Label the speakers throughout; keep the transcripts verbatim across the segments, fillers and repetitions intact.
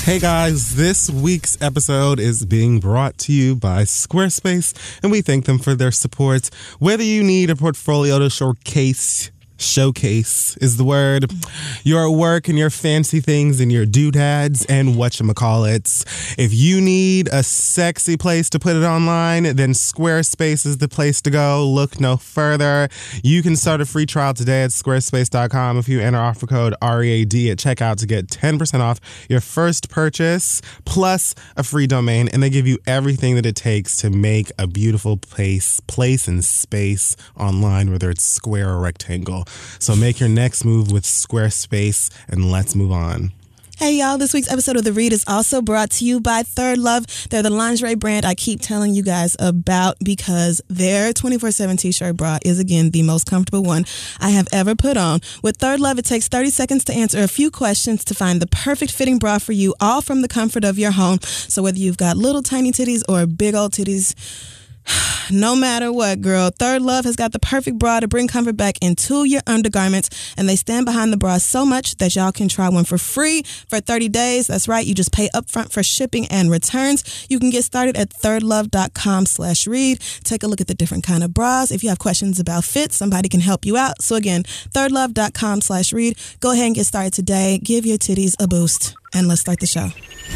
Speaker 1: Hey guys, this week's episode is being brought to you by Squarespace, and we thank them for their support. Whether you need a portfolio to showcase, showcase is the word, your work and your fancy things and your doodads and whatchamacallits. If you need a sexy place to put it online, then Squarespace is the place to go. Look no further. You can start a free trial today at squarespace dot com if you enter offer code R E A D at checkout to get ten percent off your first purchase plus a free domain, and they give you everything that it takes to make a beautiful place, place and space online, whether it's square or rectangle. So make your next move with Squarespace, and let's move on.
Speaker 2: Hey y'all, this week's episode of The Read is also brought to you by Third Love. They're the lingerie brand I keep telling you guys about because their twenty-four seven t-shirt bra is, again, the most comfortable one I have ever put on. With Third Love, it takes thirty seconds to answer a few questions to find the perfect fitting bra for you, all from the comfort of your home. So whether you've got little tiny titties or big old titties, no matter what, girl, Third Love has got the perfect bra to bring comfort back into your undergarments, and they stand behind the bra so much that y'all can try one for free for thirty days. That's right. You just pay upfront for shipping and returns. You can get started at thirdlove.com slash read. Take a look at the different kind of bras. If you have questions about fit, somebody can help you out. So again, thirdlove.com slash read. Go ahead and get started today. Give your titties a boost, and let's start the show.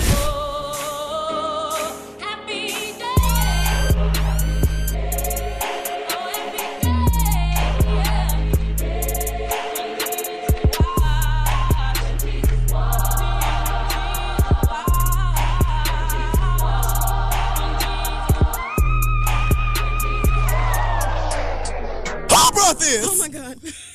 Speaker 1: This.
Speaker 2: Oh my God.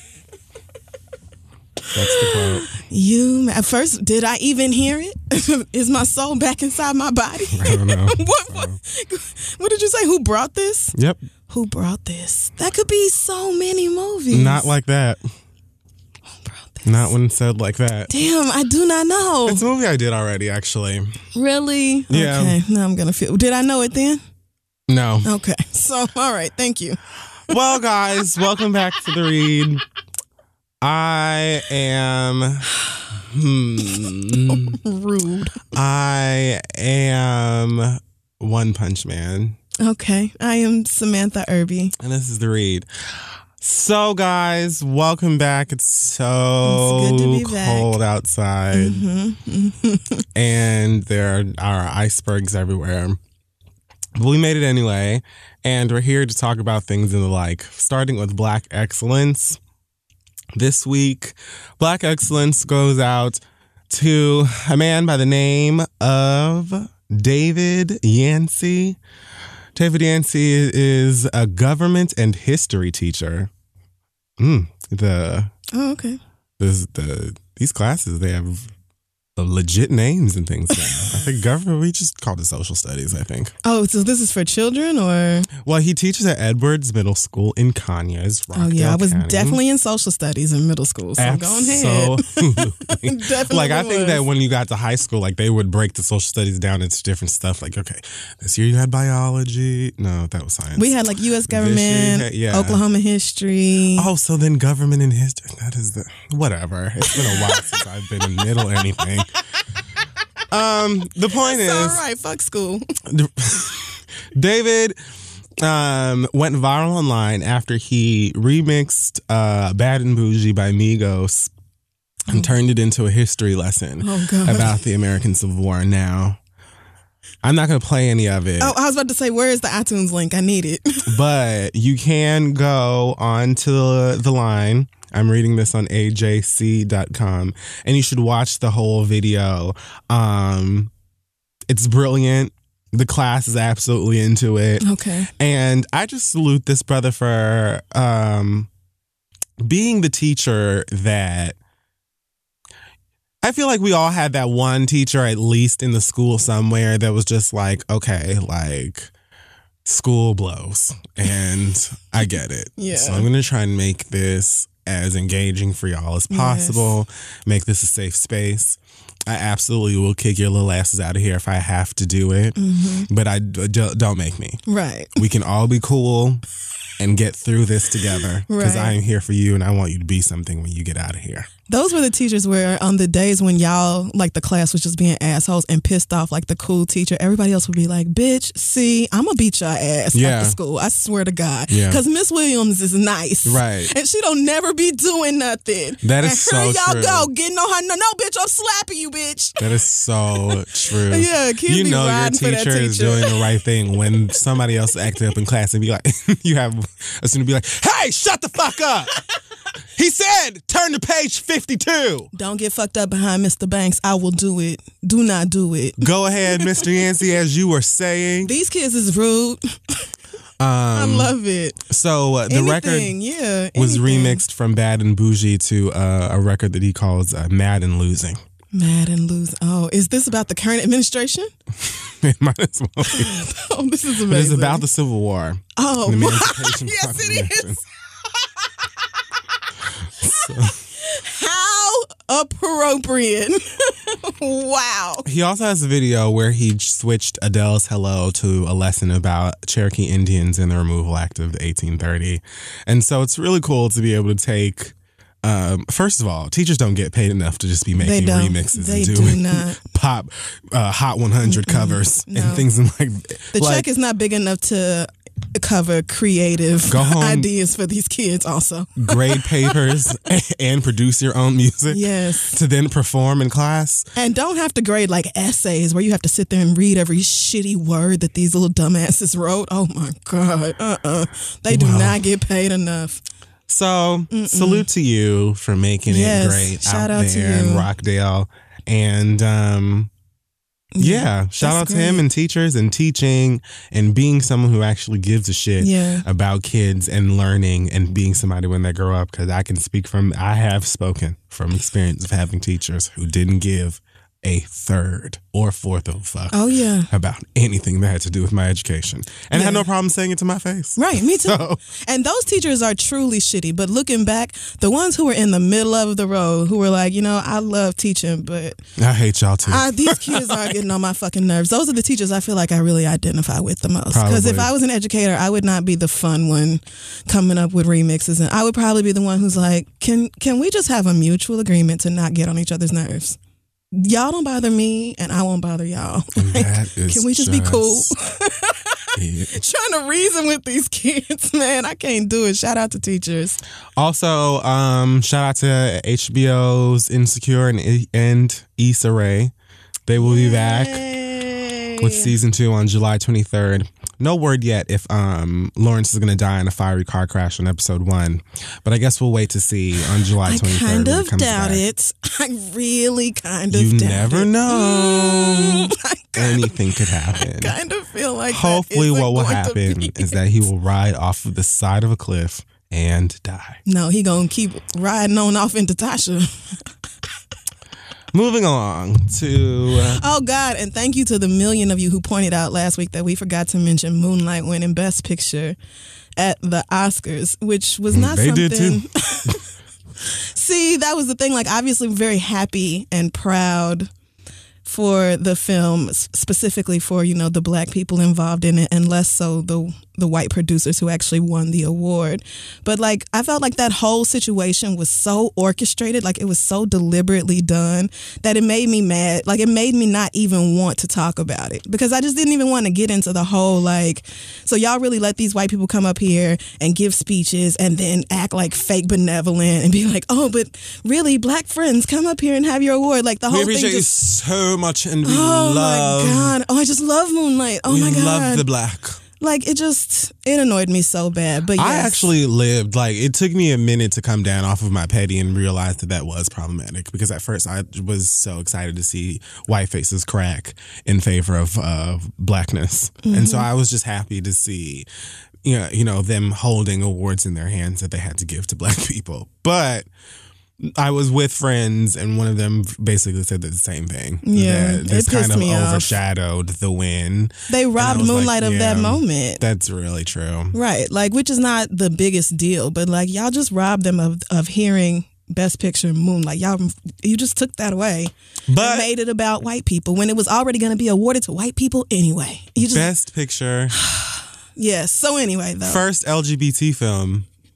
Speaker 1: That's the quote.
Speaker 2: You, at first, did I even hear it? Is my soul back inside my body?
Speaker 1: I don't know.
Speaker 2: what, what, what did you say? Who brought this?
Speaker 1: Yep.
Speaker 2: Who brought this? That could be so many movies.
Speaker 1: Not like that.
Speaker 2: Who brought this?
Speaker 1: Not when said like that.
Speaker 2: Damn, I do not know.
Speaker 1: It's a movie I did already, actually.
Speaker 2: Really?
Speaker 1: Yeah.
Speaker 2: Okay, now I'm going to feel. Did I know it then?
Speaker 1: No.
Speaker 2: Okay, so, all right, thank you.
Speaker 1: Well, guys, welcome back to The Read. I am... Hmm,
Speaker 2: Rude.
Speaker 1: I am One Punch Man.
Speaker 2: Okay, I am Samantha Irby.
Speaker 1: And this is The Read. So, guys, welcome back. It's so
Speaker 2: It's good to be
Speaker 1: cold
Speaker 2: back.
Speaker 1: outside.
Speaker 2: Mm-hmm.
Speaker 1: And there are icebergs everywhere. But we made it anyway. And we're here to talk about things in the like, starting with Black Excellence. This week, Black Excellence goes out to a man by the name of David Yancey. David Yancey is a government and history teacher. Mm, the
Speaker 2: Oh, okay.
Speaker 1: the, the these classes, they have legit names and things now. I think government, we just called it social studies, I think.
Speaker 2: Oh, so this is for children or?
Speaker 1: Well, he teaches at Edwards Middle School in Conyers, Rockdale
Speaker 2: Oh, yeah, I was
Speaker 1: County.
Speaker 2: definitely in social studies in middle school, so go ahead.
Speaker 1: Absolutely.
Speaker 2: Definitely
Speaker 1: Like, I think
Speaker 2: was.
Speaker 1: that when you got to high school, like, they would break the social studies down into different stuff. Like, okay, this year you had biology. No, that was science.
Speaker 2: We had like U S
Speaker 1: This year you
Speaker 2: government,
Speaker 1: had- yeah.
Speaker 2: Oklahoma history.
Speaker 1: Oh, so then government and history. That is the... Whatever. It's been a while since I've been in middle anything. Um, the point
Speaker 2: It's
Speaker 1: is...
Speaker 2: all right, fuck school.
Speaker 1: David um, went viral online after he remixed uh, Bad and Bougie by Migos and turned it into a history lesson
Speaker 2: Oh, God.
Speaker 1: about the American Civil War. Now, I'm not going to play any of it,
Speaker 2: Oh, I was about to say, where is the iTunes link? I need it.
Speaker 1: but you can go onto the line. I'm reading this on A J C dot com, and you should watch the whole video. Um, it's brilliant. The class is absolutely into it.
Speaker 2: Okay.
Speaker 1: And I just salute this brother for um, being the teacher that... I feel like we all had that one teacher, at least in the school somewhere, that was just like, okay, like, school blows. And I get it.
Speaker 2: Yeah.
Speaker 1: So I'm going to try and make this as engaging for y'all as possible. Yes. Make this a safe space. I absolutely will kick your little asses out of here if I have to do it. Mm-hmm. But I don't make me.
Speaker 2: Right.
Speaker 1: We can all be cool and get through this together because
Speaker 2: right.
Speaker 1: I am here for you and I want you to be something when you get out of here.
Speaker 2: Those were the teachers where on the days when y'all, like the class was just being assholes and pissed off like the cool teacher, everybody else would be like, bitch, see, I'm going to beat your ass
Speaker 1: Yeah.
Speaker 2: after school. I swear to God.
Speaker 1: Yeah.
Speaker 2: Because Miss Williams is nice.
Speaker 1: Right.
Speaker 2: And she don't never be doing nothing.
Speaker 1: That is
Speaker 2: and
Speaker 1: so
Speaker 2: here y'all
Speaker 1: true.
Speaker 2: go, getting on her. No, no, bitch, I'm slapping you, bitch.
Speaker 1: That is so true.
Speaker 2: Yeah, kids
Speaker 1: you
Speaker 2: be
Speaker 1: know your
Speaker 2: riding for that
Speaker 1: teacher is
Speaker 2: teacher.
Speaker 1: doing the right thing when somebody else acted up in class and be like, you have a student be like, hey, shut the fuck up. He said, turn to page fifty-two.
Speaker 2: Don't get fucked up behind Mister Banks. I will do it. Do not do it.
Speaker 1: Go ahead, Mister Yancey, as you were saying.
Speaker 2: These kids is rude.
Speaker 1: Um,
Speaker 2: I love it.
Speaker 1: So uh, the
Speaker 2: Anything,
Speaker 1: record
Speaker 2: yeah,
Speaker 1: was
Speaker 2: anything.
Speaker 1: remixed from Bad and Bougie to uh, a record that he calls uh, Mad and Losing.
Speaker 2: Mad and lose. Oh, is this about the current administration?
Speaker 1: It might as well be.
Speaker 2: Oh, this is
Speaker 1: But
Speaker 2: amazing.
Speaker 1: it's about the Civil War.
Speaker 2: Oh,
Speaker 1: the
Speaker 2: wow.
Speaker 1: Emancipation
Speaker 2: Yes, it
Speaker 1: Proclamation.
Speaker 2: is. How appropriate. Wow.
Speaker 1: He also has a video where he switched Adele's Hello to a lesson about Cherokee Indians and the Removal Act of eighteen thirty. And so it's really cool to be able to take, um, first of all, teachers don't get paid enough to just be
Speaker 2: They
Speaker 1: making
Speaker 2: don't.
Speaker 1: remixes
Speaker 2: They
Speaker 1: and
Speaker 2: do
Speaker 1: doing
Speaker 2: not.
Speaker 1: pop uh, Hot one hundred covers
Speaker 2: No.
Speaker 1: and things like
Speaker 2: The
Speaker 1: like,
Speaker 2: check is not big enough to cover creative
Speaker 1: Go home.
Speaker 2: ideas for these kids also.
Speaker 1: grade papers and produce your own music
Speaker 2: Yes.
Speaker 1: to then perform in class.
Speaker 2: And don't have to grade like essays where you have to sit there and read every shitty word that these little dumbasses wrote. Oh my God. Uh-uh. They do
Speaker 1: Wow.
Speaker 2: not get paid enough.
Speaker 1: So salute to you for making
Speaker 2: Yes,
Speaker 1: it great
Speaker 2: shout
Speaker 1: out
Speaker 2: out to
Speaker 1: there in
Speaker 2: you.
Speaker 1: Rockdale. And um, yeah, shout
Speaker 2: that's
Speaker 1: out to him
Speaker 2: great.
Speaker 1: and teachers and teaching and being someone who actually gives a shit
Speaker 2: Yeah.
Speaker 1: about kids and learning and being somebody when they grow up. Because I can speak from, I have spoken from experience of having teachers who didn't give a third or fourth of a fuck
Speaker 2: Oh, yeah.
Speaker 1: about anything that had to do with my education. And I had
Speaker 2: Yeah.
Speaker 1: no problem saying it to my face.
Speaker 2: Right, me too.
Speaker 1: So-
Speaker 2: And those teachers are truly shitty. But looking back, the ones who were in the middle of the road, who were like, you know, I love teaching, but
Speaker 1: I hate y'all too.
Speaker 2: I, these kids are getting on my fucking nerves. Those are the teachers I feel like I really identify with the most. Because if
Speaker 1: Probably.
Speaker 2: I was an educator, I would not be the fun one coming up with remixes, and I would probably be the one who's like, can can we just have a mutual agreement to not get on each other's nerves? Y'all don't bother me, and I won't bother y'all.
Speaker 1: And
Speaker 2: Like,
Speaker 1: that is
Speaker 2: can we just, be cool?
Speaker 1: it.
Speaker 2: Trying to reason with these kids, man, I can't do it. Shout out to teachers.
Speaker 1: Also, um, shout out to H B O's Insecure and, and Issa Rae. They will be back
Speaker 2: Yay.
Speaker 1: with season two on July twenty-third. No word yet if um, Lawrence is going to die in a fiery car crash on episode one, but I guess we'll wait to see on July
Speaker 2: I
Speaker 1: twenty-third.
Speaker 2: kind
Speaker 1: when
Speaker 2: of
Speaker 1: it comes
Speaker 2: doubt
Speaker 1: back.
Speaker 2: it. I really kind of
Speaker 1: You
Speaker 2: doubt
Speaker 1: never
Speaker 2: it.
Speaker 1: know.
Speaker 2: Mm, I kind
Speaker 1: Anything could happen.
Speaker 2: of, kind of feel like that
Speaker 1: Hopefully,
Speaker 2: isn't
Speaker 1: what will
Speaker 2: going to
Speaker 1: happen
Speaker 2: be.
Speaker 1: is that he will ride off of the side of a cliff and die.
Speaker 2: No, he gonna keep riding on off into Tasha.
Speaker 1: Moving along to uh,
Speaker 2: Oh God, and thank you to the million of you who pointed out last week that we forgot to mention Moonlight winning Best Picture at the Oscars, which was not
Speaker 1: They
Speaker 2: something.
Speaker 1: did too.
Speaker 2: See, that was the thing. Like, obviously, very happy and proud for the film, s- specifically for, you know, the black people involved in it, and less so the the white producers who actually won the award. But like, I felt like that whole situation was so orchestrated, like it was so deliberately done, that it made me mad. Like, it made me not even want to talk about it, because I just didn't even want to get into the whole, like, so y'all really let these white people come up here and give speeches and then act like fake benevolent and be like, oh, but really, black friends, come up here and have your award. Like, the
Speaker 1: we
Speaker 2: whole thing
Speaker 1: appreciate you
Speaker 2: just,
Speaker 1: so much, and we
Speaker 2: oh
Speaker 1: love,
Speaker 2: my God. Oh, I just love Moonlight. Oh
Speaker 1: we
Speaker 2: my God.
Speaker 1: love the black.
Speaker 2: Like, it just, it annoyed me so bad. But yes.
Speaker 1: I actually lived, like, it took me a minute to come down off of my petty and realize that that was problematic, because at first I was so excited to see white faces crack in favor of uh, blackness. Mm-hmm. And so I was just happy to see, you know, you know, them holding awards in their hands that they had to give to black people. But I was with friends, and one of them basically said the same thing.
Speaker 2: Yeah,
Speaker 1: that this
Speaker 2: it pissed
Speaker 1: kind of
Speaker 2: me off.
Speaker 1: overshadowed the win.
Speaker 2: They
Speaker 1: And I
Speaker 2: robbed
Speaker 1: was like,
Speaker 2: Moonlight of that
Speaker 1: yeah,
Speaker 2: moment.
Speaker 1: That's really true.
Speaker 2: Right. Like, which is not the biggest deal, but like, y'all just robbed them of, of hearing Best Picture Moonlight. Y'all, you just took that away.
Speaker 1: But
Speaker 2: and made it about white people when it was already going to be awarded to white people anyway. You just,
Speaker 1: Best Picture,
Speaker 2: yes. So anyway, though.
Speaker 1: first L G B T film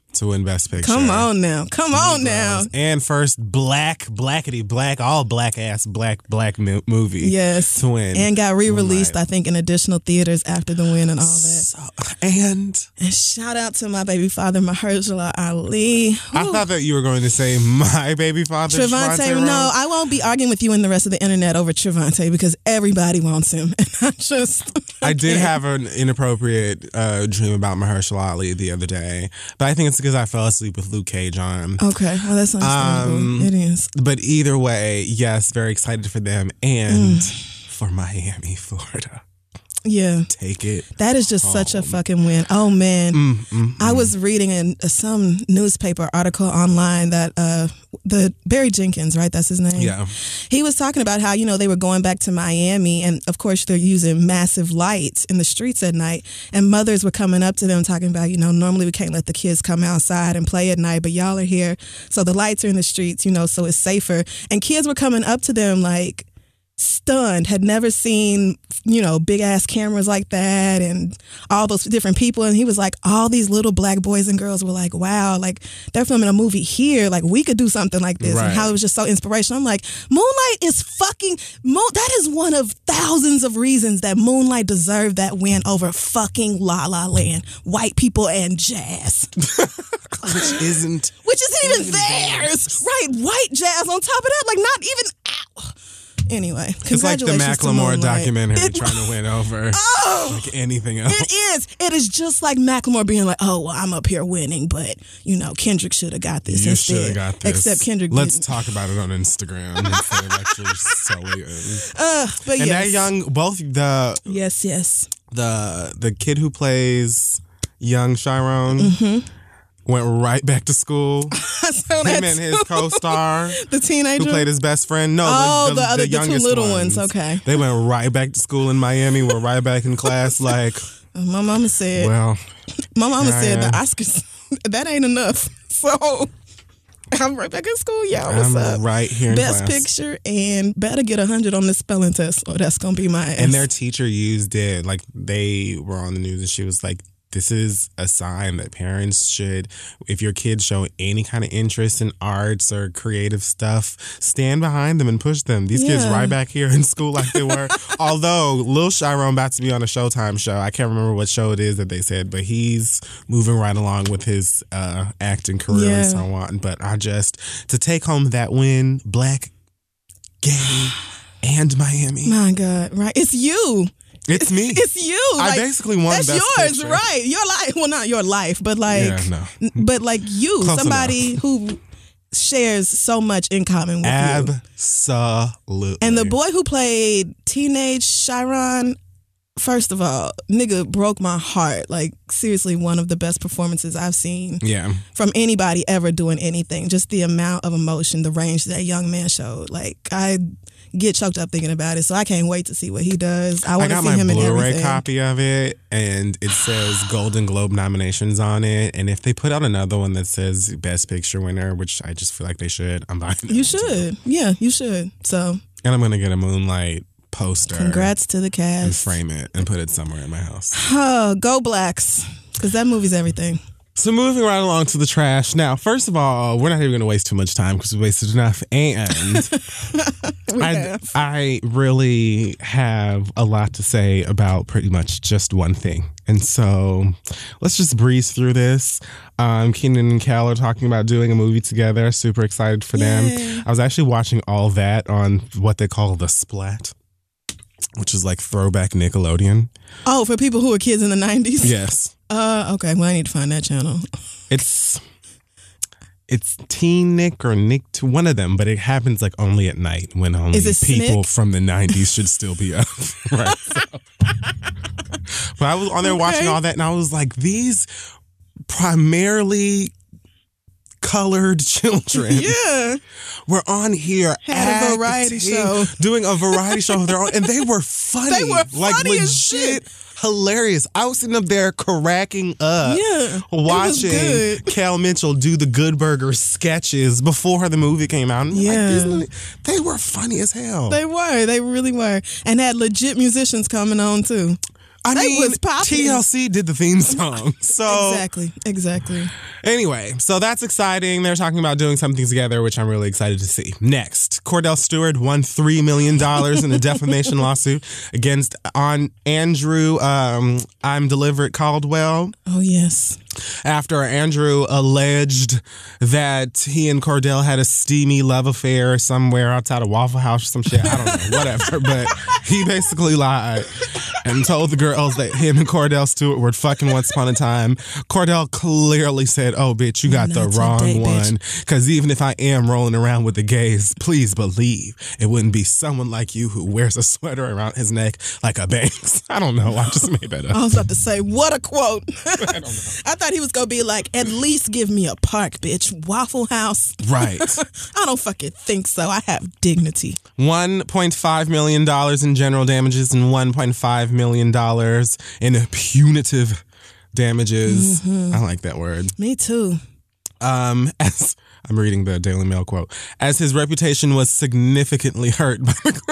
Speaker 1: to win Best Picture.
Speaker 2: Come on now. Come on now.
Speaker 1: And first black, blackety black, all black ass black, black mo- movie.
Speaker 2: Yes.
Speaker 1: To win.
Speaker 2: And got re-released,
Speaker 1: Moonlight.
Speaker 2: I think, in additional theaters after the win and all that.
Speaker 1: So, and
Speaker 2: And shout out to my baby father, Mahershala Ali.
Speaker 1: I
Speaker 2: Whew.
Speaker 1: thought that you were going to say my baby father,
Speaker 2: Trevante,
Speaker 1: Trevante
Speaker 2: no,
Speaker 1: Rhodes.
Speaker 2: I won't be arguing with you and the rest of the internet over Trevante because everybody wants him. And I just.
Speaker 1: I did
Speaker 2: can't.
Speaker 1: have an inappropriate uh, dream about Mahershala Ali the other day, but I think it's because I fell asleep with Luke Cage on.
Speaker 2: Okay, well, that's understandable.
Speaker 1: Um,
Speaker 2: it is.
Speaker 1: But either way, yes, very excited for them and for Miami, Florida.
Speaker 2: Yeah.
Speaker 1: Take it.
Speaker 2: That is just such a
Speaker 1: home.
Speaker 2: fucking win. Oh, man.
Speaker 1: Mm, mm,
Speaker 2: I
Speaker 1: mm.
Speaker 2: was reading in uh, some newspaper article online that uh, the Barry Jenkins, right? That's his name.
Speaker 1: Yeah.
Speaker 2: He was talking about how, you know, they were going back to Miami and of course they're using massive lights in the streets at night and mothers were coming up to them talking about, you know, normally we can't let the kids come outside and play at night, but y'all are here. So the lights are in the streets, you know, so it's safer. And kids were coming up to them like, stunned, had never seen, you know, big ass cameras like that and all those different people. And he was like, all these little black boys and girls were like, wow, like they're filming a movie here. Like we could do something like this.
Speaker 1: Right.
Speaker 2: And how it was just so inspirational. I'm like, Moonlight is fucking, Moon, that is one of thousands of reasons that Moonlight deserved that win over fucking La La Land, white people and jazz.
Speaker 1: Which isn't.
Speaker 2: Which isn't even
Speaker 1: even
Speaker 2: theirs.
Speaker 1: theirs.
Speaker 2: Right, white jazz on top of that. Like not even, ow. Anyway,
Speaker 1: It's like the
Speaker 2: congratulations to
Speaker 1: Macklemore
Speaker 2: Moonlight.
Speaker 1: documentary
Speaker 2: It-
Speaker 1: trying to win over
Speaker 2: Oh,
Speaker 1: like anything else.
Speaker 2: it is. It is just like Macklemore being like, "Oh, well, I'm up here winning, but you know, Kendrick should have got this
Speaker 1: You
Speaker 2: instead."
Speaker 1: should have got this.
Speaker 2: Except Kendrick
Speaker 1: Let's
Speaker 2: didn't.
Speaker 1: talk about it on Instagram instead of actually selling it.
Speaker 2: Uh, but
Speaker 1: And
Speaker 2: yes.
Speaker 1: that young, both the
Speaker 2: yes, yes.
Speaker 1: the the kid who plays young Chiron
Speaker 2: Mm-hmm.
Speaker 1: went right back to school.
Speaker 2: I saw
Speaker 1: Him
Speaker 2: that
Speaker 1: and his
Speaker 2: too.
Speaker 1: co-star
Speaker 2: the teenager
Speaker 1: who played his best friend. No,
Speaker 2: Oh,
Speaker 1: the,
Speaker 2: the other- the two
Speaker 1: youngest
Speaker 2: little ones,
Speaker 1: ones.
Speaker 2: okay.
Speaker 1: They went right back to school in Miami. Were right back in class. Like,
Speaker 2: My mama said.
Speaker 1: well,
Speaker 2: my mama
Speaker 1: I
Speaker 2: said the
Speaker 1: am.
Speaker 2: Oscars. That ain't enough. So I'm right back in school. Y'all, what's
Speaker 1: I'm
Speaker 2: up?
Speaker 1: right here in
Speaker 2: Best
Speaker 1: class.
Speaker 2: picture and better get a hundred on this spelling test, or that's gonna be my ass.
Speaker 1: And their teacher used it. Like, they were on the news and she was like, this is a sign that parents should, if your kids show any kind of interest in arts or creative stuff, stand behind them and push them. These kids
Speaker 2: Yeah.
Speaker 1: right back here in school like they were. Although Lil Chiron about to be on a Showtime show. I can't remember what show it is that they said, but he's moving right along with his uh, acting career
Speaker 2: Yeah.
Speaker 1: and so on. But I just, to take home that win, black, gay, and Miami.
Speaker 2: My God, right? It's you.
Speaker 1: It's me.
Speaker 2: It's you.
Speaker 1: I
Speaker 2: Like,
Speaker 1: basically won
Speaker 2: that's
Speaker 1: Best
Speaker 2: yours,
Speaker 1: Picture.
Speaker 2: right? Your life. Well, not your life, but like,
Speaker 1: Yeah, no.
Speaker 2: n- but like you,
Speaker 1: Close
Speaker 2: somebody who shares so much in common with you.
Speaker 1: Absolutely.
Speaker 2: And the boy who played teenage Chiron, first of all, nigga broke my heart. Like, seriously, one of the best performances I've seen
Speaker 1: Yeah.
Speaker 2: from anybody ever doing anything. Just the amount of emotion, the range that young man showed. Like, I get choked up thinking about it, so I can't wait to see what he does. I
Speaker 1: I
Speaker 2: want to
Speaker 1: got
Speaker 2: see
Speaker 1: my
Speaker 2: him in
Speaker 1: Blu-ray
Speaker 2: everything.
Speaker 1: copy of it, and it says Golden Globe nominations on it. And if they put out another one that says Best Picture winner, which I just feel like they should, I'm buying it.
Speaker 2: You should. Yeah, you should. So,
Speaker 1: And I'm going to get a Moonlight poster.
Speaker 2: congrats to the
Speaker 1: And
Speaker 2: cast.
Speaker 1: frame it and put it somewhere in my house.
Speaker 2: Oh, go Blacks. Because that movie's everything.
Speaker 1: So moving right along to the trash. Now, first of all, we're not even going to waste too much time because we wasted enough. And
Speaker 2: We
Speaker 1: I,
Speaker 2: have.
Speaker 1: I really have a lot to say about pretty much just one thing. And so let's just breeze through this. Um, Kenan and Kel are talking about doing a movie together. Super excited for
Speaker 2: Yay.
Speaker 1: them. I was actually watching all that on what they call the Splat, which is like throwback Nickelodeon.
Speaker 2: Oh, for people who were kids in the nineties?
Speaker 1: Yes.
Speaker 2: Uh, okay. Well, I need to find that channel.
Speaker 1: It's it's Teen Nick or Nick, to one of them, but it happens like only at night when only
Speaker 2: Is it
Speaker 1: people
Speaker 2: Snick?
Speaker 1: from the nineties should still be up. Right. So. But I was on there watching
Speaker 2: Okay.
Speaker 1: all that and I was like, these primarily colored children
Speaker 2: Yeah.
Speaker 1: were on here
Speaker 2: Had a variety
Speaker 1: acting,
Speaker 2: show.
Speaker 1: doing a variety show of their own, and they were funny.
Speaker 2: They were
Speaker 1: like
Speaker 2: funny as
Speaker 1: legit hilarious. I was sitting up there cracking up.
Speaker 2: Yeah, it was
Speaker 1: watching
Speaker 2: good.
Speaker 1: Cal Mitchell do the Good Burger sketches before the movie came out. And I'm
Speaker 2: Yeah.
Speaker 1: like, these little- they were funny as hell.
Speaker 2: They were. They really were. And had legit musicians coming on, too.
Speaker 1: I
Speaker 2: they
Speaker 1: mean,
Speaker 2: was popping.
Speaker 1: T L C did the theme song. So
Speaker 2: exactly, exactly.
Speaker 1: Anyway, so that's exciting. They're talking about doing something together, which I'm really excited to see. Next, Cordell Stewart won three million dollars in a defamation lawsuit against on Andrew um, I'm Delivered Caldwell.
Speaker 2: Oh, yes.
Speaker 1: After Andrew alleged that he and Cordell had a steamy love affair somewhere outside of Waffle House or some shit. I don't know, whatever. But he basically lied and told the girls that him and Cordell Stewart were fucking once upon a time. Cordell clearly said, oh, bitch, you got
Speaker 2: Not
Speaker 1: the wrong
Speaker 2: today,
Speaker 1: one. Because even if I am rolling around with the gays, please believe it wouldn't be someone like you who wears a sweater around his neck like a Banks. I don't know. I just made that up.
Speaker 2: I was about to say, what a quote.
Speaker 1: I don't know.
Speaker 2: I thought he was going to be like, at least give me a park, bitch. Waffle House.
Speaker 1: Right.
Speaker 2: I don't fucking think so. I have dignity.
Speaker 1: one point five million dollars in general damages and one point five million dollars in punitive damages. Mm-hmm. I like that word.
Speaker 2: Me too.
Speaker 1: Um, as I'm reading the Daily Mail quote, as his reputation was significantly hurt by the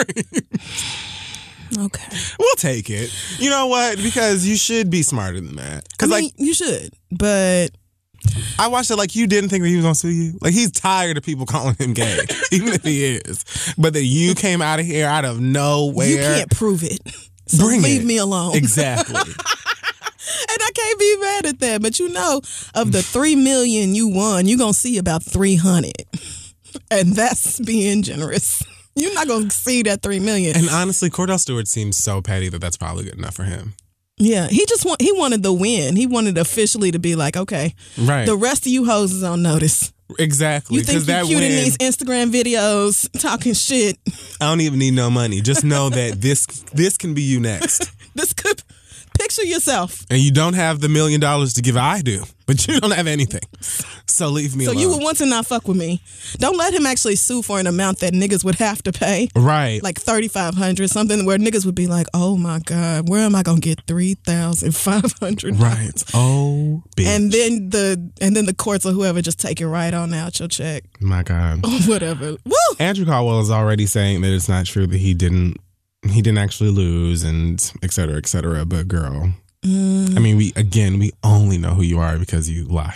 Speaker 1: claim.
Speaker 2: Okay.
Speaker 1: We'll take it. You know what? Because you should be smarter than that.
Speaker 2: I mean,
Speaker 1: like,
Speaker 2: you should, but
Speaker 1: I watched it like you didn't think that he was going to sue you. Like, he's tired of people calling him gay, even if he is. But that you came out of here out of nowhere.
Speaker 2: You can't prove it. So
Speaker 1: Bring
Speaker 2: leave
Speaker 1: it.
Speaker 2: me alone.
Speaker 1: Exactly.
Speaker 2: And I can't be mad at that. But you know, of the three million you won, you're going to see about three hundred. And that's being generous. You're not going to see that three million.
Speaker 1: And honestly, Cordell Stewart seems so petty that that's probably good enough for him.
Speaker 2: Yeah, he just want, he wanted the win. He wanted officially to be like, okay,
Speaker 1: right.
Speaker 2: The rest of you hoes is on notice.
Speaker 1: Exactly.
Speaker 2: You think you're cute in these Instagram videos talking shit.
Speaker 1: I don't even need no money. Just know that this this can be you next.
Speaker 2: This could picture yourself.
Speaker 1: And you don't have the million dollars to give. I do, but you don't have anything. So leave me
Speaker 2: so
Speaker 1: alone.
Speaker 2: So you would want to not fuck with me. Don't let him actually sue for an amount that niggas would have to pay.
Speaker 1: Right.
Speaker 2: Like thirty-five hundred dollars, something where niggas would be like, oh my God, where am I going to get three thousand five hundred dollars?
Speaker 1: Right. Oh, bitch.
Speaker 2: And then the and then the courts or whoever just take it right on out your check.
Speaker 1: My God.
Speaker 2: Or whatever. Woo!
Speaker 1: Andrew Caldwell is already saying that it's not true that he didn't he didn't actually lose and et cetera, et cetera. But girl, mm. I mean, we again, we only know who you are because you lie.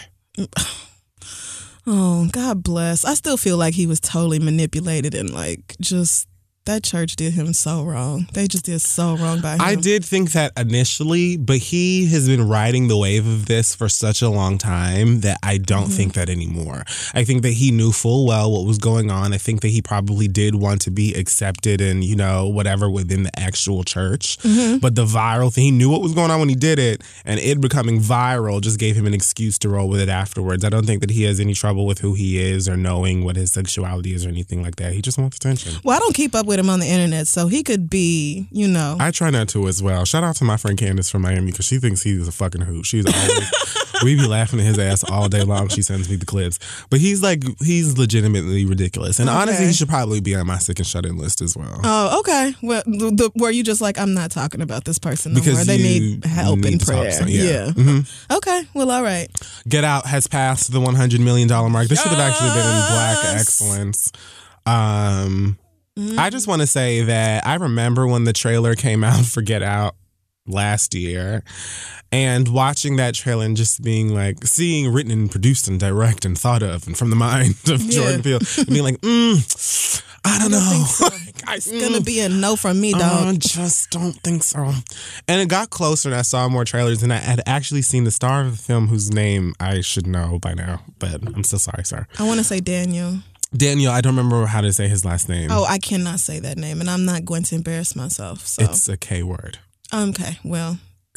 Speaker 2: Oh, God bless. I still feel like he was totally manipulated and like just that church did him so wrong. They just did so wrong by him.
Speaker 1: I did think that initially, but he has been riding the wave of this for such a long time that I don't mm-hmm. think that anymore. I think that he knew full well what was going on. I think that he probably did want to be accepted and, you know, whatever within the actual church. Mm-hmm. But the viral thing, he knew what was going on when he did it, and it becoming viral just gave him an excuse to roll with it afterwards. I don't think that he has any trouble with who he is or knowing what his sexuality is or anything like that. He just wants attention.
Speaker 2: Well, I don't keep up with him on the internet, so he could be, you know.
Speaker 1: I try not to as well. Shout out to my friend Candace from Miami because she thinks he's a fucking hoot. She's always, we be laughing at his ass all day long. She sends me the clips. But he's like, he's legitimately ridiculous. And okay. honestly, he should probably be on my sick and shut in list as well.
Speaker 2: Oh, okay. Well, the, the, where you just like, I'm not talking about this person no because more. They need help
Speaker 1: need
Speaker 2: and prayer.
Speaker 1: So, yeah.
Speaker 2: yeah.
Speaker 1: Mm-hmm.
Speaker 2: Okay. Well, all right.
Speaker 1: Get Out has passed the one hundred million dollars mark. This yes! should have actually been in Black Excellence. Um... Mm-hmm. I just want to say that I remember when the trailer came out for Get Out last year and watching that trailer and just being like, seeing written and produced and direct and thought of and from the mind of yeah. Jordan Peele and being like, mm, I don't, I don't know.
Speaker 2: So.
Speaker 1: I,
Speaker 2: it's mm, going to be a no from me, dog.
Speaker 1: I just don't think so. And it got closer and I saw more trailers and I had actually seen the star of the film whose name I should know by now, but I'm so sorry, sir.
Speaker 2: I want to say Daniel.
Speaker 1: Daniel, I don't remember how to say his last name.
Speaker 2: Oh, I cannot say that name, and I'm not going to embarrass myself. So
Speaker 1: it's a K word.
Speaker 2: Okay, well,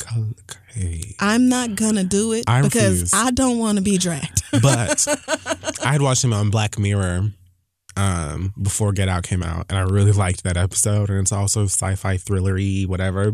Speaker 1: K.
Speaker 2: I'm not gonna do it
Speaker 1: I
Speaker 2: because
Speaker 1: refuse.
Speaker 2: I don't want to be dragged.
Speaker 1: But I had watched him on Black Mirror um, before Get Out came out, and I really liked that episode. And it's also sci-fi thriller-y, whatever.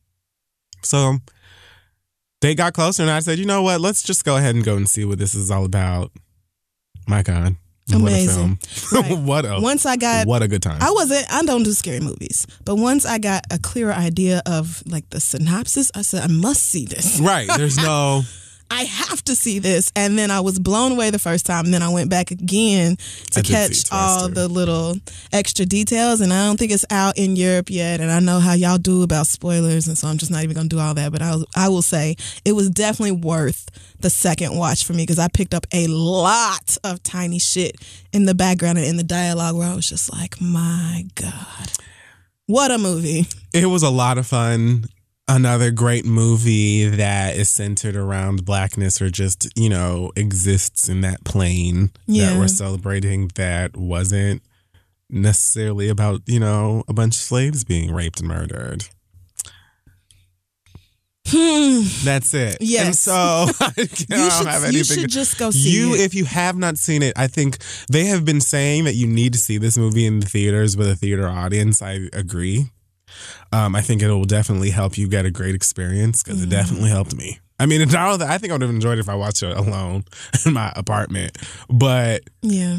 Speaker 1: So they got closer, and I said, you know what? Let's just go ahead and go and see what this is all about. My God.
Speaker 2: Amazing.
Speaker 1: What a film.
Speaker 2: Right.
Speaker 1: what a
Speaker 2: once I got
Speaker 1: what a good time.
Speaker 2: I wasn't I don't do scary movies. But once I got a clearer idea of like the synopsis, I said I must see this.
Speaker 1: Right. There's no
Speaker 2: I have to see this. And then I was blown away the first time. And then I went back again to catch all the little extra details. And I don't think it's out in Europe yet. And I know how y'all do about spoilers. And so I'm just not even going to do all that. But I, was, I will say it was definitely worth the second watch for me because I picked up a lot of tiny shit in the background and in the dialogue where I was just like, my God, what a movie.
Speaker 1: It was a lot of fun. Another great movie that is centered around blackness or just, you know, exists in that plane
Speaker 2: yeah.
Speaker 1: that we're celebrating that wasn't necessarily about, you know, a bunch of slaves being raped and murdered.
Speaker 2: Hmm.
Speaker 1: That's it.
Speaker 2: Yes.
Speaker 1: And so I
Speaker 2: you,
Speaker 1: don't
Speaker 2: should,
Speaker 1: have anything.
Speaker 2: you should just go see
Speaker 1: you,
Speaker 2: it.
Speaker 1: If you have not seen it, I think they have been saying that you need to see this movie in the theaters with a theater audience. I agree. Um, I think it will definitely help you get a great experience because mm. it definitely helped me. I mean, I think I would have enjoyed it if I watched it alone in my apartment. But
Speaker 2: yeah.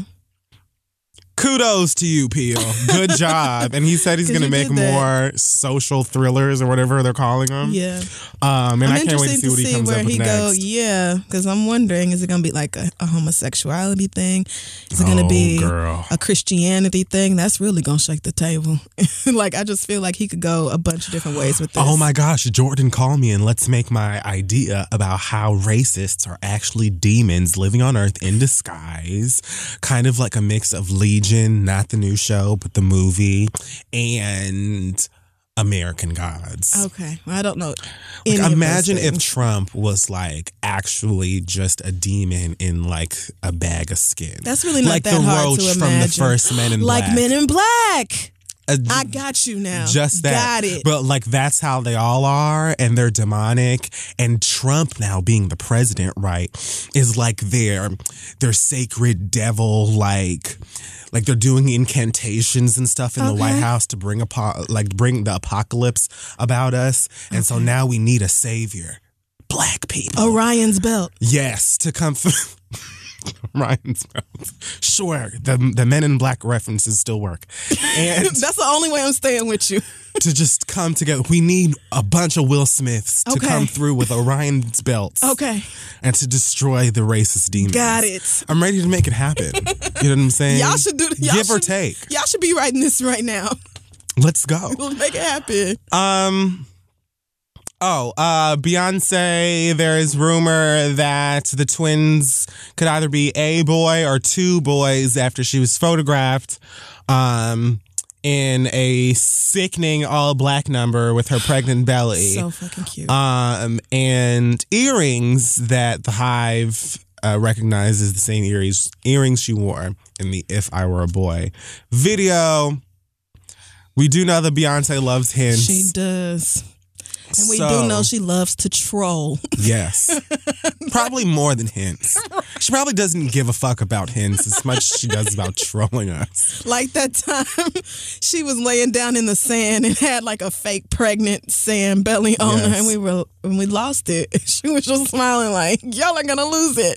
Speaker 1: Kudos to you, Peele. Good job. And he said he's going to make more social thrillers or whatever they're calling them.
Speaker 2: Yeah.
Speaker 1: Um, and
Speaker 2: I'm
Speaker 1: I can't wait to see what he comes
Speaker 2: where
Speaker 1: up with
Speaker 2: he
Speaker 1: next.
Speaker 2: Go, yeah, because I'm wondering, is it going to be like a, a homosexuality thing? Is it going to
Speaker 1: oh,
Speaker 2: be
Speaker 1: girl.
Speaker 2: a Christianity thing? That's really going to shake the table. Like, I just feel like he could go a bunch of different ways with this.
Speaker 1: Oh my gosh, Jordan, call me and let's make my idea about how racists are actually demons living on Earth in disguise. Kind of like a mix of Legion, not the new show, but the movie, and American Gods.
Speaker 2: Okay. Well, I don't know.
Speaker 1: Like, imagine if Trump was like actually just a demon in like a bag of skin.
Speaker 2: That's really not
Speaker 1: like
Speaker 2: that
Speaker 1: the
Speaker 2: hard
Speaker 1: roach
Speaker 2: to imagine.
Speaker 1: from the first Men in
Speaker 2: like
Speaker 1: Black.
Speaker 2: Men in Black.
Speaker 1: Uh,
Speaker 2: I got you now.
Speaker 1: Just that.
Speaker 2: Got it.
Speaker 1: But like that's how they all are, and they're demonic. And Trump now being the president, right, is like their their sacred devil, like like they're doing incantations and stuff in
Speaker 2: okay.
Speaker 1: the White House to bring apo- like bring the apocalypse about us. And okay. so now we need a savior. Black people.
Speaker 2: Orion's belt.
Speaker 1: Yes, to come through. Ryan's mouth. Sure, the the Men in Black references still work. And
Speaker 2: that's the only way I'm staying with you.
Speaker 1: To just come together. We need a bunch of Will Smiths to
Speaker 2: okay.
Speaker 1: come through with Orion's belts.
Speaker 2: Okay.
Speaker 1: And to destroy the racist demons.
Speaker 2: Got it.
Speaker 1: I'm ready to make it happen. You know what I'm saying?
Speaker 2: Y'all should do y'all
Speaker 1: Give
Speaker 2: should,
Speaker 1: or take.
Speaker 2: Y'all should be writing this right now.
Speaker 1: Let's go.
Speaker 2: We'll make it happen.
Speaker 1: Um... Oh, uh, Beyonce, there is rumor that the twins could either be a boy or two boys after she was photographed um, in a sickening all-black number with her pregnant belly.
Speaker 2: So fucking cute.
Speaker 1: Um, and earrings that the Hive uh, recognizes the same earrings, earrings she wore in the If I Were a Boy video. We do know that Beyonce loves hints.
Speaker 2: She does. And we
Speaker 1: so,
Speaker 2: do know she loves to troll.
Speaker 1: Yes. Probably more than hints. She probably doesn't give a fuck about hints as much as she does about trolling us.
Speaker 2: Like that time she was laying down in the sand and had like a fake pregnant sand belly on
Speaker 1: yes.
Speaker 2: her, and we were when we lost it. She was just smiling like, y'all are gonna lose it.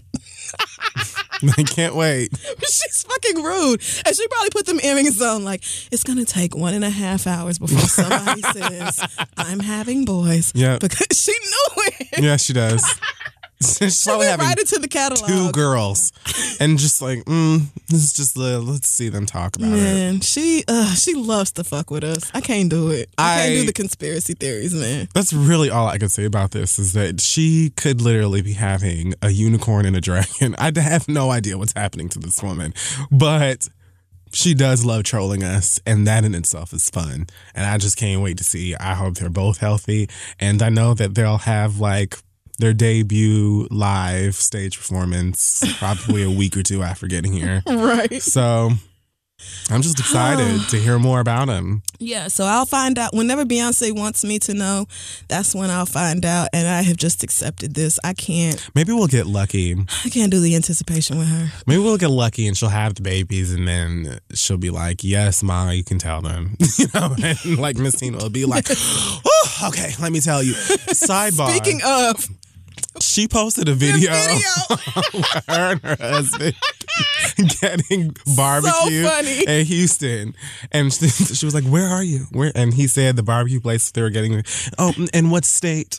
Speaker 1: I can't wait.
Speaker 2: She's fucking rude. And she probably put them earrings on like, it's going to take one and a half hours before somebody says, I'm having boys.
Speaker 1: Yeah.
Speaker 2: Because she knew it.
Speaker 1: Yeah, she does. She's
Speaker 2: she
Speaker 1: probably
Speaker 2: went
Speaker 1: having
Speaker 2: right into the catalog.
Speaker 1: two girls. And just like, mm, this is just, uh, let's see them talk about
Speaker 2: man,
Speaker 1: it.
Speaker 2: Man, she, uh, she loves to fuck with us. I can't do it. I, I can't do the conspiracy theories, man.
Speaker 1: That's really all I can say about this is that she could literally be having a unicorn and a dragon. I have no idea what's happening to this woman. But she does love trolling us, and that in itself is fun. And I just can't wait to see. I hope they're both healthy. And I know that they'll have like their debut live stage performance probably a week or two after getting here.
Speaker 2: Right.
Speaker 1: So I'm just excited to hear more about him.
Speaker 2: Yeah, so I'll find out. Whenever Beyonce wants me to know, that's when I'll find out. And I have just accepted this. I can't.
Speaker 1: Maybe we'll get lucky.
Speaker 2: I can't do the anticipation with her.
Speaker 1: Maybe we'll get lucky and she'll have the babies and then she'll be like, yes, Ma, you can tell them. You know, and like Miss Tina will be like, oh, okay, let me tell you. Sidebar.
Speaker 2: Speaking of.
Speaker 1: She posted a video, video. of her and her husband getting barbecue
Speaker 2: so funny.
Speaker 1: in Houston. And she, she was like, where are you? Where? And he said the barbecue place they were getting. Oh, and what state?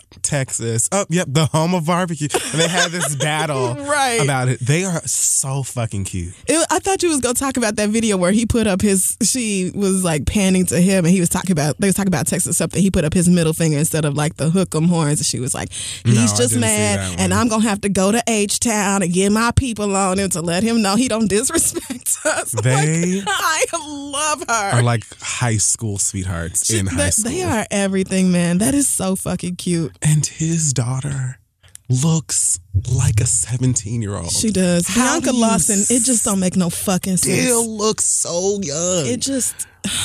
Speaker 1: Texas. Oh, yep, the home of barbecue. And they had this battle
Speaker 2: right.
Speaker 1: about it. They are so fucking cute.
Speaker 2: It, I thought you was going to talk about that video where he put up his, she was like panning to him and he was talking about, they was talking about Texas something. He put up his middle finger instead of like the hook 'em horns. And she was like, he's
Speaker 1: No,
Speaker 2: just mad and I'm going to have to go to H-Town and get my people on him to let him know he don't disrespect us.
Speaker 1: They
Speaker 2: like, I love her.
Speaker 1: are like high school sweethearts
Speaker 2: she,
Speaker 1: in
Speaker 2: they,
Speaker 1: high school.
Speaker 2: They are everything, man. That is so fucking cute.
Speaker 1: And his daughter looks like a seventeen-year-old.
Speaker 2: She does.
Speaker 1: How
Speaker 2: Bianca
Speaker 1: do you
Speaker 2: Lawson, it just don't make no fucking sense.
Speaker 1: Still looks so young.
Speaker 2: It just,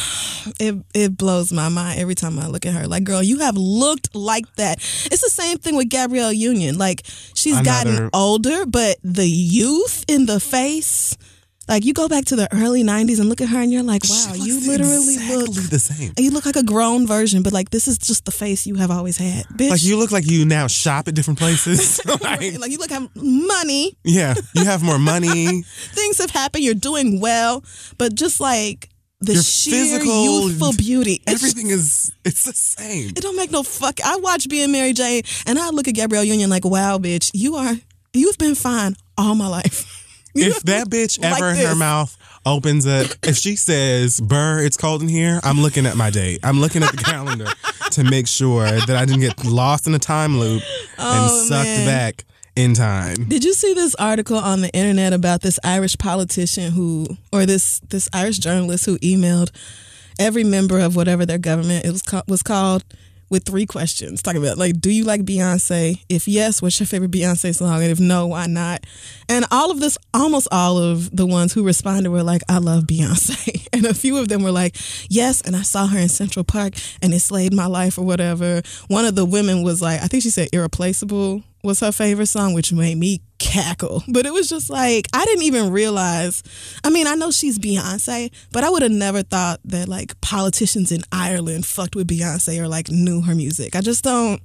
Speaker 2: it it blows my mind every time I look at her. Like, girl, you have looked like that. It's the same thing with Gabrielle Union. Like, she's
Speaker 1: Another-
Speaker 2: gotten older, but the youth in the face, like, you go back to the early nineties and look at her and you're like, wow,
Speaker 1: She
Speaker 2: you
Speaker 1: looks
Speaker 2: literally
Speaker 1: exactly
Speaker 2: look
Speaker 1: the same.
Speaker 2: You look like a grown version, but like, this is just the face you have always had, bitch.
Speaker 1: Like, you look like you now shop at different places. like,
Speaker 2: like, you look have money.
Speaker 1: yeah, you have more money.
Speaker 2: Things have happened. You're doing well, but just like the
Speaker 1: Your
Speaker 2: sheer
Speaker 1: physical,
Speaker 2: youthful beauty, it's
Speaker 1: Everything is, it's the same.
Speaker 2: It don't make no fuck. I watch Being Mary Jane and I look at Gabrielle Union like, wow, bitch, you are, you've been fine all my life.
Speaker 1: If that bitch
Speaker 2: Like
Speaker 1: ever in her
Speaker 2: this.
Speaker 1: mouth opens it, if she says, "Burr, it's cold in here," I'm looking at my date. I'm looking at the calendar to make sure that I didn't get lost in a time loop and
Speaker 2: Oh,
Speaker 1: sucked
Speaker 2: man.
Speaker 1: back in time.
Speaker 2: Did you see this article on the internet about this Irish politician who, or this this Irish journalist who emailed every member of whatever their government it was ca- was called with three questions, talking about like, do you like Beyonce? If yes, what's your favorite Beyonce song? And if no, why not? And all of this, almost all of the ones who responded were like, I love Beyonce. And a few of them were like, yes, and I saw her in Central Park and it slayed my life or whatever. One of the women was like, I think she said Irreplaceable was her favorite song, which made me cackle. But it was just like, I didn't even realize, I mean, I know she's Beyonce, but I would have never thought that like politicians in Ireland fucked with Beyonce or like knew her music. I just don't.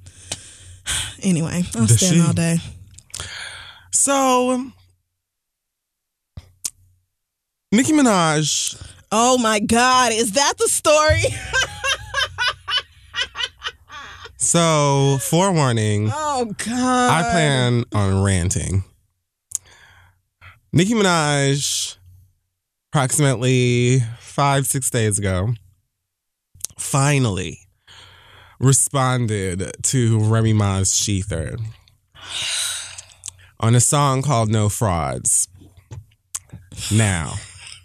Speaker 2: Anyway, I'll
Speaker 1: Does
Speaker 2: stand
Speaker 1: she?
Speaker 2: all day.
Speaker 1: So, Nicki Minaj.
Speaker 2: Oh my God, is that the story?
Speaker 1: So, forewarning,
Speaker 2: Oh God.
Speaker 1: I plan on ranting. Nicki Minaj, approximately five, six days ago, finally responded to Remy Ma's Sheether on a song called No Frauds. Now,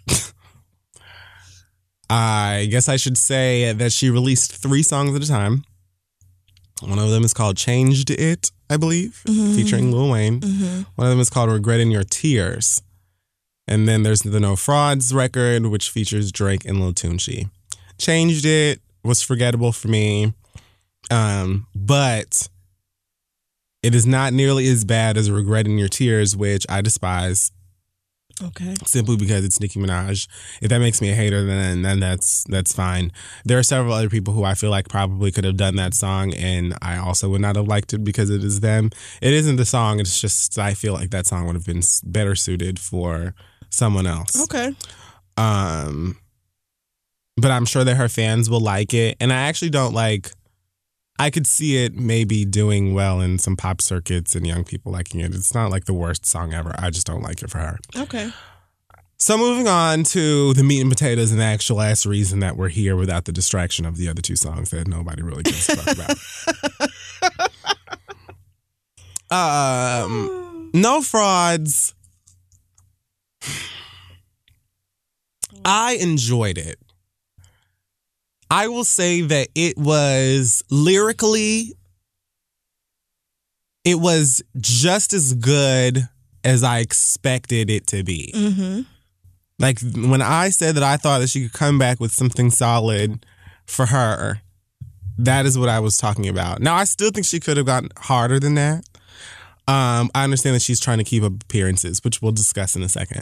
Speaker 1: I guess I should say that she released three songs at a time. One of them is called Changed It, I believe,
Speaker 2: Mm-hmm.
Speaker 1: featuring Lil Wayne.
Speaker 2: Mm-hmm.
Speaker 1: One of them is called Regretting Your Tears. And then there's the No Frauds record, which features Drake and Lil Tunechi. Changed It was forgettable for me, um, but it is not nearly as bad as Regretting Your Tears, which I despise.
Speaker 2: Okay.
Speaker 1: Simply because it's Nicki Minaj. If that makes me a hater, then then that's that's fine. There are several other people who I feel like probably could have done that song, and I also would not have liked it because it is them. It isn't the song. It's just I feel like that song would have been better suited for someone else.
Speaker 2: Okay.
Speaker 1: Um, but I'm sure that her fans will like it, and I actually don't like. I could see it maybe doing well in some pop circuits and young people liking it. It's not like the worst song ever. I just don't like it for her.
Speaker 2: Okay.
Speaker 1: So moving on to the meat and potatoes and the actual ass reason that we're here without the distraction of the other two songs that nobody really gives a fuck about. um, No Frauds. I enjoyed it. I will say that it was lyrically, it was just as good as I expected it to be.
Speaker 2: Mm-hmm.
Speaker 1: Like when I said that I thought that she could come back with something solid for her, that is what I was talking about. Now, I still think she could have gotten harder than that. Um, I understand that she's trying to keep up appearances, which we'll discuss in a second.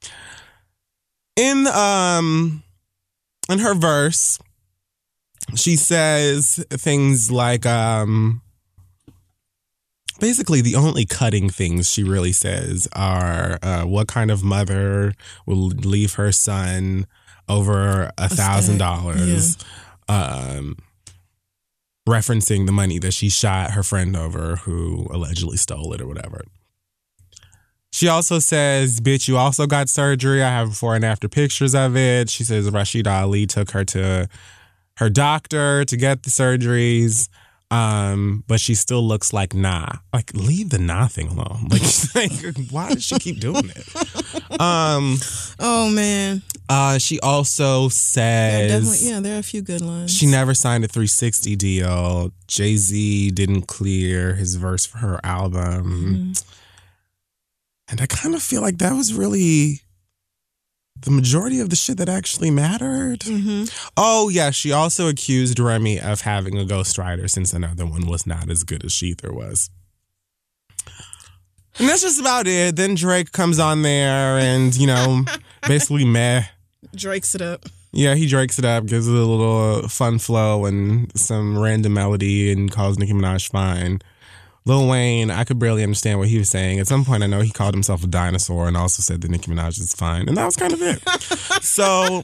Speaker 1: In um, in her verse, she says things like, um, basically the only cutting things she really says are uh, what kind of mother will leave her son over a thousand dollars. Um, referencing the money that she shot her friend over who allegedly stole it or whatever. She also says, bitch, you also got surgery. I have before and after pictures of it. She says Rashida Ali took her to her doctor to get the surgeries. Um, but she still looks like nah. Like, leave the nah thing alone. Like, like why does she keep doing it? Um,
Speaker 2: oh man.
Speaker 1: Uh, she also says,
Speaker 2: yeah, there are a few good lines.
Speaker 1: She never signed a three sixty deal. Jay-Z didn't clear his verse for her album, mm-hmm. and I kind of feel like that was really the majority of the shit that actually mattered. Mm-hmm. Oh, yeah. She also accused Remy of having a ghostwriter since another one was not as good as Sheether was. And that's just about it. Then Drake comes on there and, you know, basically meh.
Speaker 2: Drakes it up.
Speaker 1: Yeah, he drakes it up, gives it a little fun flow and some random melody and calls Nicki Minaj fine. Lil Wayne, I could barely understand what he was saying. At some point, I know he called himself a dinosaur and also said that Nicki Minaj is fine. And that was kind of it. So,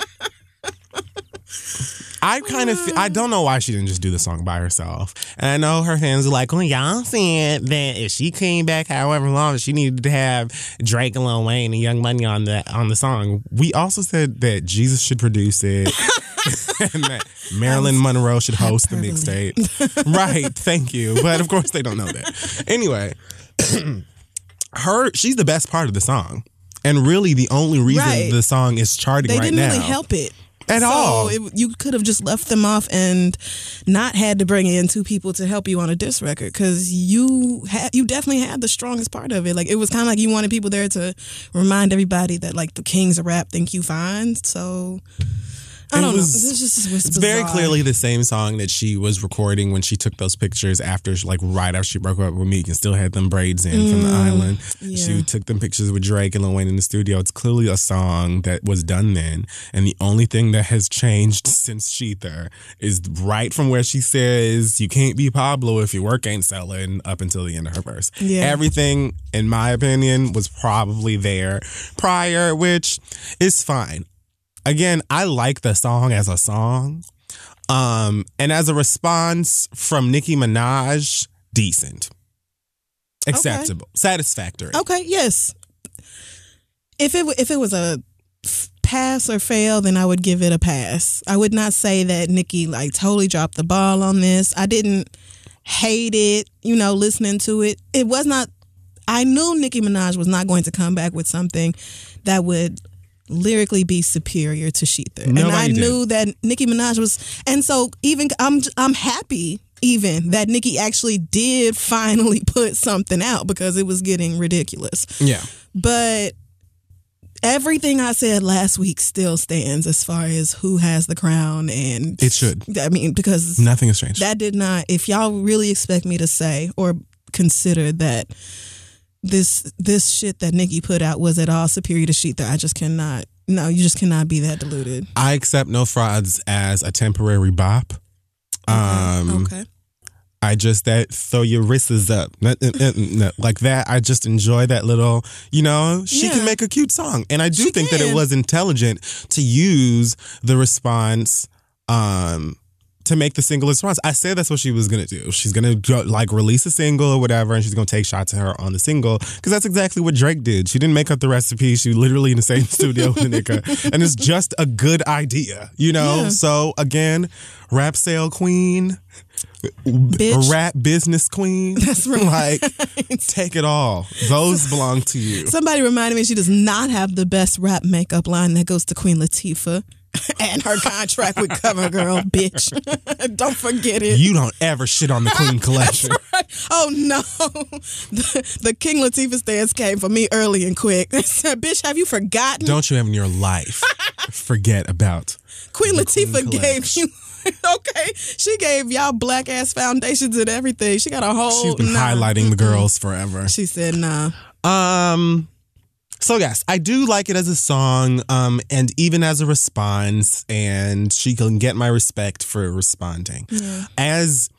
Speaker 1: I kind of, I don't know why she didn't just do the song by herself. And I know her fans are like, well, y'all said that if she came back however long, she needed to have Drake and Lil Wayne and Young Money on the on the song. We also said that Jesus should produce it. And that Marilyn Monroe should host the mixtape. Right, thank you. But of course they don't know that. Anyway, her she's the best part of the song. And really the only reason right. the song is charting
Speaker 2: they
Speaker 1: right now.
Speaker 2: They didn't really help it.
Speaker 1: At
Speaker 2: so
Speaker 1: all.
Speaker 2: It, you could have just left them off and not had to bring in two people to help you on a diss record because you had you definitely had the strongest part of it. Like it was kind of like you wanted people there to remind everybody that like the kings of rap think you fine. So I don't was, know. It's just it's,
Speaker 1: it's very clearly the same song that she was recording when she took those pictures after, like right after she broke up with Meek and still had them braids in mm, from the island. Yeah. She took them pictures with Drake and Lil Wayne in the studio. It's clearly a song that was done then. And the only thing that has changed since Sheether is right from where she says, you can't be Pablo if your work ain't selling up until the end of her verse. Yeah. Everything, in my opinion, was probably there prior, which is fine. Again, I like the song as a song. Um, and as a response from Nicki Minaj, decent. Acceptable. Okay. Satisfactory.
Speaker 2: Okay, yes. If it if it was a pass or fail, then I would give it a pass. I would not say that Nicki like totally dropped the ball on this. I didn't hate it, you know, listening to it. It was not, I knew Nicki Minaj was not going to come back with something that would lyrically be superior to Sheether. Nobody and I did. Knew that Nicki Minaj was, and so even I'm I'm happy even that Nicki actually did finally put something out because it was getting ridiculous.
Speaker 1: Yeah.
Speaker 2: But everything I said last week still stands as far as who has the crown, and
Speaker 1: it should.
Speaker 2: I mean, because
Speaker 1: nothing has changed.
Speaker 2: That did not, if y'all really expect me to say or consider that this this shit that Nicki put out was at all superior to Sheether, I just cannot. No, you just cannot be that deluded.
Speaker 1: I accept No Frauds as a temporary bop.
Speaker 2: Okay.
Speaker 1: Um,
Speaker 2: okay.
Speaker 1: I just that throw your wrists up like that. I just enjoy that little, you know, she yeah. can make a cute song. And I do she think can. that it was intelligent to use the response um, to make the single response. I said that's what she was going to do. She's going to like release a single or whatever, and she's going to take shots at her on the single because that's exactly what Drake did. She didn't make up the recipe. She was literally in the same studio with Nika, and it's just a good idea, you know? Yeah. So again, rap sale queen,
Speaker 2: bitch.
Speaker 1: Rap business queen.
Speaker 2: That's right.
Speaker 1: Like, take it all. Those belong to you.
Speaker 2: Somebody reminded me she does not have the best rap makeup line. That goes to Queen Latifah. And her contract with CoverGirl, bitch. Don't forget it.
Speaker 1: You don't ever shit on the Queen collection.
Speaker 2: That's right. Oh, no. The, the King Latifah stance came for me early and quick. Said, bitch, have you forgotten?
Speaker 1: Don't you ever in your life forget about
Speaker 2: Queen Latifah Queen gave you... Okay, she gave y'all black ass foundations and everything. She got a whole...
Speaker 1: She's been
Speaker 2: nah.
Speaker 1: highlighting the girls forever.
Speaker 2: She said, nah.
Speaker 1: Um... So yes, I do like it as a song, um, and even as a response, and she can get my respect for responding. Yeah. As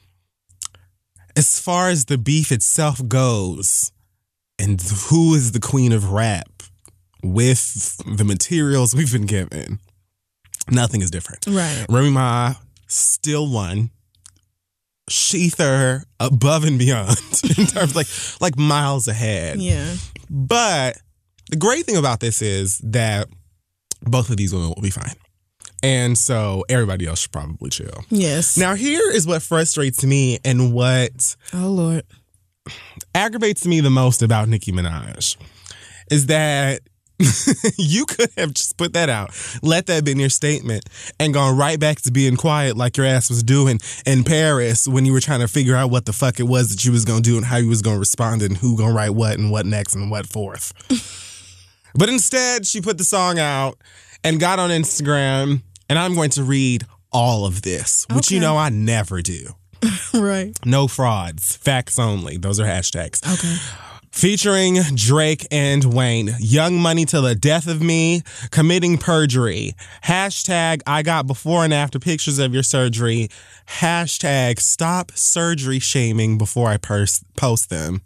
Speaker 1: as far as the beef itself goes, and who is the queen of rap with the materials we've been given, nothing is different.
Speaker 2: Right.
Speaker 1: Remy Ma still won. sheath her above and beyond in terms like like miles ahead.
Speaker 2: Yeah.
Speaker 1: But the great thing about this is that both of these women will be fine. And so everybody else should probably chill.
Speaker 2: Yes.
Speaker 1: Now, here is what frustrates me and what
Speaker 2: oh Lord
Speaker 1: aggravates me the most about Nicki Minaj is that you could have just put that out, let that be in your statement, and gone right back to being quiet like your ass was doing in Paris when you were trying to figure out what the fuck it was that you was going to do and how you was going to respond and who going to write what and what next and what forth. But instead, she put the song out and got on Instagram, and I'm going to read all of this, which
Speaker 2: Okay.
Speaker 1: you know I never do.
Speaker 2: Right.
Speaker 1: No frauds, facts only. Those are hashtags.
Speaker 2: Okay.
Speaker 1: Featuring Drake and Wayne. Young Money to the death of me. Committing perjury. Hashtag I got before and after pictures of your surgery. Hashtag stop surgery shaming before I pers- post them.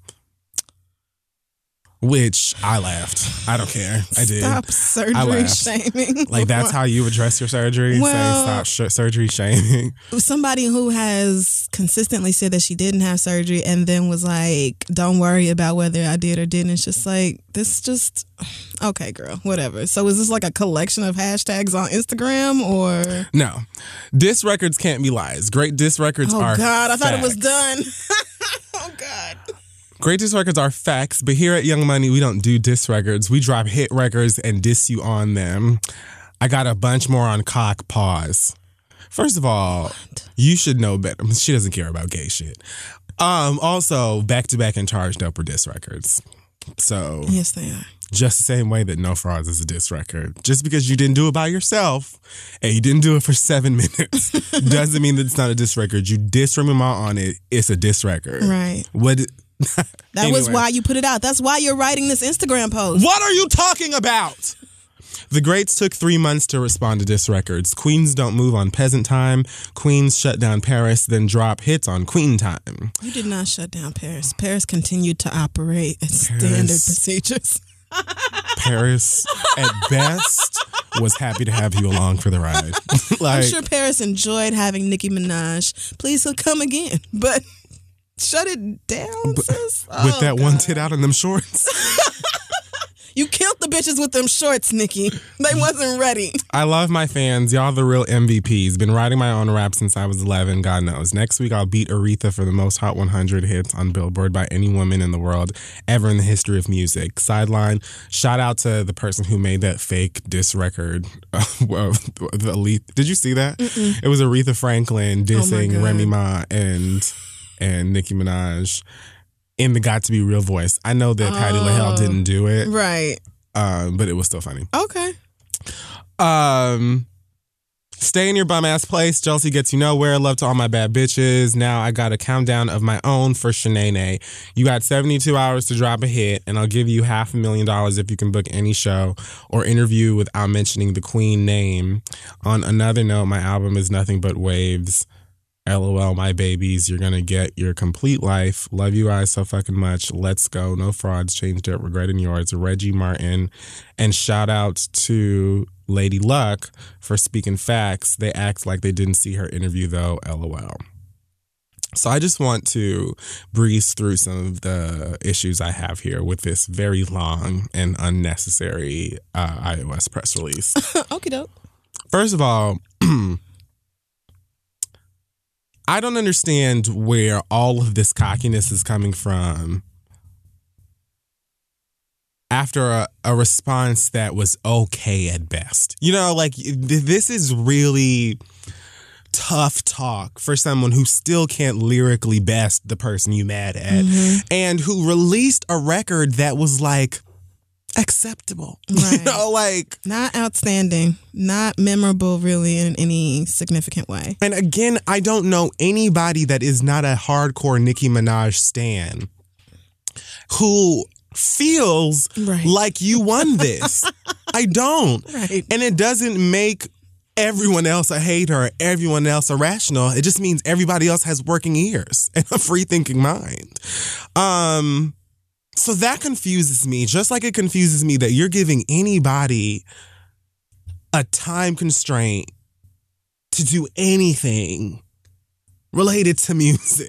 Speaker 1: Which I laughed. I don't care. I did.
Speaker 2: Stop
Speaker 1: I
Speaker 2: surgery
Speaker 1: laughed.
Speaker 2: shaming.
Speaker 1: Like, that's how you address your surgery?
Speaker 2: Well-
Speaker 1: Say stop sh- surgery shaming.
Speaker 2: Somebody who has consistently said that she didn't have surgery and then was like, don't worry about whether I did or didn't. It's just like, this just, okay, girl, whatever. So is this like a collection of hashtags on Instagram or?
Speaker 1: No. Diss records can't be lies. Great diss records
Speaker 2: Oh,
Speaker 1: are
Speaker 2: God, I thought it was
Speaker 1: facts.
Speaker 2: done. Oh, God.
Speaker 1: Great diss records are facts, but here at Young Money, we don't do diss records. We drop hit records and diss you on them. I got a bunch more on cock. Pause. First of all, what? You should know better. She doesn't care about gay shit. Um, also, back to back and charged up are diss records. So
Speaker 2: yes, they are.
Speaker 1: Just the same way that No Frauds is a diss record. Just because you didn't do it by yourself and you didn't do it for seven minutes doesn't mean that it's not a diss record. You diss Remy Ma on it, it's a diss record.
Speaker 2: Right.
Speaker 1: What?
Speaker 2: That
Speaker 1: anyway.
Speaker 2: was why you put it out. That's why you're writing this Instagram post.
Speaker 1: What are you talking about? The Greats took three months to respond to diss records. Queens don't move on peasant time. Queens shut down Paris, then drop hits on Queen time.
Speaker 2: You did not shut down Paris. Paris continued to operate at
Speaker 1: Paris.
Speaker 2: standard procedures.
Speaker 1: Paris, at best, was happy to have you along for the ride. like,
Speaker 2: I'm sure Paris enjoyed having Nicki Minaj. Please he'll come again. But shut it down,
Speaker 1: but,
Speaker 2: sis.
Speaker 1: with
Speaker 2: Oh,
Speaker 1: that
Speaker 2: God.
Speaker 1: one tit out in them shorts.
Speaker 2: You killed the bitches with them shorts, Nicki. They wasn't ready.
Speaker 1: I love my fans. Y'all the real M V Ps. Been writing my own rap since I was eleven, God knows. Next week, I'll beat Aretha for the most Hot one hundred hits on Billboard by any woman in the world ever in the history of music. Sideline, shout out to the person who made that fake diss record. the elite. Did you see that?
Speaker 2: Mm-mm.
Speaker 1: It was Aretha Franklin dissing
Speaker 2: Oh
Speaker 1: Remy Ma and, and Nicki Minaj in the Got to Be Real voice. I know that Patti
Speaker 2: Oh.
Speaker 1: LaHelle didn't do it,
Speaker 2: Right.
Speaker 1: um, but it was still funny.
Speaker 2: Okay.
Speaker 1: Um, stay in your bum ass place. Jealousy gets you nowhere. Love to all my bad bitches. Now I got a countdown of my own for Shanae. You got seventy-two hours to drop a hit, and I'll give you half a million dollars if you can book any show or interview without mentioning the queen name. On another note, my album is nothing but waves. LOL, my babies, you're gonna get your complete life. Love you guys so fucking much. Let's go. No frauds. Changed it. Regretting yours. Reggie Martin. And shout out to Lady Luck for speaking facts. They act like they didn't see her interview though. LOL. So I just want to breeze through some of the issues I have here with this very long and unnecessary uh, iOS press release.
Speaker 2: Okie doke.
Speaker 1: First of all, I don't understand where all of this cockiness is coming from after a, a response that was okay at best. You know, like, th- this is really tough talk for someone who still can't lyrically best the person you mad at,
Speaker 2: Mm-hmm.
Speaker 1: and who released a record that was like acceptable.
Speaker 2: Right.
Speaker 1: You know, like,
Speaker 2: Not outstanding. Not memorable, really, in any significant way.
Speaker 1: and again, I don't know anybody that is not a hardcore Nicki Minaj stan who feels
Speaker 2: Right.
Speaker 1: like you won this. I don't.
Speaker 2: Right.
Speaker 1: And it doesn't make everyone else a hater, everyone else irrational. It just means everybody else has working ears and a free thinking mind. Um, so that confuses me, just like it confuses me that you're giving anybody a time constraint to do anything related to music.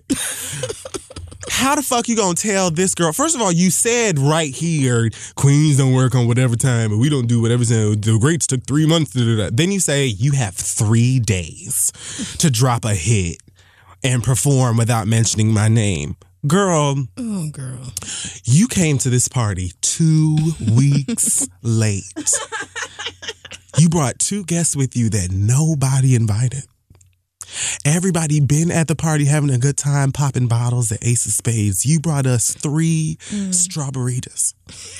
Speaker 1: How the fuck you gonna tell this girl? First of all, you said right here, queens don't work on whatever time, and we don't do whatever time. The greats took three months to do that. Then you say you have three days to drop a hit and perform without mentioning my name. Girl,
Speaker 2: oh girl,
Speaker 1: you came to this party two weeks late. You brought two guests with you that nobody invited. Everybody been at the party having a good time, popping bottles at Ace of Spades. You brought us three mm. strawberries.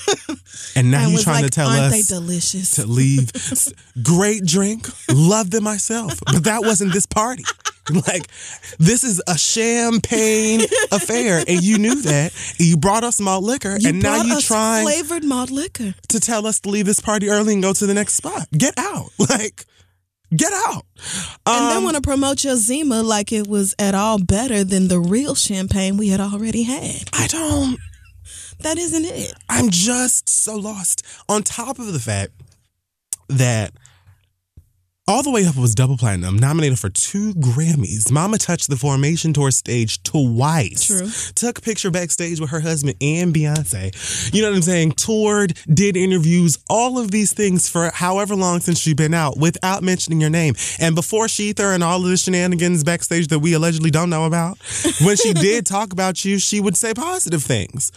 Speaker 1: And now you're trying
Speaker 2: like,
Speaker 1: to tell
Speaker 2: aren't
Speaker 1: us
Speaker 2: they delicious?
Speaker 1: to leave. Great drink. Love them myself. But that wasn't this party. Like, this is a champagne affair. And you knew that. And you brought us malt liquor.
Speaker 2: You
Speaker 1: and now you're
Speaker 2: us
Speaker 1: trying
Speaker 2: flavored malt liquor
Speaker 1: to tell us to leave this party early and go to the next spot. Get out. Like, get out.
Speaker 2: And
Speaker 1: um,
Speaker 2: then want to promote your Zima like it was at all better than the real champagne we had already had.
Speaker 1: I don't.
Speaker 2: That isn't it.
Speaker 1: I'm just so lost. On top of the fact that All the Way Up was double platinum, nominated for two Grammys. Mama touched the Formation Tour stage twice.
Speaker 2: True.
Speaker 1: Took a picture backstage with her husband and Beyonce. You know what I'm saying? Toured, did interviews, all of these things for however long since she's been out without mentioning your name. And before Sheether and all of the shenanigans backstage that we allegedly don't know about, when she did talk about you, she would say positive things.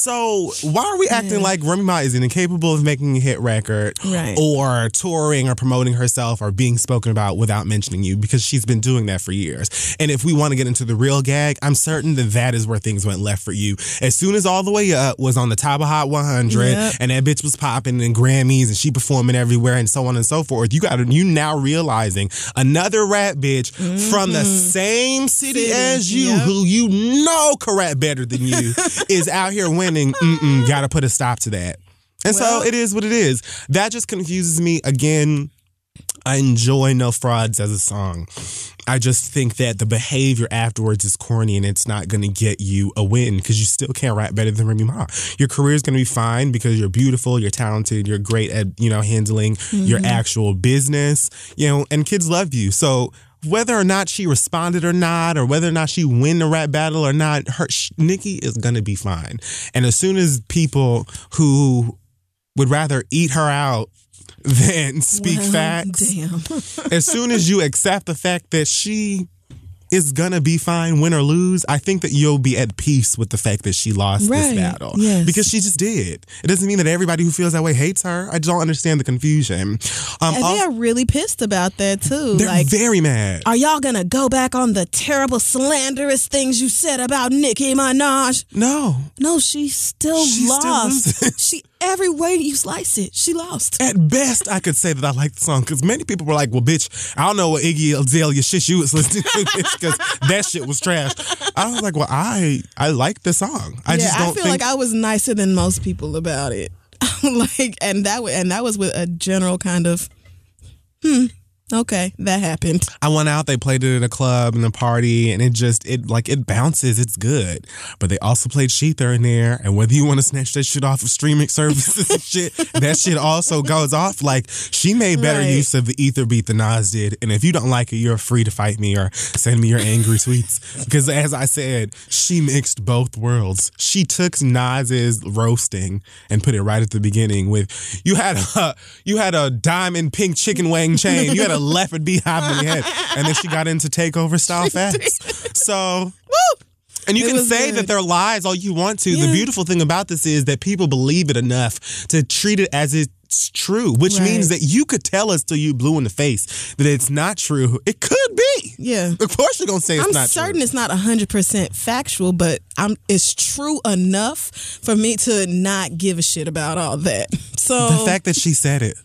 Speaker 1: So why are we acting yeah. like Remy Ma is incapable of making a hit record
Speaker 2: right.
Speaker 1: or touring or promoting herself or being spoken about without mentioning you? Because she's been doing that for years. And if we want to get into the real gag, I'm certain that that is where things went left for you. As soon as All the Way Up was on the top of Hot one hundred yep. and that bitch was popping in Grammys and she performing everywhere and so on and so forth, you got you now realizing another rap bitch mm-hmm. from the same city, city. as you yep. who you know can rap better than you is out here winning. Mm-mm, gotta put a stop to that. And well, so it is what it is. That just confuses me again. I enjoy No Frauds as a song. I just think that the behavior afterwards is corny and it's not going to get you a win because you still can't rap better than Remy Ma. Your career is going to be fine because you're beautiful, you're talented, you're great at, you know, handling mm-hmm. your actual business, you know, and kids love you. So whether or not she responded or not, or whether or not she win the rap battle or not, her Nicki is going to be fine. And as soon as people who would rather eat her out than speak
Speaker 2: well,
Speaker 1: facts.
Speaker 2: Damn.
Speaker 1: As soon as you accept the fact that she is gonna be fine, win or lose, I think that you'll be at peace with the fact that she lost
Speaker 2: right.
Speaker 1: this battle.
Speaker 2: Yes.
Speaker 1: Because she just did. It doesn't mean that everybody who feels that way hates her. I don't understand the confusion. Um,
Speaker 2: and they are really pissed about that too.
Speaker 1: They're
Speaker 2: like,
Speaker 1: very mad.
Speaker 2: Are y'all gonna go back on the terrible slanderous things you said about Nicki Minaj?
Speaker 1: No.
Speaker 2: No, she still
Speaker 1: She's
Speaker 2: lost.
Speaker 1: Still
Speaker 2: she every way you slice it, she lost.
Speaker 1: At best, I could say that I like the song because many people were like, well, bitch, I don't know what Iggy Azalea shit you was listening to because that shit was trash. I was like, well, I I like the song. I
Speaker 2: yeah,
Speaker 1: just don't
Speaker 2: I feel
Speaker 1: think...
Speaker 2: like I was nicer than most people about it. like, and that and that was with a general kind of, hmm. Okay, that happened.
Speaker 1: I went out, they played it at a club and a party, and it just, it like, it bounces, it's good. But they also played Sheether in there, and whether you want to snatch that shit off of streaming services and shit, that shit also goes off. Like, she made better
Speaker 2: right.
Speaker 1: use of the ether beat than Nas did, and if you don't like it, you're free to fight me or send me your angry tweets. Because as I said, she mixed both worlds. She took Nas's roasting and put it right at the beginning with, you had a, you had a diamond pink chicken wing chain, you had a leopard beehive on your head, and then she got into takeover style facts. So, woo! And you it can say good. that they're lies all you want to. Yeah. The beautiful thing about this is that people believe it enough to treat it as it's true, which right. means that you could tell us till you blue in the face that it's not true. It could be.
Speaker 2: Yeah.
Speaker 1: Of course you're going to say it's
Speaker 2: I'm
Speaker 1: not true.
Speaker 2: I'm certain it's not one hundred percent factual, but I'm it's true enough for me to not give a shit about all that. So
Speaker 1: the fact that she said it.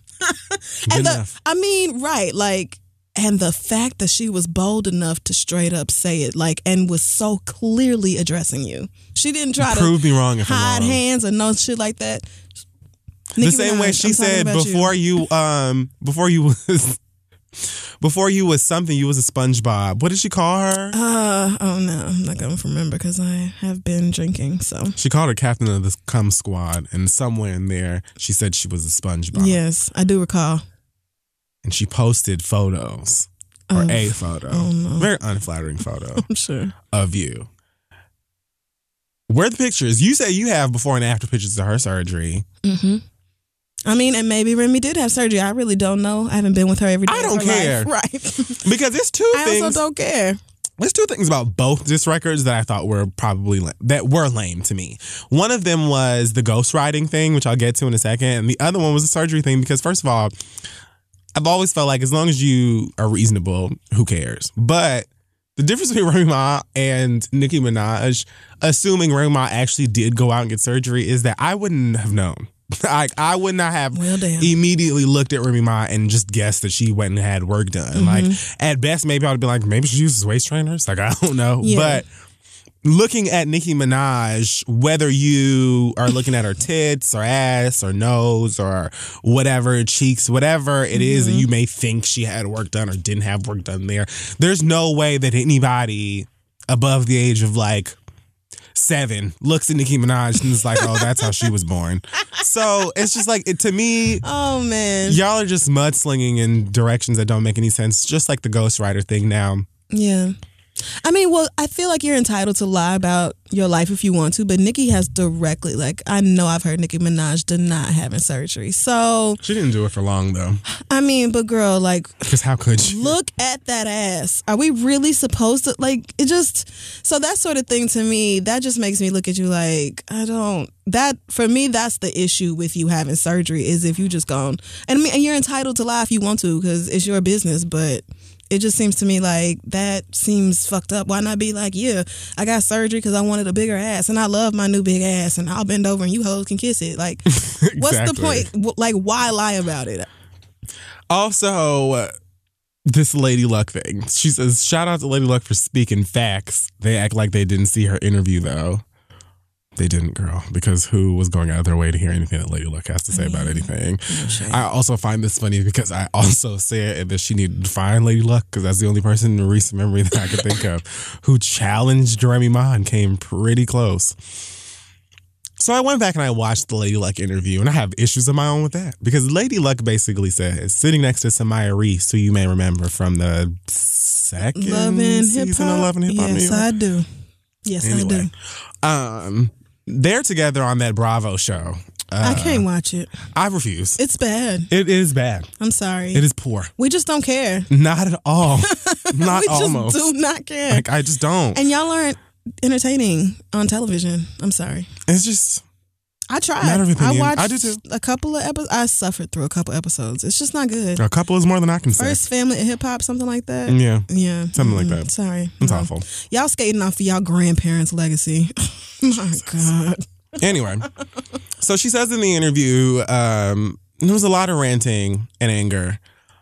Speaker 2: and the, I mean, right, like, and the fact that she was bold enough to straight up say it, like, and was so clearly addressing you. She didn't try
Speaker 1: Prove
Speaker 2: to
Speaker 1: me wrong if
Speaker 2: hide
Speaker 1: I'm wrong.
Speaker 2: hands or no shit like that.
Speaker 1: The
Speaker 2: Nicki
Speaker 1: same
Speaker 2: Minaj,
Speaker 1: way she
Speaker 2: I'm
Speaker 1: said before you. you, um, before you was. Before you was something, you was a SpongeBob. What did she call her?
Speaker 2: Uh, oh no, I'm not going to remember because I have been drinking, so.
Speaker 1: She called her captain of the cum squad, and somewhere in there, she said she was a SpongeBob.
Speaker 2: Yes, I do recall.
Speaker 1: And she posted photos or
Speaker 2: oh,
Speaker 1: a photo,
Speaker 2: oh no.
Speaker 1: very unflattering photo
Speaker 2: I'm sure.
Speaker 1: of you. Where are the pictures? You say you have before and after pictures of her surgery.
Speaker 2: Mm-hmm. I mean, and maybe Remy did have surgery. I really don't know. I haven't been with her every day.
Speaker 1: I don't
Speaker 2: of her
Speaker 1: care.
Speaker 2: life. Right.
Speaker 1: Because it's two
Speaker 2: I
Speaker 1: things.
Speaker 2: also don't care.
Speaker 1: There's two things about both disc records that I thought were probably la- that were lame to me. One of them was the ghostwriting thing, which I'll get to in a second, and the other one was the surgery thing. Because first of all, I've always felt like as long as you are reasonable, who cares? But the difference between Remy Ma and Nicki Minaj, assuming Remy Ma actually did go out and get surgery, is that I wouldn't have known. Like I would not have
Speaker 2: well,
Speaker 1: immediately looked at Remy Ma and just guessed that she went and had work done. Mm-hmm. Like at best, maybe I'd be like, maybe she uses waist trainers. Like I don't know. Yeah. But looking at Nicki Minaj, whether you are looking at her tits or ass or nose or whatever, cheeks, whatever it mm-hmm. is that you may think she had work done or didn't have work done there, there's no way that anybody above the age of like seven looks at Nicki Minaj and is like, oh, that's how she was born. So it's just like, it, to me,
Speaker 2: oh man,
Speaker 1: y'all are just mudslinging in directions that don't make any sense, just like the ghostwriter thing now.
Speaker 2: Yeah. I mean, well, I feel like you're entitled to lie about your life if you want to, but Nicki has directly, like, I know I've heard Nicki Minaj deny having surgery. So
Speaker 1: she didn't do it for long, though.
Speaker 2: I mean, but girl, like,
Speaker 1: because how could you?
Speaker 2: Look at that ass. Are we really supposed to, like, it just, so that sort of thing to me, that just makes me look at you like, I don't, that, for me, that's the issue with you having surgery is if you just gone, and I mean, and you're entitled to lie if you want to because it's your business, but it just seems to me like that seems fucked up. Why not be like, yeah, I got surgery because I wanted a bigger ass and I love my new big ass and I'll bend over and you hoes can kiss it. Like, exactly. What's the point? Like, why lie about it?
Speaker 1: Also, uh, this Lady Luck thing. She says, shout out to Lady Luck for speaking facts. They act like they didn't see her interview, though. They didn't, girl, because who was going out of their way to hear anything that Lady Luck has to say about anything? No, I also find this funny because I also said that she needed to find Lady Luck because that's the only person in recent memory that I could think of who challenged Remy Ma and came pretty close. So I went back and I watched the Lady Luck interview, and I have issues of my own with that because Lady Luck basically says, sitting next to Samaya Reese, who you may remember from the second
Speaker 2: Love and
Speaker 1: season
Speaker 2: Hip-Hop?
Speaker 1: of Love and Hip Hop.
Speaker 2: Yes, I do. Yes,
Speaker 1: anyway,
Speaker 2: I do.
Speaker 1: Um... They're together on that Bravo show. Uh,
Speaker 2: I can't watch it.
Speaker 1: I refuse.
Speaker 2: It's bad.
Speaker 1: It is bad.
Speaker 2: I'm sorry.
Speaker 1: It is poor.
Speaker 2: We just don't care.
Speaker 1: Not at all. Not
Speaker 2: we
Speaker 1: almost.
Speaker 2: We just do not care.
Speaker 1: Like, I just don't.
Speaker 2: And y'all aren't entertaining on television. I'm sorry.
Speaker 1: It's just...
Speaker 2: I tried.
Speaker 1: Matter of opinion.
Speaker 2: I watched
Speaker 1: I did too.
Speaker 2: a couple of episodes. I suffered through a couple episodes. It's just not good.
Speaker 1: A couple is more than I can say.
Speaker 2: First Family Hip Hop, something like that.
Speaker 1: Yeah.
Speaker 2: Yeah.
Speaker 1: Something
Speaker 2: mm,
Speaker 1: like that.
Speaker 2: Sorry.
Speaker 1: It's
Speaker 2: no.
Speaker 1: awful.
Speaker 2: Y'all skating off of y'all grandparents' legacy. My God.
Speaker 1: Anyway, so she says in the interview, um, there was a lot of ranting and anger,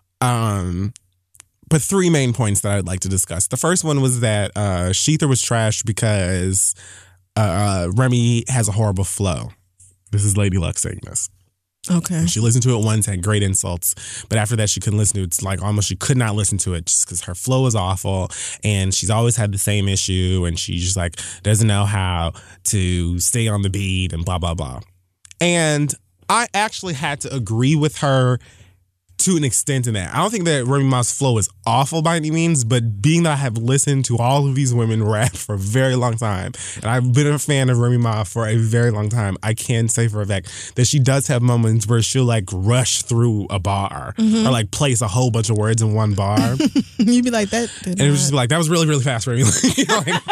Speaker 1: um, but three main points that I'd like to discuss. The first one was that uh, Sheether was trashed because uh, Remy has a horrible flow. This is Lady Luck saying this.
Speaker 2: Okay.
Speaker 1: She listened to it once, had great insults, but after that she couldn't listen to it. It's like almost she could not listen to it just because her flow is awful and she's always had the same issue and she just like doesn't know how to stay on the beat and blah, blah, blah. And I actually had to agree with her to an extent in that. I don't think that Remy Ma's flow is awful by any means, but being that I have listened to all of these women rap for a very long time, and I've been a fan of Remy Ma for a very long time, I can say for a fact that she does have moments where she'll like rush through a bar mm-hmm. or like place a whole bunch of words in one bar.
Speaker 2: You'd be like, that did
Speaker 1: And
Speaker 2: not.
Speaker 1: it was just like, that was really, really fast, Remy. Like,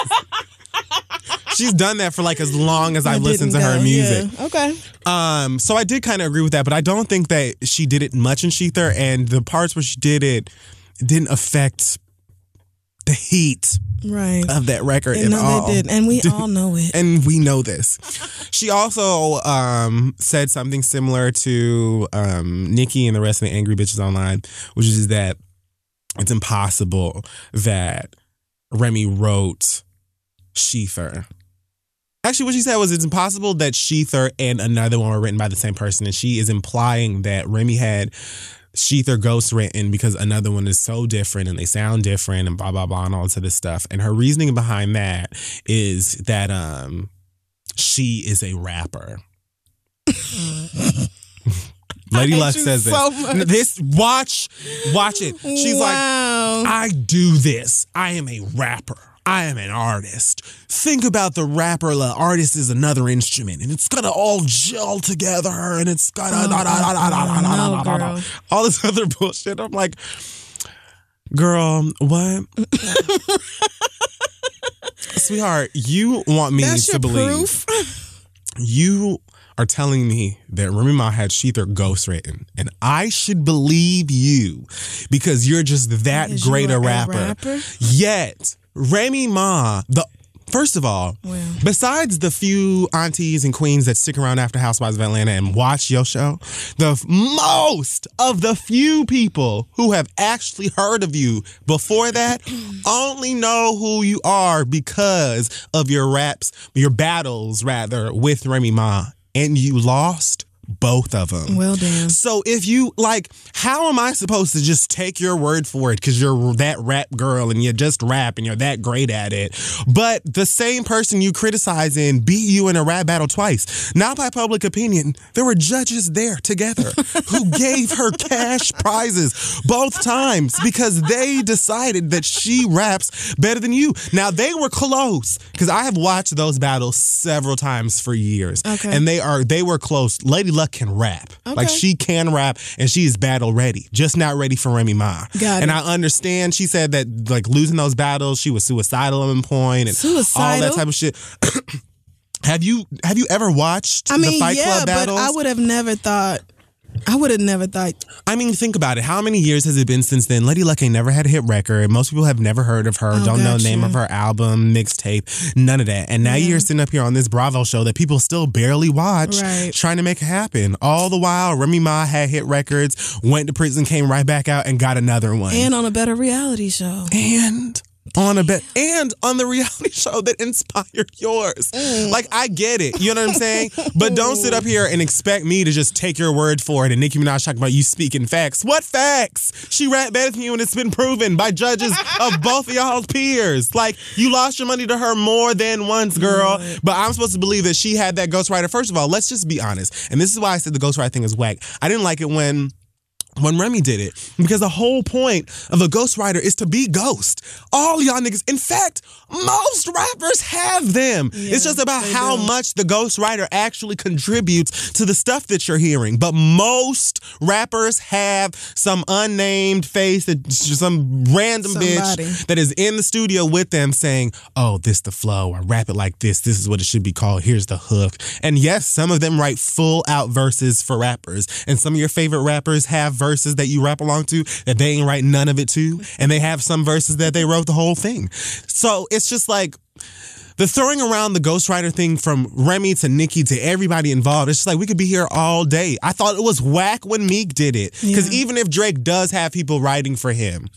Speaker 1: she's done that for like as long as I've listened to
Speaker 2: go.
Speaker 1: her music.
Speaker 2: Yeah. Okay.
Speaker 1: Um, so I did kind of agree with that, but I don't think that she did it much in Sheether, and the parts where she did it didn't affect the heat
Speaker 2: right.
Speaker 1: of that record
Speaker 2: and
Speaker 1: at
Speaker 2: no,
Speaker 1: all.
Speaker 2: they did, and we all know it.
Speaker 1: And we know this. She also um, said something similar to um, Nicki and the rest of the angry bitches online, which is that it's impossible that Remy wrote Sheether. Actually, what she said was it's impossible that Sheether and another one were written by the same person, and she is implying that Remy had Sheether ghost written because another one is so different and they sound different and blah, blah, blah, and all of this stuff. And her reasoning behind that is that um, she is a rapper. Lady Luck says
Speaker 2: so
Speaker 1: this. This watch, watch it. She's
Speaker 2: wow. girl.
Speaker 1: I do this. I am a rapper. I am an artist. Think about the rapper. The artist is another instrument, and it's gonna all gel together, and it's gonna
Speaker 2: Oh,
Speaker 1: da, da, da, da, da, da, da,
Speaker 2: no,
Speaker 1: da, da,
Speaker 2: girl.
Speaker 1: all this other bullshit. I'm like, girl, what? Sweetheart, you want me
Speaker 2: That's
Speaker 1: to
Speaker 2: your
Speaker 1: believe
Speaker 2: proof?
Speaker 1: you are telling me that Remy Ma had Sheether ghostwritten, and I should believe you because you're just that
Speaker 2: Because
Speaker 1: great
Speaker 2: you
Speaker 1: a
Speaker 2: are a
Speaker 1: rapper.
Speaker 2: rapper?
Speaker 1: Yet, Remy Ma, the first of all,
Speaker 2: Well.
Speaker 1: besides the few aunties and queens that stick around after Housewives of Atlanta and watch your show, the f- most of the few people who have actually heard of you before that only know who you are because of your raps, your battles rather, with Remy Ma. And you lost both of them.
Speaker 2: Well, damn.
Speaker 1: So if you, like, how am I supposed to just take your word for it because you're that rap girl and you just rap and you're that great at it? But the same person you criticize in beat you in a rap battle twice. Not by public opinion. There were judges there together who gave her cash prizes both times because they decided that she raps better than you. Now, they were close because I have watched those battles several times for years.
Speaker 2: Okay.
Speaker 1: And they are they were close. Lady Luck can rap.
Speaker 2: Okay.
Speaker 1: Like, she can rap and she is battle ready, just not ready for Remy Ma.
Speaker 2: Got
Speaker 1: and
Speaker 2: it.
Speaker 1: I understand she said that, like, losing those battles, she was suicidal at one point and all
Speaker 2: Suicidal?
Speaker 1: that type of shit. have you have you ever watched
Speaker 2: I mean,
Speaker 1: the Fight
Speaker 2: yeah,
Speaker 1: Club
Speaker 2: but
Speaker 1: battles?
Speaker 2: I would have never thought. I would have never thought.
Speaker 1: I mean, think about it. How many years has it been since then? Lady Luck ain't never had a hit record. Most people have never heard of her,
Speaker 2: Oh,
Speaker 1: don't know the name
Speaker 2: gotcha.
Speaker 1: of her album, mixtape, none of that. And now
Speaker 2: Yeah.
Speaker 1: you're sitting up here on this Bravo show that people still barely watch,
Speaker 2: Right.
Speaker 1: trying to make it happen. All the while, Remy Ma had hit records, went to prison, came right back out, and got another one.
Speaker 2: And on a better reality show.
Speaker 1: And on a bet and on the reality show that inspired yours. Like, I get it. You know what I'm saying? But don't sit up here and expect me to just take your word for it. And Nicki Minaj talking about you speaking facts. What facts? She rap better than you, and it's been proven by judges of both of y'all's peers. Like, you lost your money to her more than once, girl.
Speaker 2: Right.
Speaker 1: But I'm supposed to believe that she had that ghostwriter. First of all, let's just be honest. And this is why I said the ghostwriter thing is whack. I didn't like it when When Remy did it, because the whole point of a ghostwriter is to be ghost. All y'all niggas, in fact, most rappers have them.
Speaker 2: Yeah,
Speaker 1: it's just about
Speaker 2: they
Speaker 1: how
Speaker 2: do.
Speaker 1: much the ghostwriter actually contributes to the stuff that you're hearing. But most rappers have some unnamed face, that some random
Speaker 2: Somebody.
Speaker 1: bitch that is in the studio with them saying, oh, this the flow, or rap it like this. This is what it should be called. Here's the hook. And yes, some of them write full out verses for rappers. And some of your favorite rappers have verses that you rap along to that they ain't write none of it to. And they have some verses that they wrote the whole thing. So it's just like the throwing around the ghostwriter thing from Remy to Nicki to everybody involved. It's just like we could be here all day. I thought it was whack when Meek did it. Because
Speaker 2: Yeah.
Speaker 1: even if Drake does have people writing for him,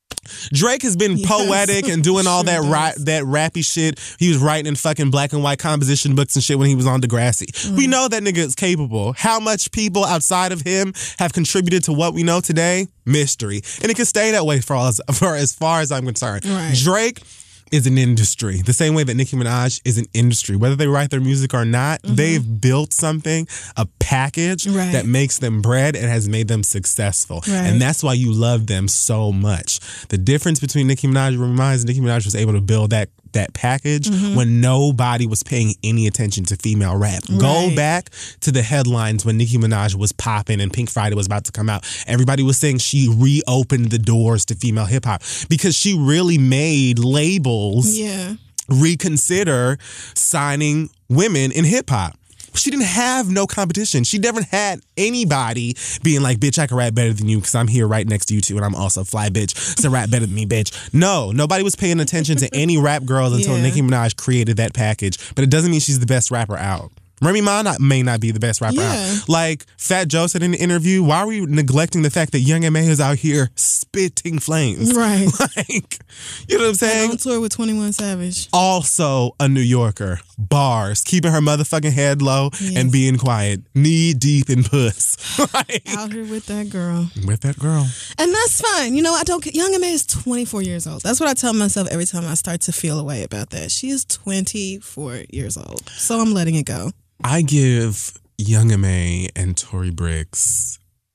Speaker 1: Drake has been
Speaker 2: Yes.
Speaker 1: poetic and doing all
Speaker 2: Sure
Speaker 1: that
Speaker 2: does.
Speaker 1: ra- that rappy shit. He was writing in fucking black and white composition books and shit when he was on Degrassi.
Speaker 2: Mm.
Speaker 1: We know that nigga is capable. How much people outside of him have contributed to what we know today? Mystery. And it can stay that way for, all, for as far as I'm concerned.
Speaker 2: Right.
Speaker 1: Drake is an industry. The same way that Nicki Minaj is an industry. Whether they write their music or not,
Speaker 2: Mm-hmm.
Speaker 1: they've built something, a package
Speaker 2: Right.
Speaker 1: that makes them bread and has made them successful.
Speaker 2: Right.
Speaker 1: And that's why you love them so much. The difference between Nicki Minaj and Remy Ma is Nicki Minaj was able to build that that package
Speaker 2: Mm-hmm.
Speaker 1: when nobody was paying any attention to female rap. Go
Speaker 2: Right.
Speaker 1: back to the headlines when Nicki Minaj was popping and Pink Friday was about to come out. Everybody was saying she reopened the doors to female hip hop because she really made labels
Speaker 2: Yeah.
Speaker 1: reconsider signing women in hip hop. She didn't have no competition. She never had anybody being like, bitch, I can rap better than you because I'm here right next to you too and I'm also fly, bitch, so rap better than me, bitch. No, nobody was paying attention to any rap girls until
Speaker 2: Yeah.
Speaker 1: Nicki Minaj created that package. But it doesn't mean she's the best rapper out. Remy Ma not, may not be the best rapper
Speaker 2: Yeah.
Speaker 1: out. Like Fat Joe said in the interview, why are we neglecting the fact that Young M A is out here spitting flames?
Speaker 2: Right.
Speaker 1: Like, you know what I'm saying?
Speaker 2: On tour with twenty-one Savage.
Speaker 1: Also a New Yorker. Bars. Keeping her motherfucking head low
Speaker 2: Yes.
Speaker 1: and being quiet. Knee deep in puss. Like,
Speaker 2: Out here with that girl.
Speaker 1: with that girl.
Speaker 2: And that's fine. You know, I don't. Young M A is twenty-four years old. That's what I tell myself every time I start to feel a way about that. She is twenty-four years old. So I'm letting it go.
Speaker 1: I give Young M A and Tory Briggs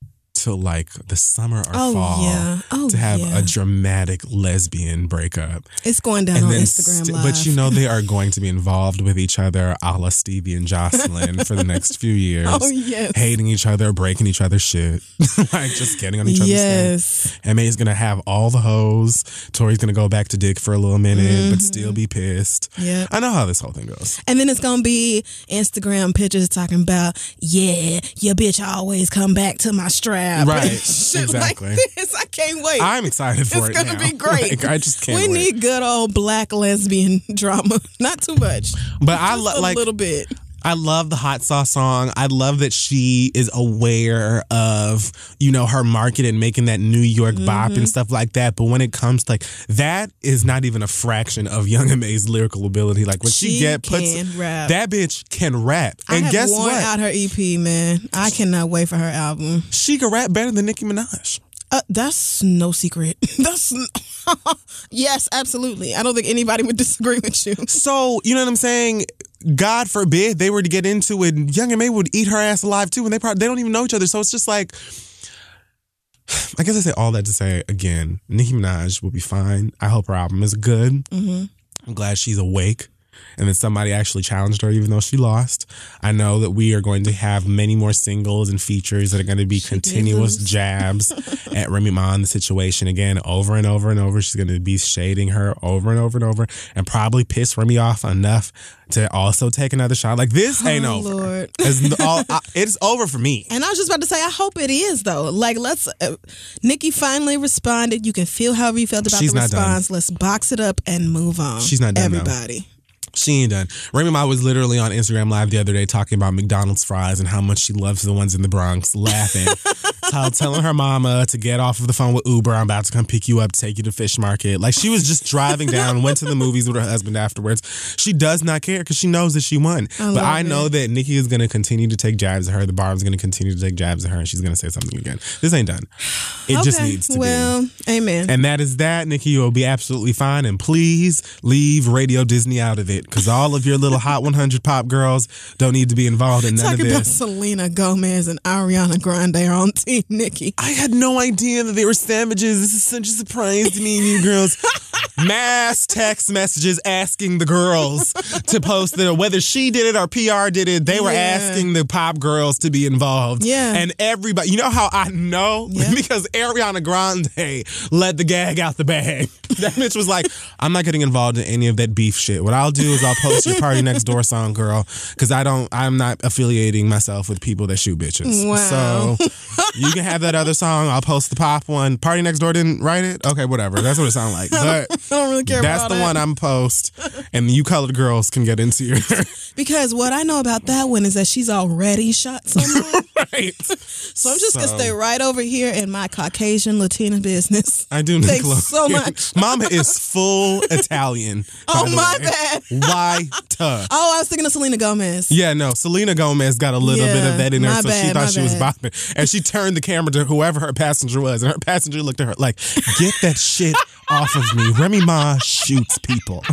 Speaker 1: till like the summer or
Speaker 2: Oh,
Speaker 1: fall
Speaker 2: yeah. Oh,
Speaker 1: to have
Speaker 2: yeah.
Speaker 1: a dramatic lesbian breakup.
Speaker 2: It's going down
Speaker 1: And
Speaker 2: on
Speaker 1: then
Speaker 2: Instagram
Speaker 1: st-
Speaker 2: Live.
Speaker 1: But you know they are going to be involved with each other a la Stevie and Jocelyn for the next few years.
Speaker 2: Oh, yes.
Speaker 1: Hating each other, breaking each other's shit. Like just getting on each other's
Speaker 2: Yes.
Speaker 1: skin. M A is going to have all the hoes. Tori's going to go back to Dick for a little minute, mm-hmm. but still be pissed.
Speaker 2: Yep.
Speaker 1: I know how this whole thing goes.
Speaker 2: And then it's going to be Instagram pictures talking about, yeah, your bitch always come back to my strap.
Speaker 1: Right.
Speaker 2: Shit
Speaker 1: Exactly.
Speaker 2: like this. I can't wait.
Speaker 1: I'm excited for
Speaker 2: it's
Speaker 1: it
Speaker 2: gonna
Speaker 1: now.
Speaker 2: be great.
Speaker 1: Like, I just can't
Speaker 2: We
Speaker 1: wait.
Speaker 2: need good old black lesbian drama. Not too much.
Speaker 1: But I
Speaker 2: Just
Speaker 1: lo-
Speaker 2: a
Speaker 1: like
Speaker 2: little bit.
Speaker 1: I love the hot sauce song. I love that she is aware of, you know, her market and making that New York bop
Speaker 2: Mm-hmm.
Speaker 1: and stuff like that. But when it comes to like that is not even a fraction of Young M A's lyrical ability. Like when she,
Speaker 2: She
Speaker 1: get puts
Speaker 2: can rap.
Speaker 1: that bitch can rap.
Speaker 2: I
Speaker 1: And
Speaker 2: have
Speaker 1: guess
Speaker 2: worn
Speaker 1: what?
Speaker 2: out her E P, man. I cannot wait for her album.
Speaker 1: She can rap better than Nicki Minaj.
Speaker 2: Uh, that's no secret. That's yes, absolutely. I don't think anybody would disagree with you.
Speaker 1: So, you know what I'm saying? God forbid they were to get into it. Young M A would eat her ass alive too, and they probably they don't even know each other. So it's just like, I guess I say all that to say again, Nicki Minaj will be fine. I hope her album is good.
Speaker 2: Mm-hmm.
Speaker 1: I'm glad she's awake. And that somebody actually challenged her even though she lost. I know that we are going to have many more singles and features that are going to be
Speaker 2: She
Speaker 1: continuous
Speaker 2: did lose.
Speaker 1: jabs at Remy Ma in the situation again, over and over and over. She's going to be shading her over and over and over and probably piss Remy off enough to also take another shot. Like this ain't
Speaker 2: Oh,
Speaker 1: over.
Speaker 2: Lord.
Speaker 1: It's, all, I, it's over for me.
Speaker 2: And I was just about to say, I hope it is though. Like, let's. Uh, Nikki finally responded. You can feel however you felt about
Speaker 1: She's
Speaker 2: the
Speaker 1: not done.
Speaker 2: response. Let's box it up and move on.
Speaker 1: She's not done, though.
Speaker 2: Everybody.
Speaker 1: She ain't done. Remy Ma was literally on Instagram Live the other day talking about McDonald's fries and how much she loves the ones in the Bronx, laughing. Tell, telling her mama to get off of the phone with Uber. I'm about to come pick you up, take you to Fish Market. Like she was just driving down, went to the movies with her husband afterwards. She does not care because she knows that she won.
Speaker 2: I
Speaker 1: but
Speaker 2: love
Speaker 1: I know
Speaker 2: it.
Speaker 1: that Nikki is going to continue to take jabs at her. The bar is going to continue to take jabs at her and she's going to say something again. This ain't done. It
Speaker 2: Okay,
Speaker 1: just needs to
Speaker 2: well,
Speaker 1: be.
Speaker 2: amen.
Speaker 1: And that is that. Nikki, you'll be absolutely fine. And please leave Radio Disney out of it because all of your little Hot one hundred pop girls don't need to be involved in none
Speaker 2: Talking
Speaker 1: of
Speaker 2: about
Speaker 1: this.
Speaker 2: Selena Gomez and Ariana Grande are on Team Nikki.
Speaker 1: I had no idea that they were sandwiches. This is such a surprise to me and you girls. Mass text messages asking the girls to post it. Whether she did it or P R did it, they were
Speaker 2: Yeah.
Speaker 1: asking the pop girls to be involved.
Speaker 2: Yeah.
Speaker 1: And everybody, you know how I know?
Speaker 2: Yeah.
Speaker 1: Because Ariana Grande let the gag out the bag. That bitch was like, I'm not getting involved in any of that beef shit. What I'll do is I'll post your Party Next Door song, girl, because I don't, I'm not affiliating myself with people that shoot bitches.
Speaker 2: Wow.
Speaker 1: So you can have that other song. I'll post the pop one. Party Next Door didn't write it? Okay, whatever. That's what it sounds like. But
Speaker 2: I don't really care
Speaker 1: that's
Speaker 2: about
Speaker 1: the
Speaker 2: that.
Speaker 1: one I'm post, and you colored girls can get into your
Speaker 2: Because what I know about that one is that she's already shot someone.
Speaker 1: right.
Speaker 2: So I'm just
Speaker 1: So-
Speaker 2: going to stay right over here in my Caucasian Latina business.
Speaker 1: I do.
Speaker 2: Thanks
Speaker 1: Nickelodeon.
Speaker 2: so much.
Speaker 1: Mama is full Italian.
Speaker 2: Oh,
Speaker 1: by the
Speaker 2: my
Speaker 1: way.
Speaker 2: bad.
Speaker 1: Why? Tuh.
Speaker 2: Oh, I was thinking of Selena Gomez.
Speaker 1: Yeah, no. Selena Gomez got a little
Speaker 2: Yeah,
Speaker 1: bit of that in her,
Speaker 2: my
Speaker 1: so she
Speaker 2: bad,
Speaker 1: thought
Speaker 2: my
Speaker 1: she was
Speaker 2: bad.
Speaker 1: bopping. And she turned the camera to whoever her passenger was, and her passenger looked at her like, "Get that shit off of me." Remy Ma shoots people.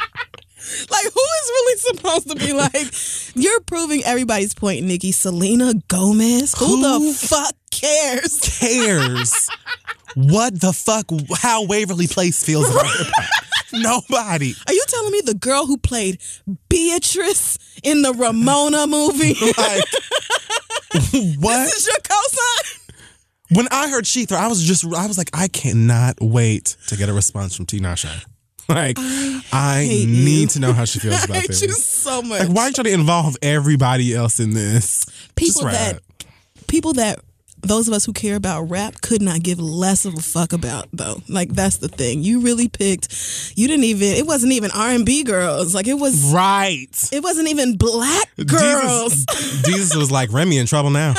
Speaker 2: Like, who is really supposed to be like, you're proving everybody's point, Nikki. Selena Gomez? Who,
Speaker 1: Who?
Speaker 2: the fuck cares?
Speaker 1: Cares what the fuck? How Waverly Place feels about hip hop? Nobody.
Speaker 2: Are you telling me the girl who played Beatrice in the Ramona movie?
Speaker 1: Like what?
Speaker 2: This is your cosign?
Speaker 1: When I heard She Throw, I was just, I was like, I cannot wait to get a response from Tinashe. Like, I, I
Speaker 2: hate
Speaker 1: need
Speaker 2: you.
Speaker 1: to know how she feels
Speaker 2: I
Speaker 1: about
Speaker 2: hate
Speaker 1: this.
Speaker 2: you so much.
Speaker 1: Like, why are you trying to involve everybody else in this?
Speaker 2: people
Speaker 1: Just
Speaker 2: that,
Speaker 1: rap.
Speaker 2: people that, those of us who care about rap could not give less of a fuck about, though. Like, that's the thing. You really picked, you didn't even, it wasn't even R and B girls. Like, it was,
Speaker 1: Right.
Speaker 2: it wasn't even black girls.
Speaker 1: Jesus, Jesus was like, Remy in trouble now.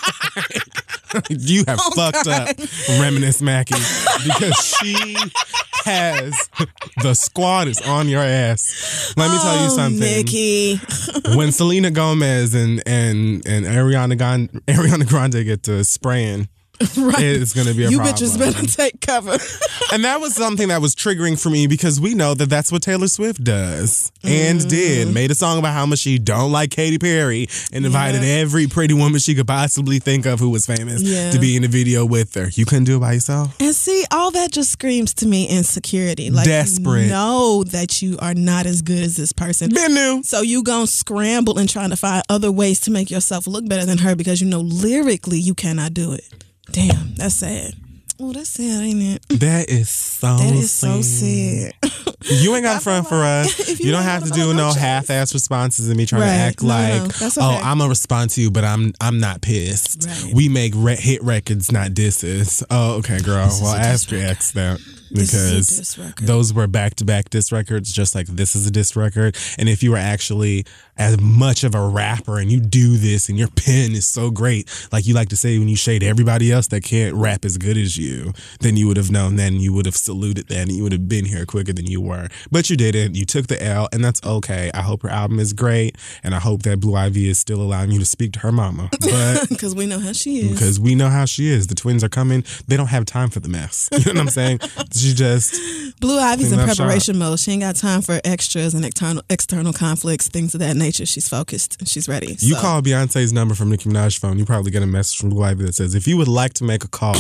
Speaker 1: You have
Speaker 2: Oh,
Speaker 1: fucked
Speaker 2: God.
Speaker 1: up, Reminisce Mackie, because she has, the squad is on your ass. Let me tell you
Speaker 2: Oh,
Speaker 1: something.
Speaker 2: Nikki.
Speaker 1: When Selena Gomez and and and Ariana Grande, Ariana Grande get to spraying
Speaker 2: Right.
Speaker 1: it's going to be a
Speaker 2: you
Speaker 1: problem.
Speaker 2: bitches better take cover.
Speaker 1: And that was something that was triggering for me because we know that that's what Taylor Swift does and
Speaker 2: Mm.
Speaker 1: did. Made a song about how much she don't like Katy Perry and invited
Speaker 2: Yeah.
Speaker 1: every pretty woman she could possibly think of who was famous
Speaker 2: Yeah.
Speaker 1: to be in the video with her. You couldn't do it by yourself?
Speaker 2: And see, all that just screams to me insecurity. Like,
Speaker 1: Desperate.
Speaker 2: you know that you are not as good as this person.
Speaker 1: Been new.
Speaker 2: So you gonna scramble and trying to find other ways to make yourself look better than her because you know lyrically you cannot do it. Damn, that's sad. Oh, that's sad, ain't it?
Speaker 1: That is so
Speaker 2: That is
Speaker 1: sad.
Speaker 2: so sad.
Speaker 1: You ain't got front for us.
Speaker 2: If
Speaker 1: You,
Speaker 2: you
Speaker 1: don't
Speaker 2: ain't
Speaker 1: have to
Speaker 2: got
Speaker 1: do
Speaker 2: no
Speaker 1: no
Speaker 2: chance.
Speaker 1: half-ass responses and me trying
Speaker 2: Right.
Speaker 1: to act
Speaker 2: No, no,
Speaker 1: like,
Speaker 2: no. That's
Speaker 1: oh,
Speaker 2: okay.
Speaker 1: I'm gonna respond to you, but I'm I'm not pissed.
Speaker 2: Right.
Speaker 1: We make re- hit records, not disses. Oh, okay, girl.
Speaker 2: This is
Speaker 1: Well,
Speaker 2: a
Speaker 1: ask
Speaker 2: diss
Speaker 1: your ex that.
Speaker 2: This is a
Speaker 1: Because
Speaker 2: diss record.
Speaker 1: those were back-to-back diss records, just like this is a diss record. And if you were actually as much of a rapper and you do this and your pen is so great, like you like to say when you shade everybody else that can't rap as good as you, then you would have known then, you would have saluted that, and you would have been here quicker than you were. But you didn't. You took the L, and that's okay. I hope her album is great, and I hope that Blue Ivy is still allowing you to speak to her mama. But
Speaker 2: Because we know how she is.
Speaker 1: because we know how she is. The twins are coming. They don't have time for the mess. You know what I'm saying? She just...
Speaker 2: Blue Ivy's in
Speaker 1: Clean up
Speaker 2: preparation mode. She ain't got time for extras and external external conflicts, things of that nature. She's focused and she's ready.
Speaker 1: You
Speaker 2: So.
Speaker 1: call Beyonce's number from Nicki Minaj's phone, you probably get a message from Blue Ivy that says, if you would like to make a call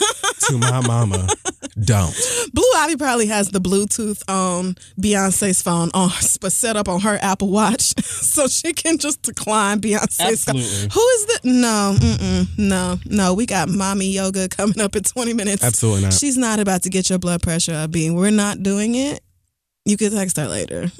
Speaker 1: to my mama, don't.
Speaker 2: Blue Ivy probably has the Bluetooth on Beyonce's phone on, but set up on her Apple Watch so she can just decline Beyonce's call.
Speaker 1: Absolutely.
Speaker 2: Who is the no, mm-mm, no, no. We got mommy yoga coming up in twenty minutes.
Speaker 1: Absolutely not.
Speaker 2: She's not about to get your blood pressure up. Being we're not doing it. You can text her later.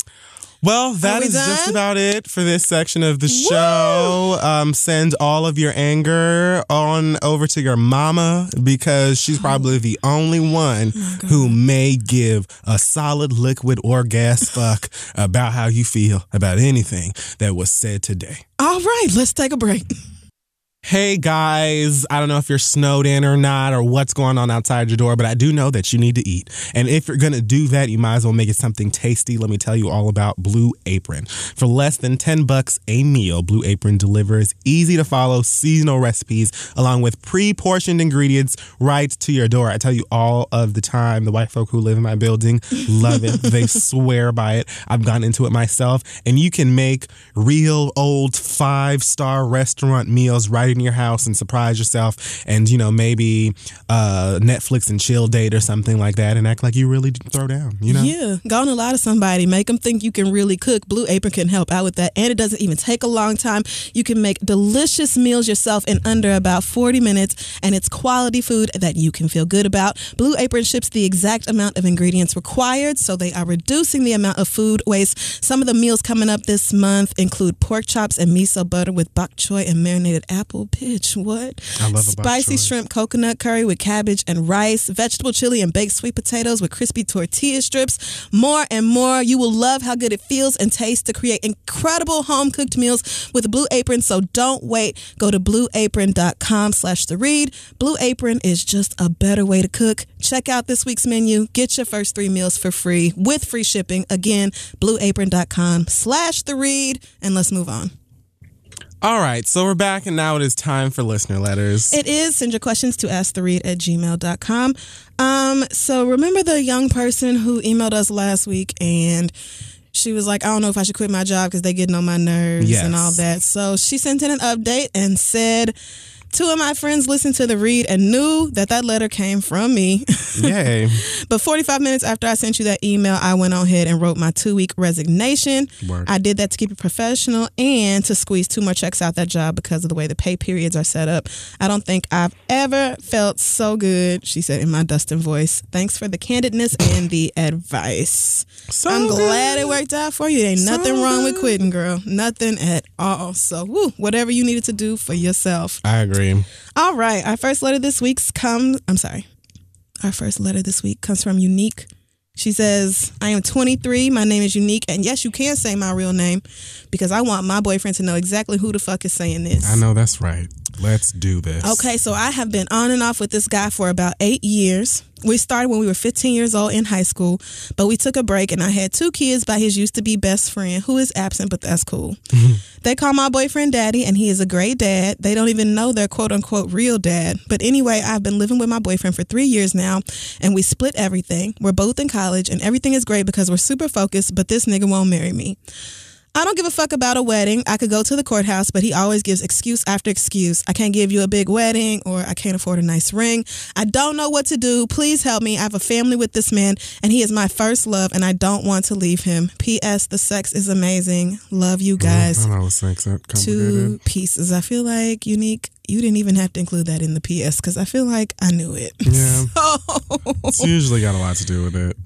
Speaker 1: Well, that
Speaker 2: we
Speaker 1: is
Speaker 2: done?
Speaker 1: just about it for this section of the show. Um, send all of your anger on over to your mama because she's probably the only one who may give a solid liquid or gas fuck about how you feel about anything that was said today.
Speaker 2: All right, let's take a break.
Speaker 1: Hey guys, I don't know if you're snowed in or not or what's going on outside your door, but I do know that you need to eat. And if you're going to do that, you might as well make it something tasty. Let me tell you all about Blue Apron. For less than ten bucks a meal, Blue Apron delivers easy to follow seasonal recipes along with pre-portioned ingredients right to your door. I tell you all of the time, the white folk who live in my building love it. They swear by it. I've gone into it myself, and you can make real old five-star restaurant meals right in your house and surprise yourself and, you know, maybe uh, Netflix and chill date or something like that and act like you really throw down, you know?
Speaker 2: Yeah, go on a lot of somebody. Make them think you can really cook. Blue Apron can help out with that. And it doesn't even take a long time. You can make delicious meals yourself in under about forty minutes. And it's quality food that you can feel good about. Blue Apron ships the exact amount of ingredients required. So they are reducing the amount of food waste. Some of the meals coming up this month include pork chops and miso butter with bok choy and marinated apple. Pitch, what?
Speaker 1: I love a bok
Speaker 2: Spicy
Speaker 1: choy.
Speaker 2: shrimp coconut curry with cabbage and rice, vegetable chili and baked sweet potatoes with crispy tortilla strips, more and more. You will love how good it feels and tastes to create incredible home-cooked meals with Blue Apron, so don't wait. Go to blueapron.com slash the read. Blue Apron is just a better way to cook. Check out this week's menu. Get your first three meals for free with free shipping. Again, blueapron.com slash the read. And let's move on.
Speaker 1: All right, so we're back, and now it is time for listener letters.
Speaker 2: It is. Send your questions to asktheread at gmail dot com. Um, so remember the young person who emailed us last week and she was like, I don't know if I should quit my job because they're getting on my nerves
Speaker 1: Yes.
Speaker 2: and all that. So she sent in an update and said, two of my friends listened to the read and knew that that letter came from me.
Speaker 1: Yay.
Speaker 2: But forty-five minutes after I sent you that email, I went on ahead and wrote my two-week resignation.
Speaker 1: Word.
Speaker 2: I did that to keep it professional and to squeeze two more checks out that job because of the way the pay periods are set up. I don't think I've ever felt so good, she said in my dusting voice. Thanks for the candidness and the advice.
Speaker 1: So
Speaker 2: I'm
Speaker 1: good.
Speaker 2: glad it worked out for you. Ain't
Speaker 1: So
Speaker 2: nothing wrong with
Speaker 1: good.
Speaker 2: quitting, girl. Nothing at all. So, woo, whatever you needed to do for yourself.
Speaker 1: I agree.
Speaker 2: All right. Our first letter this week's comes, I'm sorry. Our first letter this week comes from Unique. She says, I am twenty-three. My name is Unique. And yes, you can say my real name because I want my boyfriend to know exactly who the fuck is saying this.
Speaker 1: I know that's right. Let's do this.
Speaker 2: Okay, so I have been on and off with this guy for about eight years. We started when we were fifteen years old in high school, but we took a break and I had two kids by his used to be best friend who is absent, but that's cool. They call my boyfriend daddy and he is a great dad. They don't even know their quote unquote real dad. But anyway, I've been living with my boyfriend for three years now and we split everything. We're both in college and everything is great because we're super focused, but this nigga won't marry me. I don't give a fuck about a wedding. I could go to the courthouse, but he always gives excuse after excuse. I can't give you a big wedding or I can't afford a nice ring. I don't know what to do. Please help me. I have a family with this man and he is my first love and I don't want to leave him. P S. The sex is amazing. Love you guys.
Speaker 1: I know sex that complicated.
Speaker 2: Two pieces. I feel like Unique, you didn't even have to include that in the P S because I feel like I knew it.
Speaker 1: Yeah.
Speaker 2: So,
Speaker 1: it's usually got a lot to do with it.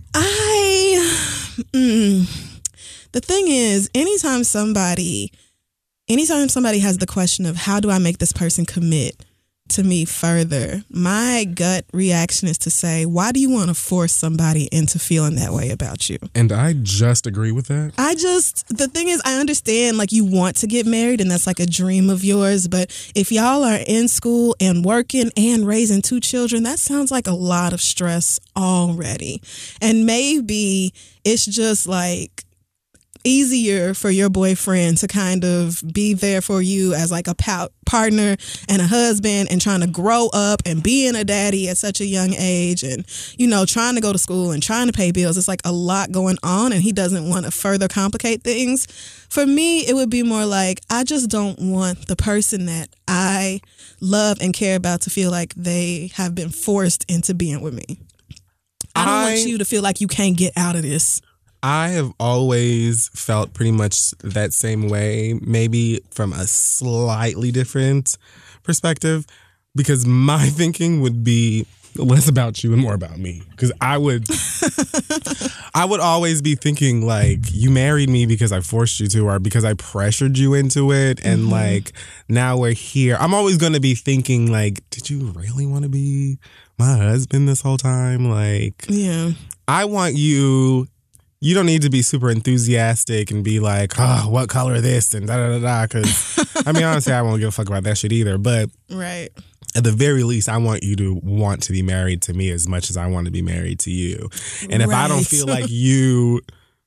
Speaker 2: I... Mm, The thing is, anytime somebody, anytime somebody has the question of how do I make this person commit to me further, my gut reaction is to say, why do you want to force somebody into feeling that way about you?
Speaker 1: And I just agree with that.
Speaker 2: I just, the thing is, I understand like you want to get married and that's like a dream of yours. But if y'all are in school and working and raising two children, that sounds like a lot of stress already. And maybe it's just like, easier for your boyfriend to kind of be there for you as like a pout partner and a husband and trying to grow up and being a daddy at such a young age and, you know, trying to go to school and trying to pay bills. It's like a lot going on and he doesn't want to further complicate things. For me, it would be more like, I just don't want the person that I love and care about to feel like they have been forced into being with me. I don't I... want you to feel like you can't get out of this.
Speaker 1: I have always felt pretty much that same way, maybe from a slightly different perspective, because my thinking would be less about you and more about me. Because I would, I would always be thinking like, you married me because I forced you to, or because I pressured you into it, and mm-hmm. like now we're here. I'm always going to be thinking like, did you really want to be my husband this whole time? Like,
Speaker 2: yeah,
Speaker 1: I want you. You don't need to be super enthusiastic and be like, oh, what color this and da da da da. Because, I mean, honestly, I won't give a fuck about that shit either. But
Speaker 2: right.
Speaker 1: At the very least, I want you to want to be married to me as much as I want to be married to you. And if right. I don't feel like you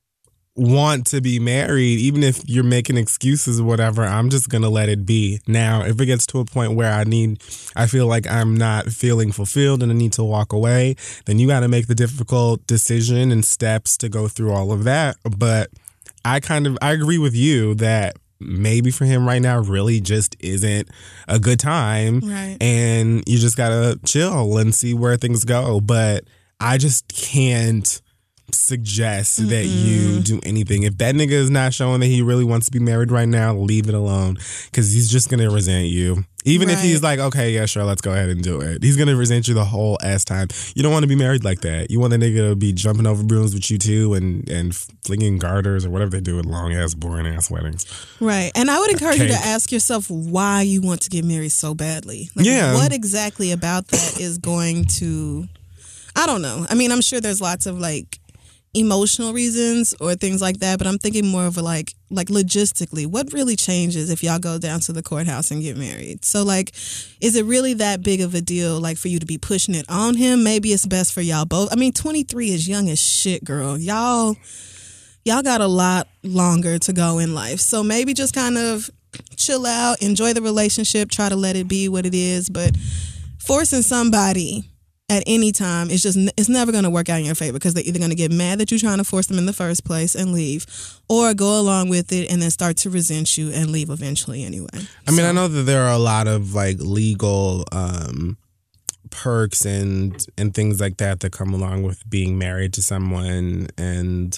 Speaker 1: want to be married, even if you're making excuses or whatever, I'm just going to let it be. Now, if it gets to a point where I need, I feel like I'm not feeling fulfilled and I need to walk away, then you got to make the difficult decision and steps to go through all of that. But I kind of, I agree with you that maybe for him right now really just isn't a good time.
Speaker 2: Right.
Speaker 1: And you just got to chill and see where things go. But I just can't suggest Mm-mm. that you do anything. If that nigga is not showing that he really wants to be married right now, leave it alone, because he's just gonna resent you. Even right. if he's like, okay, yeah, sure, let's go ahead and do it, he's gonna resent you the whole ass time. You don't want to be married like that. You want the nigga to be jumping over brooms with you too, and and flinging garters or whatever they do at long ass boring ass weddings.
Speaker 2: Right. And I would encourage Cake. you to ask yourself why you want to get married so badly. Like,
Speaker 1: yeah.
Speaker 2: What exactly about that is going to, I don't know. I mean, I'm sure there's lots of like emotional reasons or things like that, but I'm thinking more of a like like logistically, what really changes if y'all go down to the courthouse and get married? So like, is it really that big of a deal like for you to be pushing it on him? Maybe it's best for y'all both. I mean, twenty-three is young as shit, girl. Y'all y'all got a lot longer to go in life. So maybe just kind of chill out, enjoy the relationship, try to let it be what it is, but forcing somebody at any time, it's just it's never going to work out in your favor, because they're either going to get mad that you're trying to force them in the first place and leave, or go along with it and then start to resent you and leave eventually anyway.
Speaker 1: I mean, so. I know that there are a lot of like legal um, perks and and things like that that come along with being married to someone, and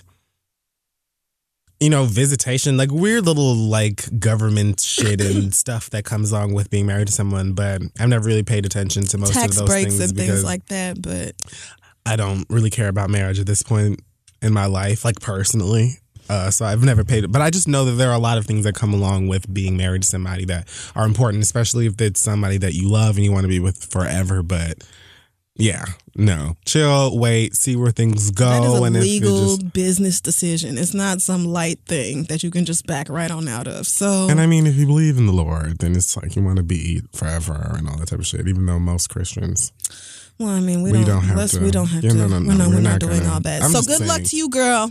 Speaker 1: you know, visitation, like weird little like government shit and stuff that comes along with being married to someone. But I've never really paid attention to most
Speaker 2: Tax
Speaker 1: of those
Speaker 2: breaks
Speaker 1: things
Speaker 2: and things like that. But
Speaker 1: I don't really care about marriage at this point in my life, like personally. Uh, so I've never paid it. But I just know that there are a lot of things that come along with being married to somebody that are important, especially if it's somebody that you love and you want to be with forever. But yeah, no. Chill, wait, see where things go.
Speaker 2: That is a
Speaker 1: and
Speaker 2: legal
Speaker 1: just,
Speaker 2: business decision. It's not some light thing that you can just back right on out of. So,
Speaker 1: and I mean, if you believe in the Lord, then it's like you want to be forever and all that type of shit, even though most Christians
Speaker 2: Well, I mean, we,
Speaker 1: we
Speaker 2: don't,
Speaker 1: don't have
Speaker 2: let's,
Speaker 1: to.
Speaker 2: We don't have
Speaker 1: yeah,
Speaker 2: to.
Speaker 1: No, no, no.
Speaker 2: We're, not,
Speaker 1: we're,
Speaker 2: we're not,
Speaker 1: not
Speaker 2: doing
Speaker 1: gonna,
Speaker 2: all that.
Speaker 1: I'm
Speaker 2: so
Speaker 1: just
Speaker 2: good
Speaker 1: saying.
Speaker 2: luck to you, girl. Try to just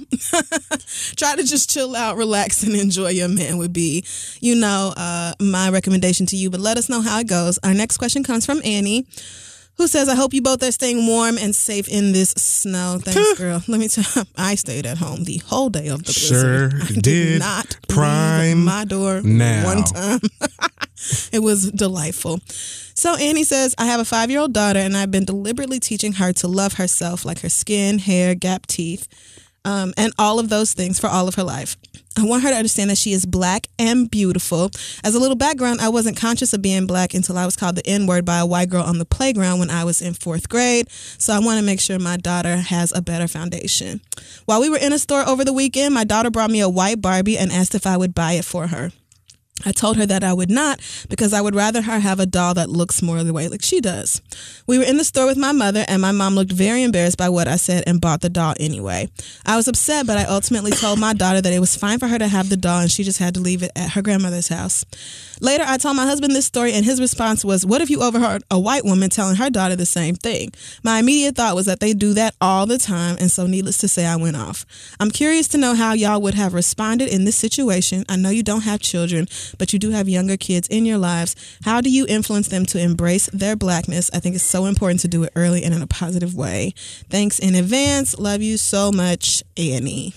Speaker 2: chill out, relax, and enjoy your man would be, you know, uh, my recommendation to you. But let us know how it goes. Our next question comes from Annie, who says, I hope you both are staying warm and safe in this snow. Thanks, girl. Let me tell you, I stayed at home the whole day of the
Speaker 1: Sure
Speaker 2: blizzard. I
Speaker 1: did.
Speaker 2: did not
Speaker 1: Prime
Speaker 2: leave my door
Speaker 1: now.
Speaker 2: one time. It was delightful. So Annie says, I have a five-year-old daughter, and I've been deliberately teaching her to love herself, like her skin, hair, gap teeth, um, and all of those things for all of her life. I want her to understand that she is black and beautiful. As a little background, I wasn't conscious of being black until I was called the N-word by a white girl on the playground when I was in fourth grade. So I want to make sure my daughter has a better foundation. While we were in a store over the weekend, my daughter brought me a white Barbie and asked if I would buy it for her. I told her that I would not because I would rather her have a doll that looks more the way like she does. We were in the store with my mother, and my mom looked very embarrassed by what I said and bought the doll anyway. I was upset, but I ultimately told my daughter that it was fine for her to have the doll and she just had to leave it at her grandmother's house. Later, I told my husband this story, and his response was, what if you overheard a white woman telling her daughter the same thing? My immediate thought was that they do that all the time, and so needless to say, I went off. I'm curious to know how y'all would have responded in this situation. I know you don't have children, but you do have younger kids in your lives. How do you influence them to embrace their blackness? I think it's so important to do it early and in a positive way. Thanks in advance. Love you so much, Annie.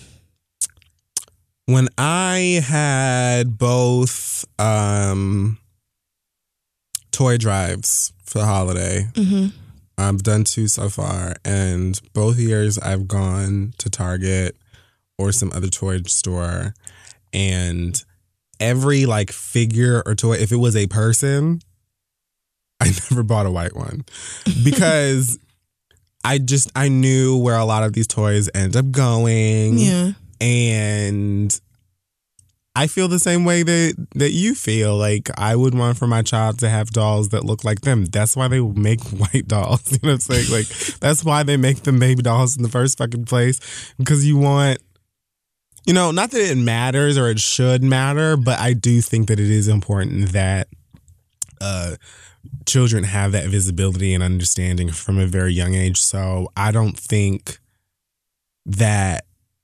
Speaker 1: When I had both um, toy drives for the holiday,
Speaker 2: Mm-hmm.
Speaker 1: I've done two so far, and both years I've gone to Target or some other toy store, and every like figure or toy, if it was a person, I never bought a white one because I just I knew where a lot of these toys end up going.
Speaker 2: Yeah.
Speaker 1: And I feel the same way that, that you feel. Like, I would want for my child to have dolls that look like them. That's why they make white dolls. You know what I'm saying? Like, that's why they make them baby dolls in the first fucking place. Because you want, you know, not that it matters or it should matter, but I do think that it is important that uh, children have that visibility and understanding from a very young age. So I don't think that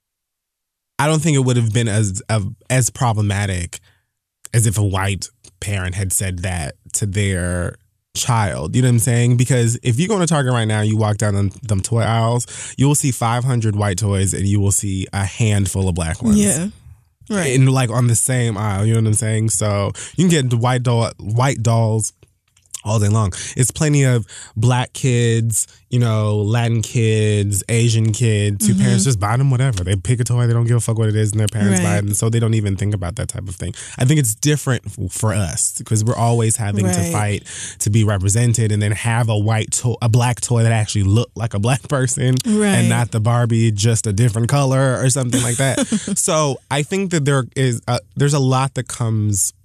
Speaker 1: I don't think it would have been as as problematic as if a white parent had said that to their child. You know what I'm saying? Because if you go to Target right now, you walk down them, them toy aisles, you will see five hundred white toys and you will see a handful of black ones.
Speaker 2: Yeah. Right.
Speaker 1: And like on the same aisle, you know what I'm saying? So you can get the white doll, white dolls all day long. It's plenty of black kids, you know, Latin kids, Asian kids, who mm-hmm. parents just buy them whatever. They pick a toy, they don't give a fuck what it is, and their parents right. buy it, and so they don't even think about that type of thing. I think it's different for us because we're always having right. to fight to be represented, and then have a white toy, a black toy that actually looked like a black person,
Speaker 2: right.
Speaker 1: and not the Barbie, just a different color or something like that. So I think that there is a, there's a lot that comes.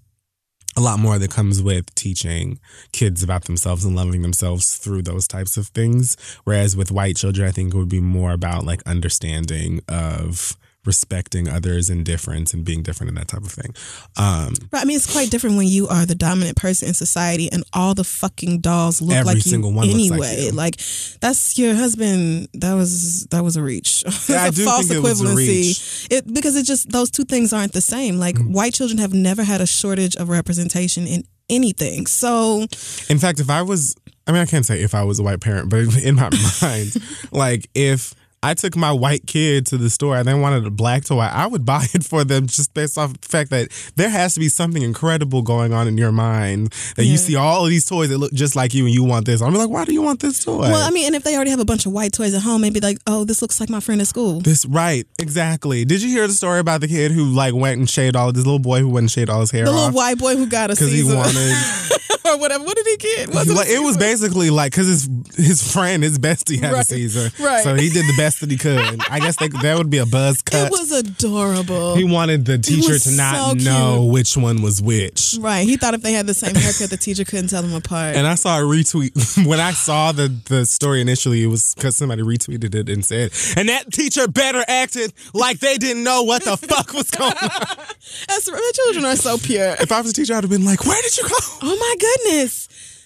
Speaker 1: A lot more that comes with teaching kids about themselves and loving themselves through those types of things. Whereas with white children, I think it would be more about like understanding of respecting others and difference and being different and that type of thing. Um,
Speaker 2: right. I mean, it's quite different when you are the dominant person in society and all the fucking dolls look
Speaker 1: every
Speaker 2: like
Speaker 1: single
Speaker 2: you
Speaker 1: one
Speaker 2: anyway.
Speaker 1: Looks like, you.
Speaker 2: Like that's your husband. That was that was a reach.
Speaker 1: Yeah, I
Speaker 2: a
Speaker 1: do
Speaker 2: false
Speaker 1: think
Speaker 2: equivalency.
Speaker 1: It was a reach.
Speaker 2: It because it just those two things aren't the same. Like mm-hmm. white children have never had a shortage of representation in anything. So,
Speaker 1: in fact, if I was, I mean, I can't say if I was a white parent, but in my mind, like if I took my white kid to the store and they wanted a black toy, I would buy it for them just based off the fact that there has to be something incredible going on in your mind that yeah. you see all of these toys that look just like you and you want this. I'm like, why do you want this toy?
Speaker 2: Well, I mean, and if they already have a bunch of white toys at home, maybe like, oh, this looks like my friend at school.
Speaker 1: This right, exactly. Did you hear the story about the kid who like went and shaved all this little boy who went and shaved all his hair
Speaker 2: the
Speaker 1: off?
Speaker 2: The little white boy who got a
Speaker 1: because he wanted.
Speaker 2: Or whatever. What did he get?
Speaker 1: Was like, it was basically like because his his friend, his bestie had
Speaker 2: right.
Speaker 1: a Caesar,
Speaker 2: right?
Speaker 1: So he did the best that he could. I guess they, that would be a buzz cut.
Speaker 2: It was adorable.
Speaker 1: He wanted the teacher to not
Speaker 2: so
Speaker 1: know which one was which.
Speaker 2: Right. He thought if they had the same haircut, the teacher couldn't tell them apart.
Speaker 1: And I saw a retweet when I saw the the story initially. It was because somebody retweeted it and said, "And that teacher better acted like they didn't know what the fuck was going on."
Speaker 2: That's, the children are so pure.
Speaker 1: If I was a teacher, I'd have been like, "Where did you go?"
Speaker 2: Oh my goodness.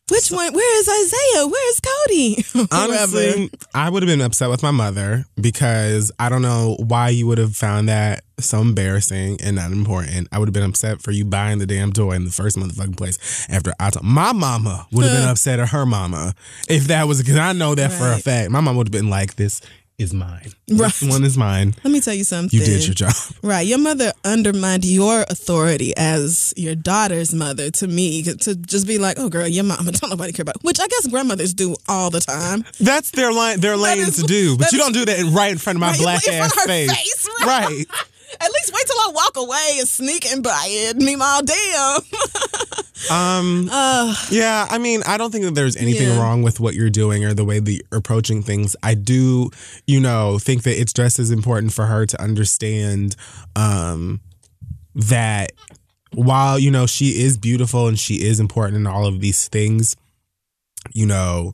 Speaker 2: Which one? Where is Isaiah? Where is Cody?
Speaker 1: Honestly, I would have been upset with my mother because I don't know why you would have found that so embarrassing and not important. I would have been upset for you buying the damn toy in the first motherfucking place after I told my mama would have been upset at her mama if that was, because I know that right. for a fact. My mom would have been like, this is mine.
Speaker 2: Right.
Speaker 1: This one is mine.
Speaker 2: Let me tell you something.
Speaker 1: You did your job.
Speaker 2: Right. Your mother undermined your authority as your daughter's mother to me to just be like, oh, girl, your mama, don't nobody care about it. Which I guess grandmothers do all the time.
Speaker 1: That's their line, their lane is, to do. But you don't do that right in front of my
Speaker 2: right,
Speaker 1: black ass face.
Speaker 2: face. Right.
Speaker 1: right.
Speaker 2: At least wait till I walk away and sneak and buy it. Meanwhile, damn.
Speaker 1: um. Uh, yeah, I mean, I don't think that there's anything yeah. wrong with what you're doing or the way that you're approaching things. I do, you know, think that it's just as important for her to understand um, that while, you know, she is beautiful and she is important in all of these things, you know,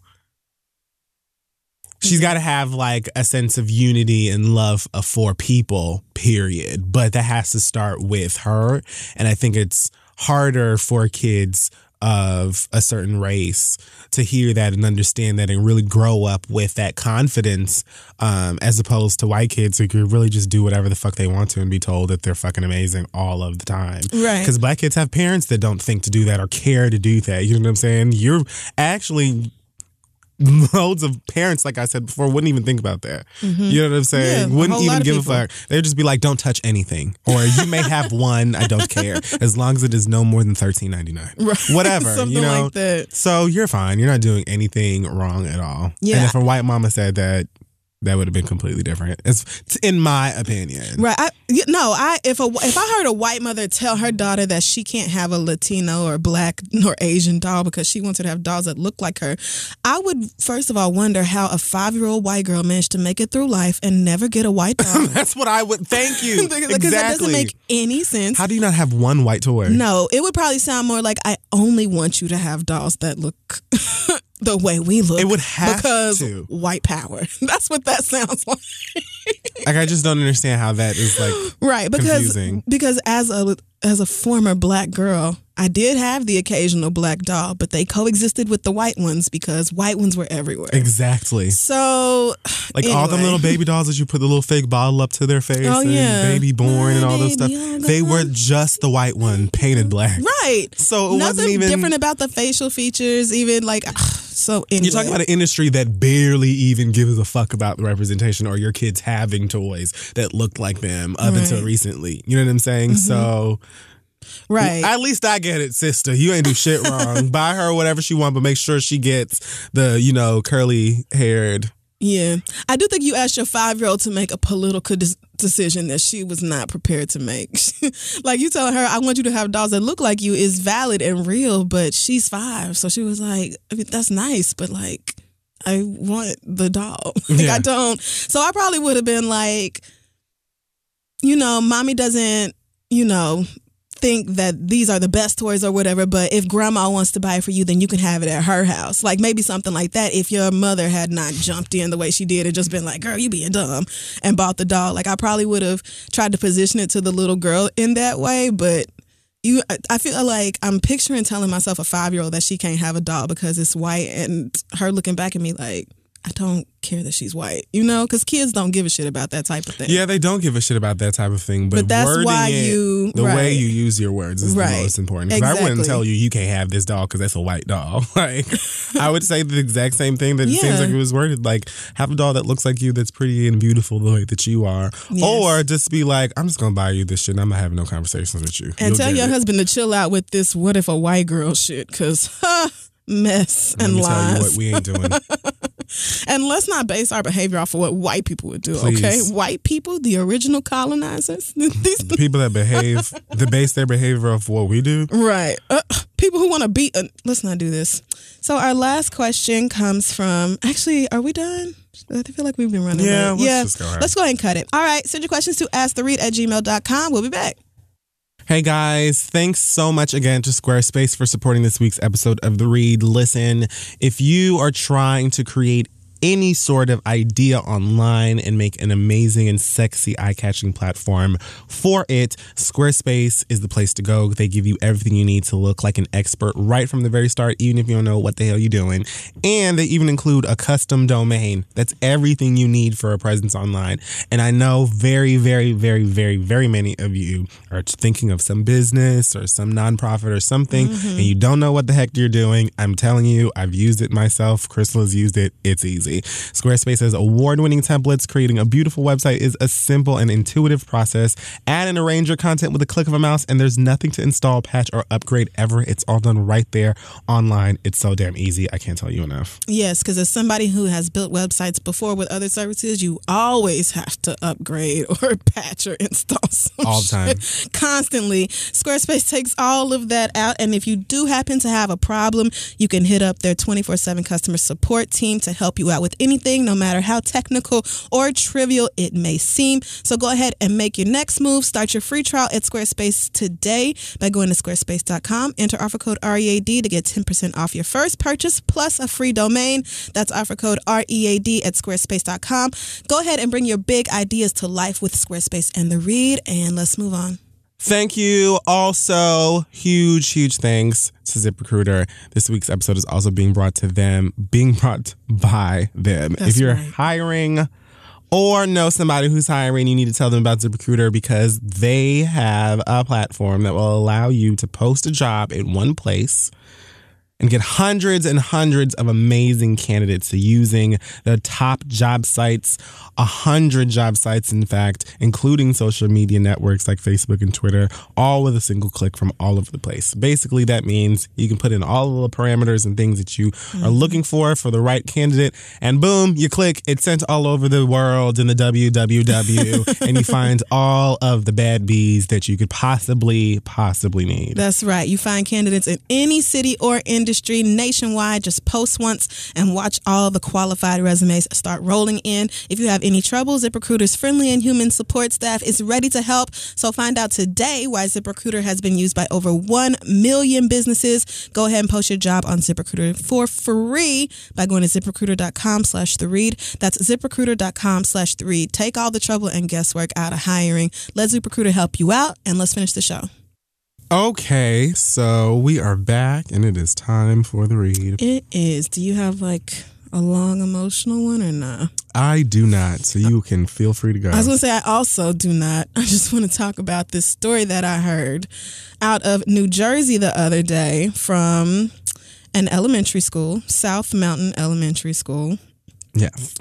Speaker 1: she's got to have like a sense of unity and love for people, period. But that has to start with her. And I think it's harder for kids of a certain race to hear that and understand that and really grow up with that confidence um, as opposed to white kids who could really just do whatever the fuck they want to and be told that they're fucking amazing all of the time.
Speaker 2: Right.
Speaker 1: Because black kids have parents that don't think to do that or care to do that. You know what I'm saying? You're actually... Loads of parents, like I said before, wouldn't even think about that. Mm-hmm. You know what I'm saying?
Speaker 2: Yeah,
Speaker 1: wouldn't even give
Speaker 2: people.
Speaker 1: a fuck. They'd just be like, don't touch anything. Or you may have one, I don't care. As long as it is no more than thirteen ninety-nine.
Speaker 2: Right.
Speaker 1: Whatever.
Speaker 2: Something
Speaker 1: you know?
Speaker 2: like that.
Speaker 1: So you're fine. You're not doing anything wrong at all.
Speaker 2: Yeah.
Speaker 1: And if a white mama said that, that would have been completely different. It's in my opinion.
Speaker 2: Right. I, no, I if a if I heard a white mother tell her daughter that she can't have a Latino or black or Asian doll because she wants her to have dolls that look like her, I would first of all wonder how a five-year-old white girl managed to make it through life and never get a white doll.
Speaker 1: That's what I would. Thank you.
Speaker 2: Because
Speaker 1: exactly.
Speaker 2: that doesn't make any sense.
Speaker 1: How do you not have one white toy?
Speaker 2: No, it would probably sound more like I only want you to have dolls that look the way we look.
Speaker 1: It would have
Speaker 2: because
Speaker 1: to.
Speaker 2: White power. That's what that sounds like.
Speaker 1: Like I just don't understand how that is like
Speaker 2: right because
Speaker 1: confusing.
Speaker 2: Because as a as a former black girl, I did have the occasional black doll, but they coexisted with the white ones because white ones were everywhere.
Speaker 1: Exactly.
Speaker 2: So
Speaker 1: like
Speaker 2: anyway.
Speaker 1: all them little baby dolls that you put the little fake bottle up to their face
Speaker 2: oh,
Speaker 1: and
Speaker 2: yeah.
Speaker 1: baby born My and all those stuff. They were just the white one painted black.
Speaker 2: Right.
Speaker 1: So it
Speaker 2: Nothing
Speaker 1: wasn't even
Speaker 2: different about the facial features, even like ugh, so anyway.
Speaker 1: You're talking about an industry that barely even gives a fuck about the representation or your kids having toys that looked like them up
Speaker 2: right.
Speaker 1: until recently. You know what I'm saying? Mm-hmm. So
Speaker 2: right.
Speaker 1: At least I get it, sister. You ain't do shit wrong. Buy her whatever she wants, but make sure she gets the, you know, curly haired.
Speaker 2: Yeah. I do think you asked your five-year-old to make a political de- decision that she was not prepared to make. Like you telling her, I want you to have dolls that look like you is valid and real, but she's five. So she was like, I mean, that's nice, but like, I want the doll. Like yeah. I don't. So I probably would have been like, you know, mommy doesn't, you know, think that these are the best toys or whatever, but if grandma wants to buy it for you, then you can have it at her house. Like maybe something like that if your mother had not jumped in the way she did and just been like, girl, you being dumb, and bought the doll. Like I probably would have tried to position it to the little girl in that way, but you, I feel like I'm picturing telling myself a five-year-old that she can't have a doll because it's white and her looking back at me like, I don't care that she's white, you know, because kids don't give a shit about that type of thing.
Speaker 1: Yeah, they don't give a shit about that type of thing. But,
Speaker 2: but that's
Speaker 1: wording
Speaker 2: why
Speaker 1: it,
Speaker 2: you
Speaker 1: the
Speaker 2: right.
Speaker 1: way you use your words is
Speaker 2: right.
Speaker 1: the most important. Because
Speaker 2: exactly.
Speaker 1: I wouldn't tell you you can't have this doll because that's a white doll. Like I would say the exact same thing that it
Speaker 2: yeah.
Speaker 1: seems like it was worded. Like have a doll that looks like you, that's pretty and beautiful the way that you are, yes. or just be like, I'm just gonna buy you this shit and I'm gonna have no conversations with you.
Speaker 2: And
Speaker 1: You'll
Speaker 2: tell your
Speaker 1: it.
Speaker 2: husband to chill out with this. What if a white girl shit? Because huh, mess and
Speaker 1: Let me
Speaker 2: lies.
Speaker 1: tell you what we ain't doing.
Speaker 2: And let's not base our behavior off of what white people would do,
Speaker 1: Please.
Speaker 2: Okay? White people, the original colonizers. These
Speaker 1: the people that behave, that base their behavior off what we do.
Speaker 2: Right. Uh, people who want to beat. Uh, let's not do this. So our last question comes from, actually, are we done? I feel like we've been running
Speaker 1: Yeah,
Speaker 2: late.
Speaker 1: let's
Speaker 2: yeah.
Speaker 1: just go ahead.
Speaker 2: Let's go ahead and cut it. All right. Send your questions to ask the read at gmail dot com. We'll be back.
Speaker 1: Hey guys, thanks so much again to Squarespace for supporting this week's episode of The Read. Listen, if you are trying to create any sort of idea online and make an amazing and sexy eye-catching platform for it, Squarespace is the place to go. They give you everything you need to look like an expert right from the very start, even if you don't know what the hell you're doing. And they even include a custom domain. That's everything you need for a presence online. And I know very, very, very, very, very many of you are thinking of some business or some nonprofit or something, mm-hmm. and you don't know what the heck you're doing. I'm telling you, I've used it myself. Crystal has used it. It's easy. Squarespace has award-winning templates. Creating a beautiful website is a simple and intuitive process. Add and arrange your content with a click of a mouse, and there's nothing to install, patch, or upgrade ever. It's all done right there online. It's so damn easy. I can't tell you enough.
Speaker 2: Yes, because as somebody who has built websites before with other services, you always have to upgrade or patch or install some
Speaker 1: all the time.
Speaker 2: Shit constantly. Squarespace takes all of that out, and if you do happen to have a problem, you can hit up their twenty-four seven customer support team to help you out with anything, no matter how technical or trivial it may seem. So go ahead and make your next move. Start your free trial at Squarespace today by going to squarespace dot com. Enter offer code R E A D to get ten percent off your first purchase plus a free domain. That's offer code R E A D at squarespace dot com. Go ahead and bring your big ideas to life with Squarespace and The Read, and let's move on.
Speaker 1: Thank you. Also, huge, huge thanks to ZipRecruiter. This week's episode is also being brought to them, being brought by them.
Speaker 2: That's
Speaker 1: if you're
Speaker 2: right.
Speaker 1: hiring or know somebody who's hiring, you need to tell them about ZipRecruiter because they have a platform that will allow you to post a job in one place and get hundreds and hundreds of amazing candidates using the top job sites, a hundred job sites, in fact, including social media networks like Facebook and Twitter, all with a single click from all over the place. Basically, that means you can put in all of the parameters and things that you mm-hmm. are looking for for the right candidate, and boom, you click, it's sent all over the world in the W W W, and you find all of the bad bees that you could possibly, possibly need.
Speaker 2: That's right. You find candidates in any city or industry nationwide. Just post once and watch all the qualified resumes start rolling in. If you have any trouble, ZipRecruiter's friendly and human support staff is ready to help. So find out today why ZipRecruiter has been used by over one million businesses. Go ahead and post your job on ZipRecruiter for free by going to ZipRecruiter dot com slash the read. That's ZipRecruiter dot com slash the read. Take all the trouble and guesswork out of hiring. Let ZipRecruiter help you out, and let's finish the show.
Speaker 1: Okay, so we are back, and it is time for the read.
Speaker 2: It is. Do you have like a long emotional one or not?
Speaker 1: I do not, so you can feel free to go.
Speaker 2: I was going to say I also do not. I just want to talk about this story that I heard out of New Jersey the other day from an elementary school, South Mountain Elementary School.
Speaker 1: Yes.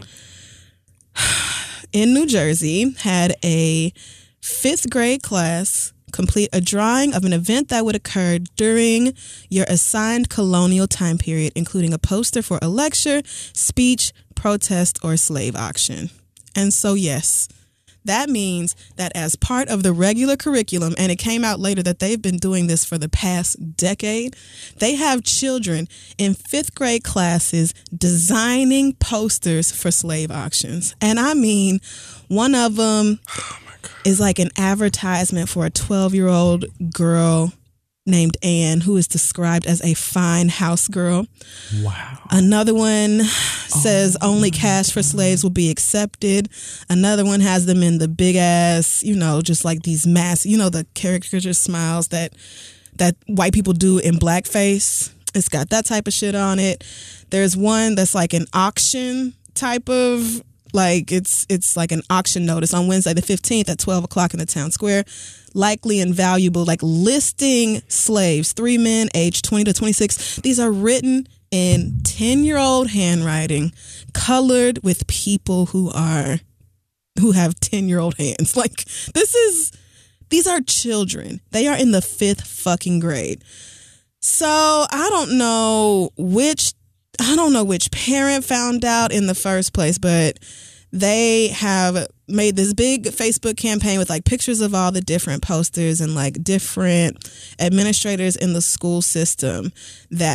Speaker 2: In New Jersey, had a fifth grade class complete a drawing of an event that would occur during your assigned colonial time period, including a poster for a lecture, speech, protest, or slave auction. And so, yes, that means that as part of the regular curriculum, and it came out later that they've been doing this for the past decade, they have children in fifth grade classes designing posters for slave auctions. And I mean, one of them is like an advertisement for a twelve-year-old girl named Anne, who is described as a fine house girl.
Speaker 1: Wow.
Speaker 2: Another one says oh. only cash for slaves will be accepted. Another one has them in the big ass, you know, just like these mass, you know, the caricature smiles that that white people do in blackface. It's got that type of shit on it. There's one that's like an auction type of, like it's it's like an auction notice on Wednesday the fifteenth at twelve o'clock in the town square. Likely and valuable, like listing slaves, three men aged twenty to twenty-six. These are written in ten-year-old handwriting, colored with people who are who have ten-year-old hands. Like, this is, these are children. They are in the fifth fucking grade. So I don't know which I don't know which parent found out in the first place, but they have made this big Facebook campaign with like pictures of all the different posters and like different administrators in the school system that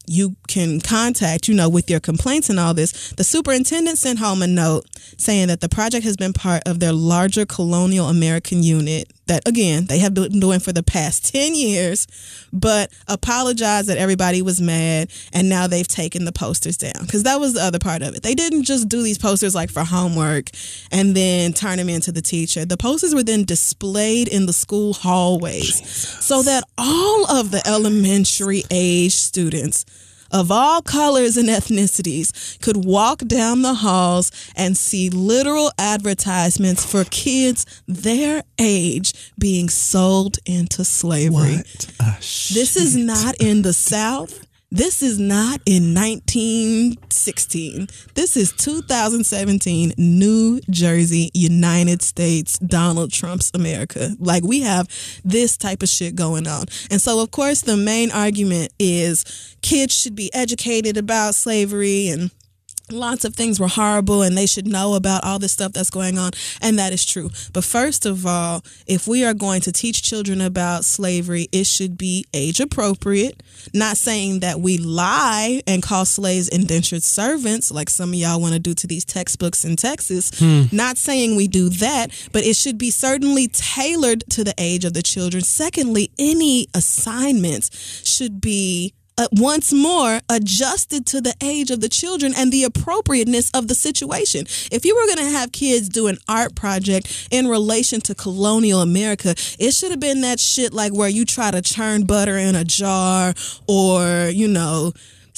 Speaker 2: you can contact, you know, with your complaints and all this. The superintendent sent home a note saying that the project has been part of their larger colonial American unit that, again, they have been doing for the past ten years, but apologized that everybody was mad, and now they've taken the posters down. Because that was the other part of it. They didn't just do these posters like for homework and then turn them into the teacher. The posters were then displayed in the school hallways Jesus. So that all of the elementary age students of all colors and ethnicities could walk down the halls and see literal advertisements for kids their age being sold into slavery.
Speaker 1: What a shit.
Speaker 2: This is not in the South. This is not in nineteen sixteen. This is two thousand seventeen, New Jersey, United States, Donald Trump's America. Like, we have this type of shit going on. And so, of course, the main argument is kids should be educated about slavery and lots of things were horrible and they should know about all this stuff that's going on. And that is true. But first of all, if we are going to teach children about slavery, it should be age appropriate. Not saying that we lie and call slaves indentured servants like some of y'all want to do to these textbooks in Texas. Hmm. Not saying we do that, but it should be certainly tailored to the age of the children. Secondly, any assignments should be Uh, once more adjusted to the age of the children and the appropriateness of the situation. If you were going to have kids do an art project in relation to colonial America, it should have been that shit like where you try to churn butter in a jar or, you know,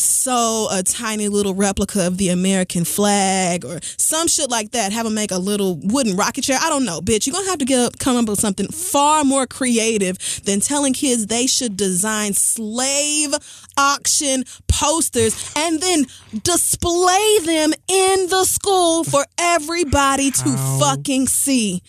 Speaker 2: sew a tiny little replica of the American flag or some shit like that. Have them make a little wooden rocket chair. I don't know, bitch. You're going to have to get up, come up with something far more creative than telling kids they should design slave auction posters and then display them in the school for everybody to
Speaker 1: How
Speaker 2: fucking see.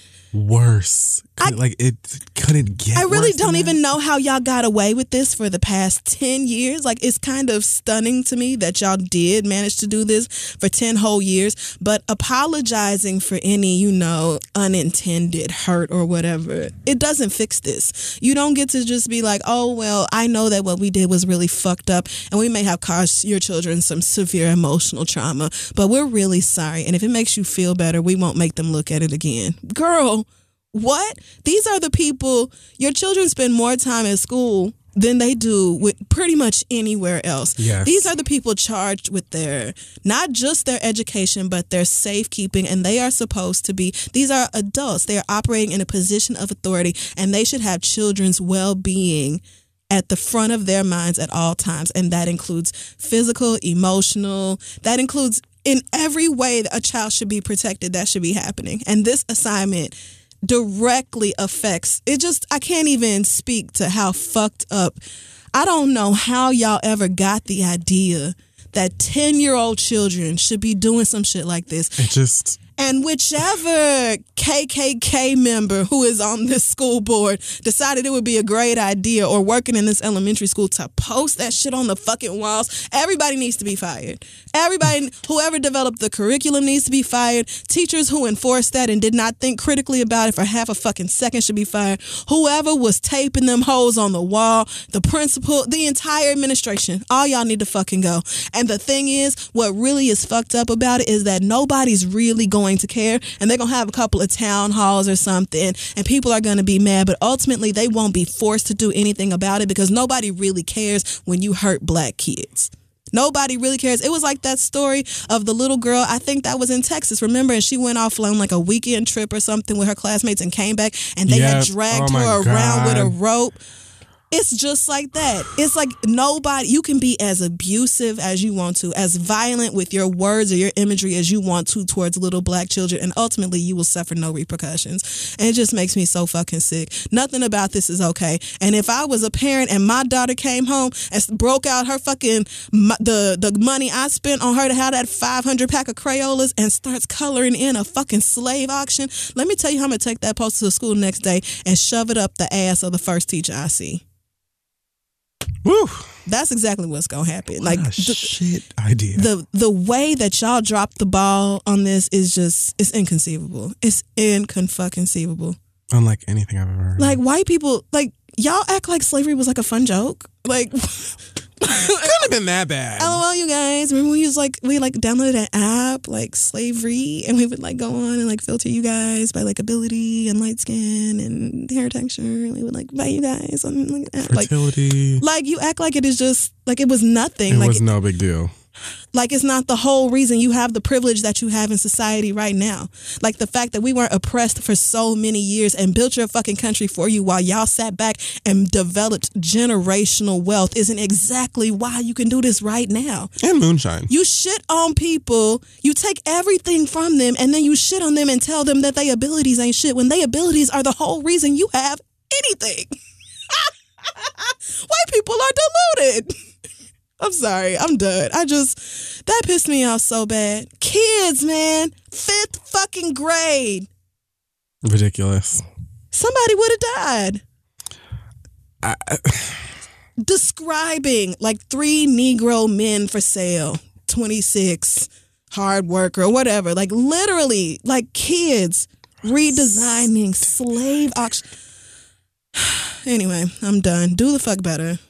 Speaker 1: Worse.
Speaker 2: I,
Speaker 1: like, it couldn't get
Speaker 2: I really
Speaker 1: worse
Speaker 2: don't
Speaker 1: than
Speaker 2: even
Speaker 1: that.
Speaker 2: know how y'all got away with this for the past ten years. Like, it's kind of stunning to me that y'all did manage to do this for ten whole years. But apologizing for any, you know, unintended hurt or whatever, it doesn't fix this. You don't get to just be like, oh, well, I know that what we did was really fucked up and we may have caused your children some severe emotional trauma, but we're really sorry. And if it makes you feel better, we won't make them look at it again. Girl, what? These are the people, your children spend more time at school than they do with pretty much anywhere else.
Speaker 1: Yes.
Speaker 2: These are the people charged with their, not just their education, but their safekeeping. And they are supposed to be, these are adults. They are operating in a position of authority and they should have children's well-being at the front of their minds at all times. And that includes physical, emotional, that includes in every way that a child should be protected. That should be happening. And this assignment directly affects it. Just I can't even speak to how fucked up. I don't know how y'all ever got the idea that ten year old children should be doing some shit like this.
Speaker 1: It just
Speaker 2: And whichever K K K member who is on this school board decided it would be a great idea or working in this elementary school to post that shit on the fucking walls, everybody needs to be fired. Everybody, whoever developed the curriculum needs to be fired. Teachers who enforced that and did not think critically about it for half a fucking second should be fired. Whoever was taping them hoes on the wall, the principal, the entire administration, all y'all need to fucking go. And the thing is, what really is fucked up about it is that nobody's really going to care, and they're gonna have a couple of town halls or something and people are gonna be mad, but ultimately they won't be forced to do anything about it because nobody really cares when you hurt black kids. Nobody really cares. It was like that story of the little girl, I think that was in Texas, remember? And she went off on like a weekend trip or something with her classmates and came back and they
Speaker 1: Yep.
Speaker 2: had dragged
Speaker 1: Oh my
Speaker 2: her around
Speaker 1: God.
Speaker 2: with a rope. It's just like that. It's like nobody, you can be as abusive as you want to, as violent with your words or your imagery as you want to towards little black children, and ultimately you will suffer no repercussions. And it just makes me so fucking sick. Nothing about this is okay. And if I was a parent and my daughter came home and broke out her fucking, the, the money I spent on her to have that five hundred pack of Crayolas and starts coloring in a fucking slave auction, let me tell you how I'm going to take that poster to the school next day and shove it up the ass of the first teacher I see.
Speaker 1: Woo.
Speaker 2: That's exactly what's gonna happen.
Speaker 1: What
Speaker 2: like
Speaker 1: a
Speaker 2: the,
Speaker 1: shit idea.
Speaker 2: the the way that y'all dropped the ball on this is just it's inconceivable. It's inconceivable.
Speaker 1: Unlike anything I've ever heard.
Speaker 2: Like white people, like y'all act like slavery was like a fun joke. Like
Speaker 1: Couldn't have been that bad.
Speaker 2: LOL, you guys. Remember we was like we like downloaded an app like Slavery, and we would like go on and like filter you guys by like ability and light skin and hair texture, and we would like buy you guys something like that.
Speaker 1: Fertility.
Speaker 2: Like, like you act like it is just like it was nothing.
Speaker 1: It
Speaker 2: like
Speaker 1: was no big deal.
Speaker 2: Like it's not the whole reason you have the privilege that you have in society right now. Like the fact that we weren't oppressed for so many years and built your fucking country for you while y'all sat back and developed generational wealth isn't exactly why you can do this right now.
Speaker 1: And moonshine.
Speaker 2: You shit on people, you take everything from them, and then you shit on them and tell them that their abilities ain't shit when their abilities are the whole reason you have anything. White people are deluded. I'm sorry. I'm done. I just, that pissed me off so bad. Kids, man. Fifth fucking grade.
Speaker 1: Ridiculous.
Speaker 2: Somebody would have died.
Speaker 1: I, I,
Speaker 2: Describing like three Negro men for sale, twenty-six, hard worker, or whatever. Like literally, like kids redesigning slave auction. Anyway, I'm done. Do the fuck better.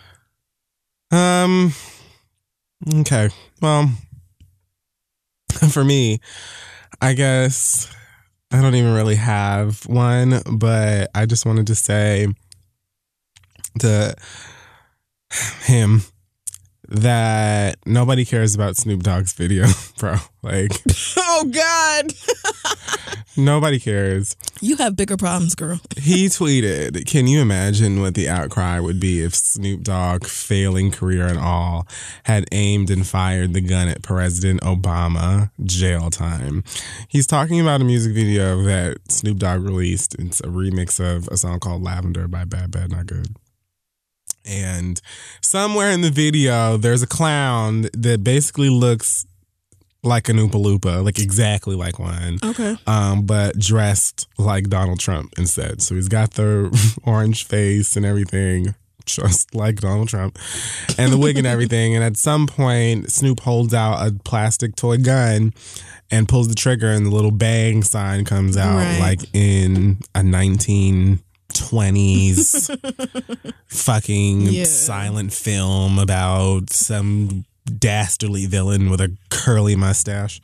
Speaker 1: Um, okay. Well, for me, I guess I don't even really have one, but I just wanted to say to him that nobody cares about Snoop Dogg's video, bro. Like,
Speaker 2: oh God.
Speaker 1: Nobody cares.
Speaker 2: You have bigger problems, girl.
Speaker 1: He tweeted, can you imagine what the outcry would be if Snoop Dogg, failing career and all, had aimed and fired the gun at President Obama? Jail time. He's talking about a music video that Snoop Dogg released. It's a remix of a song called Lavender by Bad Bad Not Good. And somewhere in the video, there's a clown that basically looks like an Oompa Loompa, like exactly like one.
Speaker 2: Okay.
Speaker 1: Um, but dressed like Donald Trump instead. So he's got the orange face and everything, just like Donald Trump, and the wig and everything. And at some point, Snoop holds out a plastic toy gun and pulls the trigger, and the little bang sign comes out,
Speaker 2: right.
Speaker 1: like in a nineteen twenties fucking
Speaker 2: yeah.
Speaker 1: silent film about some dastardly villain with a curly mustache.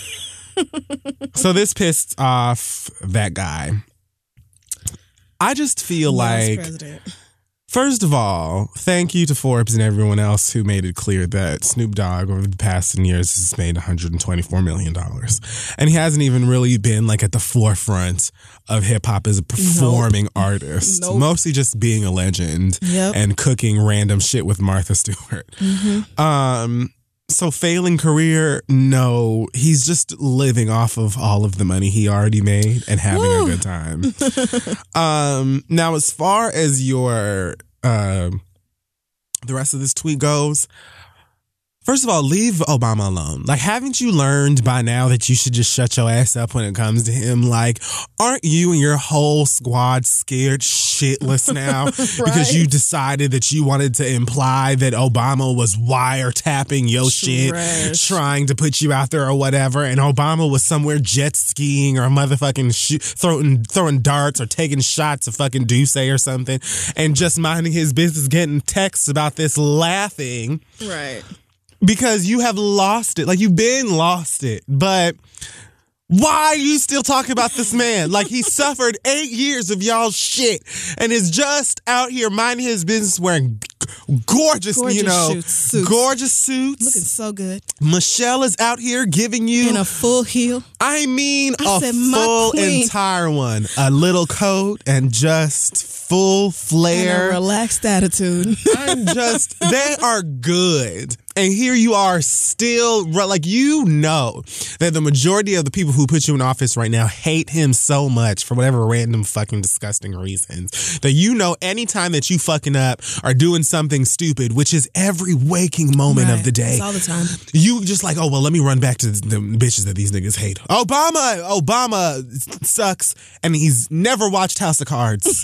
Speaker 1: So this pissed off that guy. I just feel like,
Speaker 2: president.
Speaker 1: First of all, thank you to Forbes and everyone else who made it clear that Snoop Dogg over the past ten years has made one hundred twenty-four million dollars. And he hasn't even really been like at the forefront of hip hop as a performing nope. artist. Nope. Mostly just being a legend
Speaker 2: yep.
Speaker 1: and cooking random shit with Martha Stewart.
Speaker 2: Mm-hmm. Um,
Speaker 1: so failing career, no, he's just living off of all of the money he already made and having Woo. a good time. um, now, as far as your uh, the rest of this tweet goes, first of all, leave Obama alone. Like, haven't you learned by now that you should just shut your ass up when it comes to him? Like, aren't you and your whole squad scared shitless now right. because you decided that you wanted to imply that Obama was wiretapping your Trash. shit, trying to put you out there or whatever, and Obama was somewhere jet skiing or motherfucking sh- throwing throwing darts or taking shots of fucking Duce or something, and just minding his business, getting texts about this, laughing.
Speaker 2: Right.
Speaker 1: Because you have lost it. Like, you've been lost it. But why are you still talking about this man? Like, he suffered eight years of y'all's shit and is just out here minding his business wearing gorgeous,
Speaker 2: gorgeous
Speaker 1: you know,
Speaker 2: suits, suits.
Speaker 1: gorgeous suits.
Speaker 2: Looking so good.
Speaker 1: Michelle is out here giving you...
Speaker 2: in a full heel.
Speaker 1: I mean
Speaker 2: I
Speaker 1: a
Speaker 2: said,
Speaker 1: full
Speaker 2: queen.
Speaker 1: entire one. A little coat and just full flare.
Speaker 2: And a relaxed attitude.
Speaker 1: I'm just... They are good. And here you are still, like, you know that the majority of the people who put you in office right now hate him so much for whatever random fucking disgusting reasons that you know anytime that you fucking up or doing something stupid, which is every waking moment
Speaker 2: right.
Speaker 1: of the day.
Speaker 2: It's all the time.
Speaker 1: You just like, oh, well, let me run back to the bitches that these niggas hate. Obama, Obama sucks. And he's never watched House of Cards.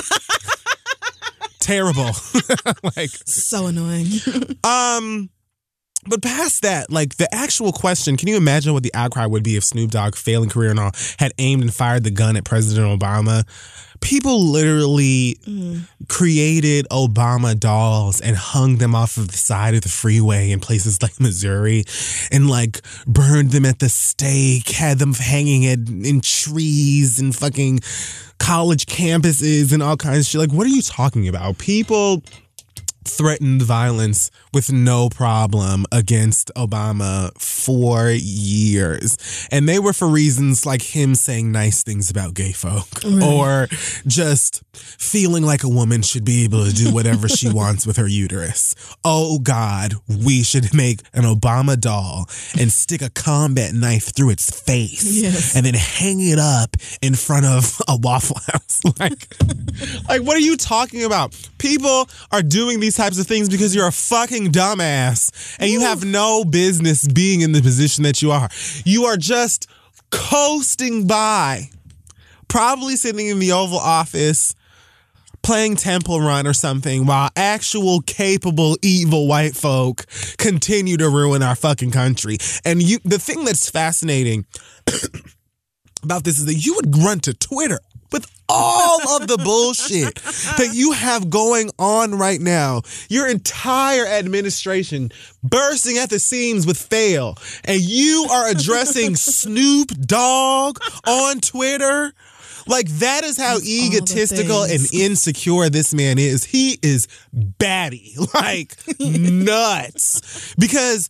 Speaker 1: Terrible. Like,
Speaker 2: so annoying.
Speaker 1: um... But past that, like, the actual question, can you imagine what the outcry would be if Snoop Dogg, failing career and all, had aimed and fired the gun at President Obama? People literally mm. created Obama dolls and hung them off of the side of the freeway in places like Missouri and like burned them at the stake, had them hanging at, in trees and fucking college campuses and all kinds of shit. Like, what are you talking about? People threatened violence with no problem against Obama for years. And they were for reasons like him saying nice things about gay folk right. or just feeling like a woman should be able to do whatever she wants with her uterus. Oh God, we should make an Obama doll and stick a combat knife through its face yes. and then hang it up in front of a Waffle House. Like, like, what are you talking about? People are doing these types of things because you're a fucking dumbass and you have no business being in the position that you are. You are just coasting by, probably sitting in the Oval Office playing Temple Run or something while actual capable evil white folk continue to ruin our fucking country. And you, the thing that's fascinating about this is that you would run to Twitter with all of the bullshit that you have going on right now. Your entire administration bursting at the seams with fail. And you are addressing Snoop Dogg on Twitter. Like, that is how it's egotistical and insecure this man is. He is batty. Like, nuts. Because,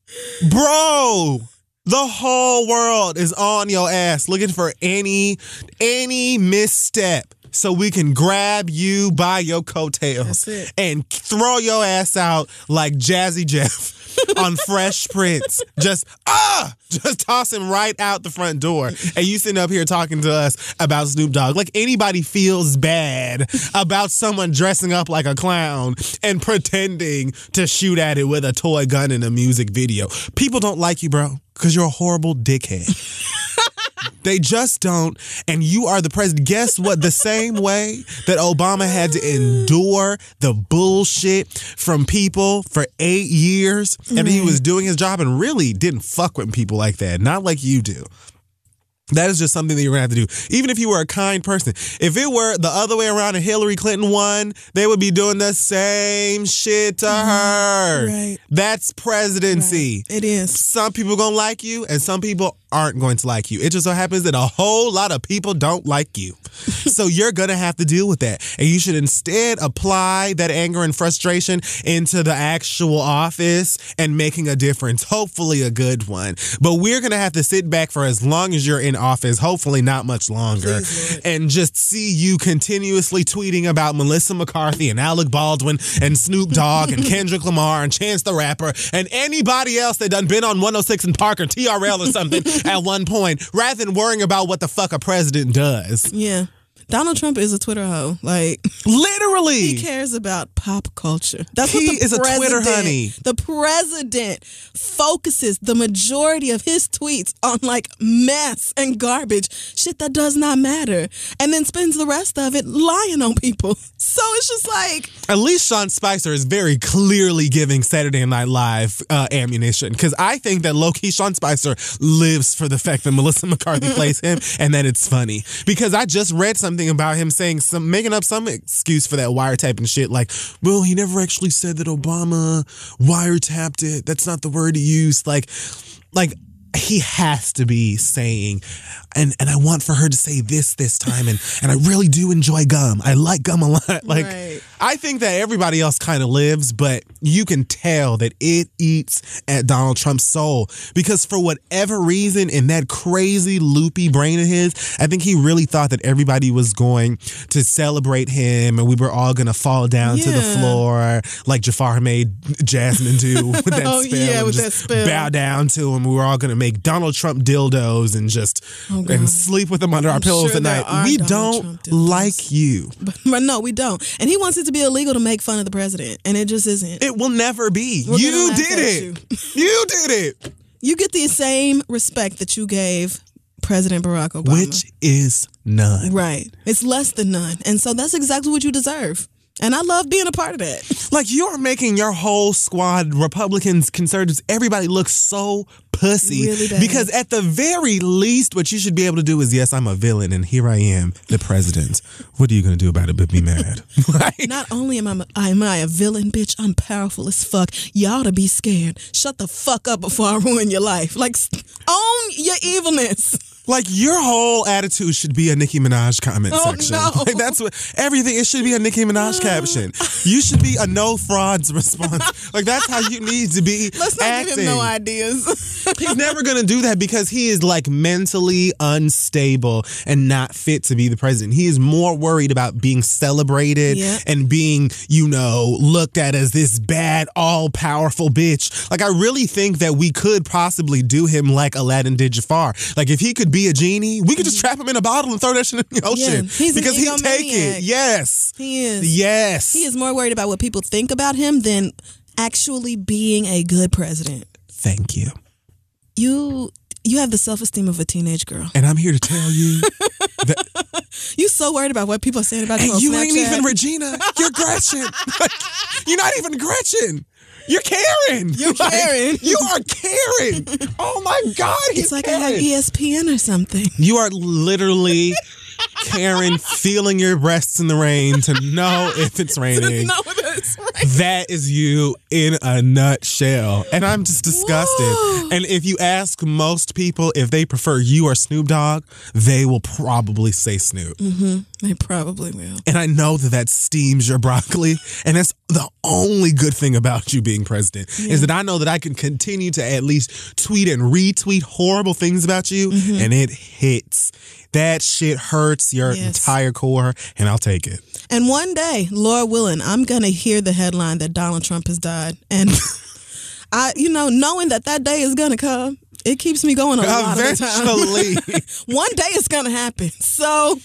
Speaker 1: bro, the whole world is on your ass looking for any any misstep so we can grab you by your coattails and throw your ass out like Jazzy Jeff on Fresh Prince. Just, ah! Just toss him right out the front door. And you sitting up here talking to us about Snoop Dogg. Like anybody feels bad about someone dressing up like a clown and pretending to shoot at it with a toy gun in a music video. People don't like you, bro, because you're a horrible dickhead. They just don't. And you are the president. Guess what? The same way that Obama had to endure the bullshit from people for eight years and right. he was doing his job and really didn't fuck with people like that. Not like you do. That is just something that you're going to have to do. Even if you were a kind person. If it were the other way around and Hillary Clinton won, they would be doing the same shit to her. Right. That's presidency.
Speaker 2: Right. It is.
Speaker 1: Some people going to like you and some people aren't going to like you. It just so happens that a whole lot of people don't like you. So you're going to have to deal with that. And you should instead apply that anger and frustration into the actual office and making a difference. Hopefully a good one. But we're going to have to sit back for as long as you're in office, hopefully not much longer, Please, and just see you continuously tweeting about Melissa McCarthy and Alec Baldwin and Snoop Dogg and Kendrick Lamar and Chance the Rapper and anybody else that done been on one oh six and Park or T R L or something at one point, rather than worrying about what the fuck a president does.
Speaker 2: Yeah. Donald Trump is a Twitter hoe. Like,
Speaker 1: literally.
Speaker 2: He cares about pop culture. That's
Speaker 1: he
Speaker 2: what the
Speaker 1: is a Twitter honey.
Speaker 2: The president focuses the majority of his tweets on like mess and garbage, shit that does not matter, and then spends the rest of it lying on people. So it's just like,
Speaker 1: at least Sean Spicer is very clearly giving Saturday Night Live uh, ammunition, because I think that low-key Sean Spicer lives for the fact that Melissa McCarthy plays him and that it's funny. Because I just read something about him saying some, making up some excuse for that wiretapping shit, like, well, he never actually said that Obama wiretapped it. That's not the word he used. Like, like he has to be saying, and and I want for her to say this this time, and and I really do enjoy gum. I like gum a lot. Like, right. I think that everybody else kind of lives, but you can tell that it eats at Donald Trump's soul, because for whatever reason, in that crazy loopy brain of his, I think he really thought that everybody was going to celebrate him and we were all going to fall down yeah. to the floor like Jafar made Jasmine do with that
Speaker 2: oh,
Speaker 1: spell.
Speaker 2: Yeah,
Speaker 1: and
Speaker 2: with
Speaker 1: just
Speaker 2: that spell.
Speaker 1: Bow down to him. We were all going to make Donald Trump dildos and just oh, and sleep with them under I'm our pillows
Speaker 2: sure
Speaker 1: at night. We
Speaker 2: Donald
Speaker 1: don't like you.
Speaker 2: But, but no, we don't. And he wants it to be illegal to make fun of the president, and it just isn't.
Speaker 1: It will never be. We're you did it. You. you did it.
Speaker 2: You get the same respect that you gave President Barack Obama.
Speaker 1: Which is none.
Speaker 2: Right. It's less than none. And so that's exactly what you deserve. And I love being a part of that.
Speaker 1: Like, you're making your whole squad, Republicans, conservatives, everybody look so pussy.
Speaker 2: Really bad.
Speaker 1: Because at the very least, what you should be able to do is, yes, I'm a villain, and here I am, the president. What are you going to do about it but be mad? Like,
Speaker 2: not only am I, am I a villain, bitch, I'm powerful as fuck. You ought to be scared. Shut the fuck up before I ruin your life. Like, own your evilness.
Speaker 1: Like, your whole attitude should be a Nicki Minaj comment
Speaker 2: Oh,
Speaker 1: section.
Speaker 2: no.
Speaker 1: Like, that's what everything. It should be a Nicki Minaj caption. You should be a no frauds response. Like, that's how you need to be.
Speaker 2: Let's not
Speaker 1: acting.
Speaker 2: give him no ideas.
Speaker 1: He's never gonna do that because he is like mentally unstable and not fit to be the president. He is more worried about being celebrated
Speaker 2: Yeah.
Speaker 1: and being, you know, looked at as this bad, all powerful bitch. Like, I really think that we could possibly do him like Aladdin did Jafar. Like, if he could be a genie, we could just trap him in a bottle and throw that shit in the ocean.
Speaker 2: Yeah, he's an
Speaker 1: because he'd take
Speaker 2: egomaniac.
Speaker 1: it. Yes.
Speaker 2: He is.
Speaker 1: Yes.
Speaker 2: He is more worried about what people think about him than actually being a good president.
Speaker 1: Thank you.
Speaker 2: You you have the self-esteem of a teenage girl.
Speaker 1: And I'm here to tell you that
Speaker 2: You so worried about what people are saying about you
Speaker 1: and
Speaker 2: on
Speaker 1: you
Speaker 2: Snapchat.
Speaker 1: ain't even Regina. You're Gretchen. Like, you're not even Gretchen. You're Karen.
Speaker 2: You're
Speaker 1: Like,
Speaker 2: Karen.
Speaker 1: You are Karen. Oh my God. He's
Speaker 2: It's like
Speaker 1: Karen.
Speaker 2: I have E S P N or something.
Speaker 1: You are literally Karen feeling your breasts in the rain to know if it's raining.
Speaker 2: No, that's right.
Speaker 1: That is you in a nutshell. And I'm just disgusted.
Speaker 2: Whoa.
Speaker 1: And if you ask most people if they prefer you or Snoop Dogg, they will probably say Snoop.
Speaker 2: Mm-hmm. They probably will.
Speaker 1: And I know that that steams your broccoli. And that's the only good thing about you being president
Speaker 2: Yeah.
Speaker 1: is that I know that I can continue to at least tweet and retweet horrible things about you.
Speaker 2: Mm-hmm.
Speaker 1: And it hits. That shit hurts your
Speaker 2: Yes.
Speaker 1: entire core. And I'll take it.
Speaker 2: And one day, Lord willing, I'm going to hear the headline that Donald Trump has died. And I, you know, knowing that that day is going to come, it keeps me going a lot of the time.
Speaker 1: Eventually.
Speaker 2: One day it's going to happen. So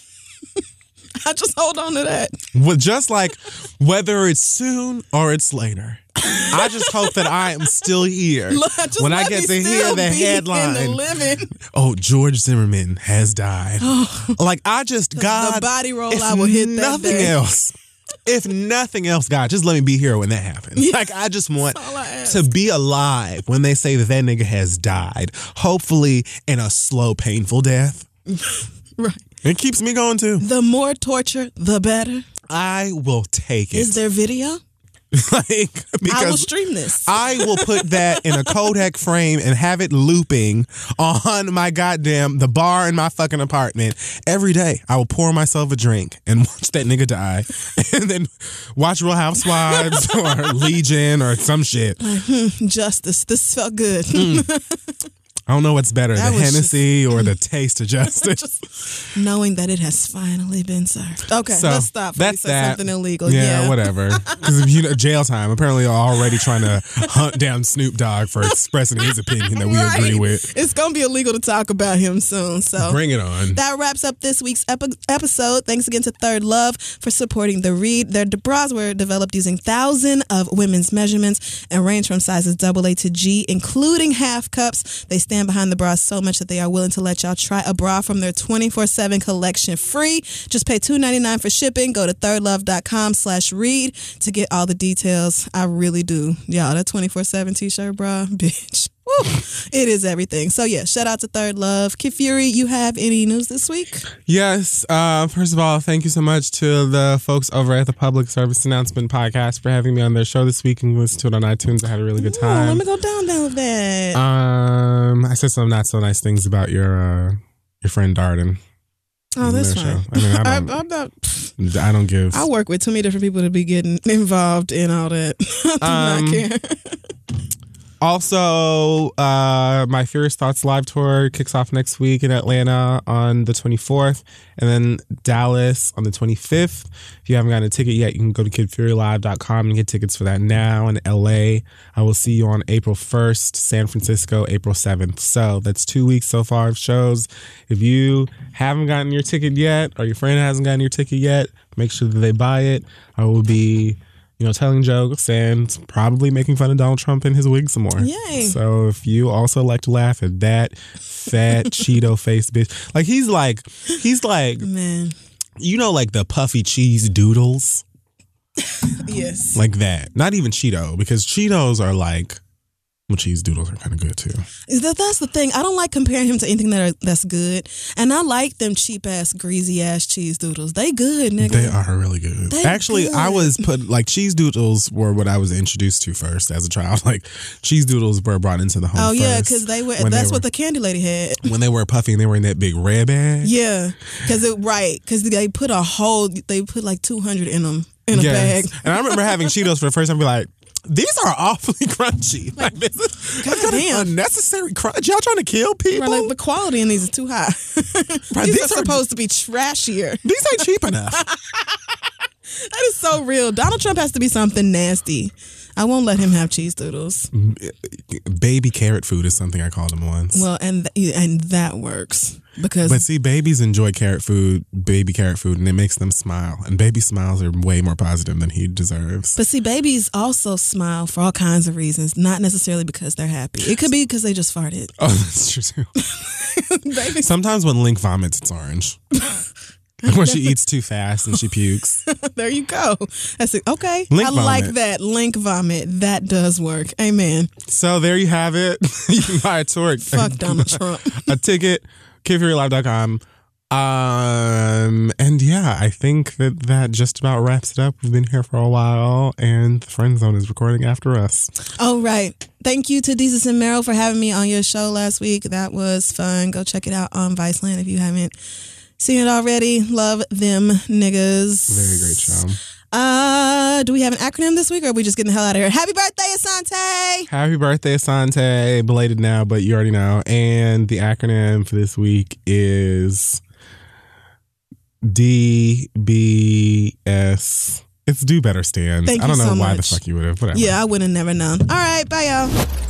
Speaker 2: I just hold on to that.
Speaker 1: Well, just like whether it's soon or it's later. I just hope that I am still here
Speaker 2: Look, just
Speaker 1: when I
Speaker 2: let
Speaker 1: get
Speaker 2: me
Speaker 1: to hear
Speaker 2: still
Speaker 1: the
Speaker 2: be in the
Speaker 1: headline.
Speaker 2: living.
Speaker 1: Oh, George Zimmerman has died. Like, I just, God,
Speaker 2: the body roll
Speaker 1: if
Speaker 2: I will hit that
Speaker 1: nothing
Speaker 2: day.
Speaker 1: else. If nothing else, God, just let me be here when that happens.
Speaker 2: Yeah.
Speaker 1: Like, I just want
Speaker 2: That's all I ask.
Speaker 1: to be alive when they say that that nigga has died. Hopefully in a slow, painful death.
Speaker 2: Right.
Speaker 1: It keeps me going, too.
Speaker 2: The more torture, the better.
Speaker 1: I will take it.
Speaker 2: Is there video?
Speaker 1: Like, because
Speaker 2: I will stream this.
Speaker 1: I will put that in a Kodak frame and have it looping on my goddamn, the bar in my fucking apartment every day. I will pour myself a drink and watch that nigga die and then watch Real Housewives or Legion or some shit.
Speaker 2: Like, hmm, justice. This felt good.
Speaker 1: I don't know what's better,
Speaker 2: That
Speaker 1: the
Speaker 2: was
Speaker 1: Hennessy or the taste of justice.
Speaker 2: Just knowing that it has finally been served. Okay,
Speaker 1: So,
Speaker 2: let's stop. before we
Speaker 1: that's
Speaker 2: say
Speaker 1: that.
Speaker 2: something illegal.
Speaker 1: Yeah,
Speaker 2: Yeah,
Speaker 1: whatever. Because you know, jail time. Apparently, are already trying to hunt down Snoop Dogg for expressing his opinion that we
Speaker 2: Right.
Speaker 1: agree with.
Speaker 2: It's going to be illegal to talk about him soon. So
Speaker 1: Bring it on.
Speaker 2: that wraps up this week's epi- episode. Thanks again to Third Love for supporting The Read. Their bras were developed using thousands of women's measurements and range from sizes double A to G, including half cups. They stand behind the bras so much that they are willing to let y'all try a bra from their twenty-four seven collection free. Just pay two ninety-nine for shipping. Go to thirdlove.com slash read to get all the details. I really do. Y'all, that twenty-four seven t-shirt bra, bitch. Woo. It is everything. So yeah, shout out to Third Love. Kid Fury, you have any news this week?
Speaker 1: Yes. Uh, first of all, thank you so much to the folks over at the Public Service Announcement Podcast for having me on their show this week and listen to it on iTunes. I had a really good
Speaker 2: Oh, let
Speaker 1: time.
Speaker 2: me go down down with that.
Speaker 1: Um, I said some not so nice things about your uh, your friend Darden.
Speaker 2: oh,
Speaker 1: on
Speaker 2: that's
Speaker 1: their
Speaker 2: fine.
Speaker 1: show. I mean, I
Speaker 2: I,
Speaker 1: don't,
Speaker 2: I'm not.
Speaker 1: I don't give.
Speaker 2: I work with too many different people to be getting involved in all that. I do
Speaker 1: Um,
Speaker 2: not care.
Speaker 1: Also, uh, my Furious Thoughts live tour kicks off next week in Atlanta on the twenty-fourth, and then Dallas on the twenty-fifth. If you haven't gotten a ticket yet, you can go to kid fury live dot com and get tickets for that now. In L A, I will see you on April first, San Francisco, April seventh. So that's two weeks so far of shows. If you haven't gotten your ticket yet, or your friend hasn't gotten your ticket yet, make sure that they buy it. I will be, you know, telling jokes and probably making fun of Donald Trump and his wig some more.
Speaker 2: Yay.
Speaker 1: So if you also like to laugh at that fat Cheeto face bitch, like he's like, he's like,
Speaker 2: Man.
Speaker 1: you know, like the puffy cheese doodles.
Speaker 2: Yes.
Speaker 1: Like that. Not even Cheeto, because Cheetos are like, well, cheese doodles are kind of good too.
Speaker 2: That, that's the thing. I don't like comparing him to anything that are, that's good. And I like them cheap ass, greasy ass cheese doodles. They good, nigga.
Speaker 1: They are really good.
Speaker 2: They
Speaker 1: Actually,
Speaker 2: good.
Speaker 1: I was put, like, cheese doodles were what I was introduced to first as a child. Like, cheese doodles were brought into the home
Speaker 2: Oh,
Speaker 1: first.
Speaker 2: yeah, because they were, that's
Speaker 1: they
Speaker 2: what
Speaker 1: were,
Speaker 2: the candy lady had.
Speaker 1: When they were puffy and they were in that big red bag.
Speaker 2: Yeah, because it, right, because they put a whole, they put like two hundred in them in a
Speaker 1: Yes.
Speaker 2: bag.
Speaker 1: And I remember having Cheetos for the first time and be like, these are awfully crunchy. Like, this is
Speaker 2: God
Speaker 1: got
Speaker 2: damn.
Speaker 1: an unnecessary crunch. Y'all trying to kill people?
Speaker 2: Right, like the quality in these is too high.
Speaker 1: Right,
Speaker 2: these,
Speaker 1: these
Speaker 2: are
Speaker 1: are-
Speaker 2: supposed to be trashier.
Speaker 1: These ain't cheap enough.
Speaker 2: That is so real. Donald Trump has to be something nasty. I won't let him have cheese doodles.
Speaker 1: Baby carrot food is something I called them once.
Speaker 2: Well, and th- and that works because
Speaker 1: But see, babies enjoy carrot food, baby carrot food, and it makes them smile. And baby smiles are way more positive than he deserves.
Speaker 2: But see, babies also smile for all kinds of reasons, not necessarily because they're happy. It could be because they just farted.
Speaker 1: Oh, that's true too.
Speaker 2: Babies,
Speaker 1: Sometimes when Link vomits, it's orange. When she eats too fast and she pukes.
Speaker 2: there you go. That's it. Okay,
Speaker 1: Link
Speaker 2: I like
Speaker 1: vomit.
Speaker 2: that. Link vomit. That does work. Amen.
Speaker 1: So there you have it. You can buy a tour.
Speaker 2: Fuck Donald Trump.
Speaker 1: A ticket, kid fury live dot com. Um, and yeah, I think that that just about wraps it up. We've been here for a while, and the Friend Zone is recording after us.
Speaker 2: All right. Thank you to Desus and Meryl for having me on your show last week. That was fun. Go check it out on Viceland if you haven't seen it already. Love them niggas.
Speaker 1: Very great show.
Speaker 2: Uh, do we have an acronym this week, or are we just getting the hell out of here? Happy birthday, Asante!
Speaker 1: Happy birthday, Asante. Belated now, but you already know. And the acronym for this week is D B S. It's Do Better Stand.
Speaker 2: Thank
Speaker 1: I don't
Speaker 2: you
Speaker 1: know
Speaker 2: so
Speaker 1: why
Speaker 2: much.
Speaker 1: the fuck you would have. Whatever.
Speaker 2: Yeah, I would have never known. All right, bye, y'all.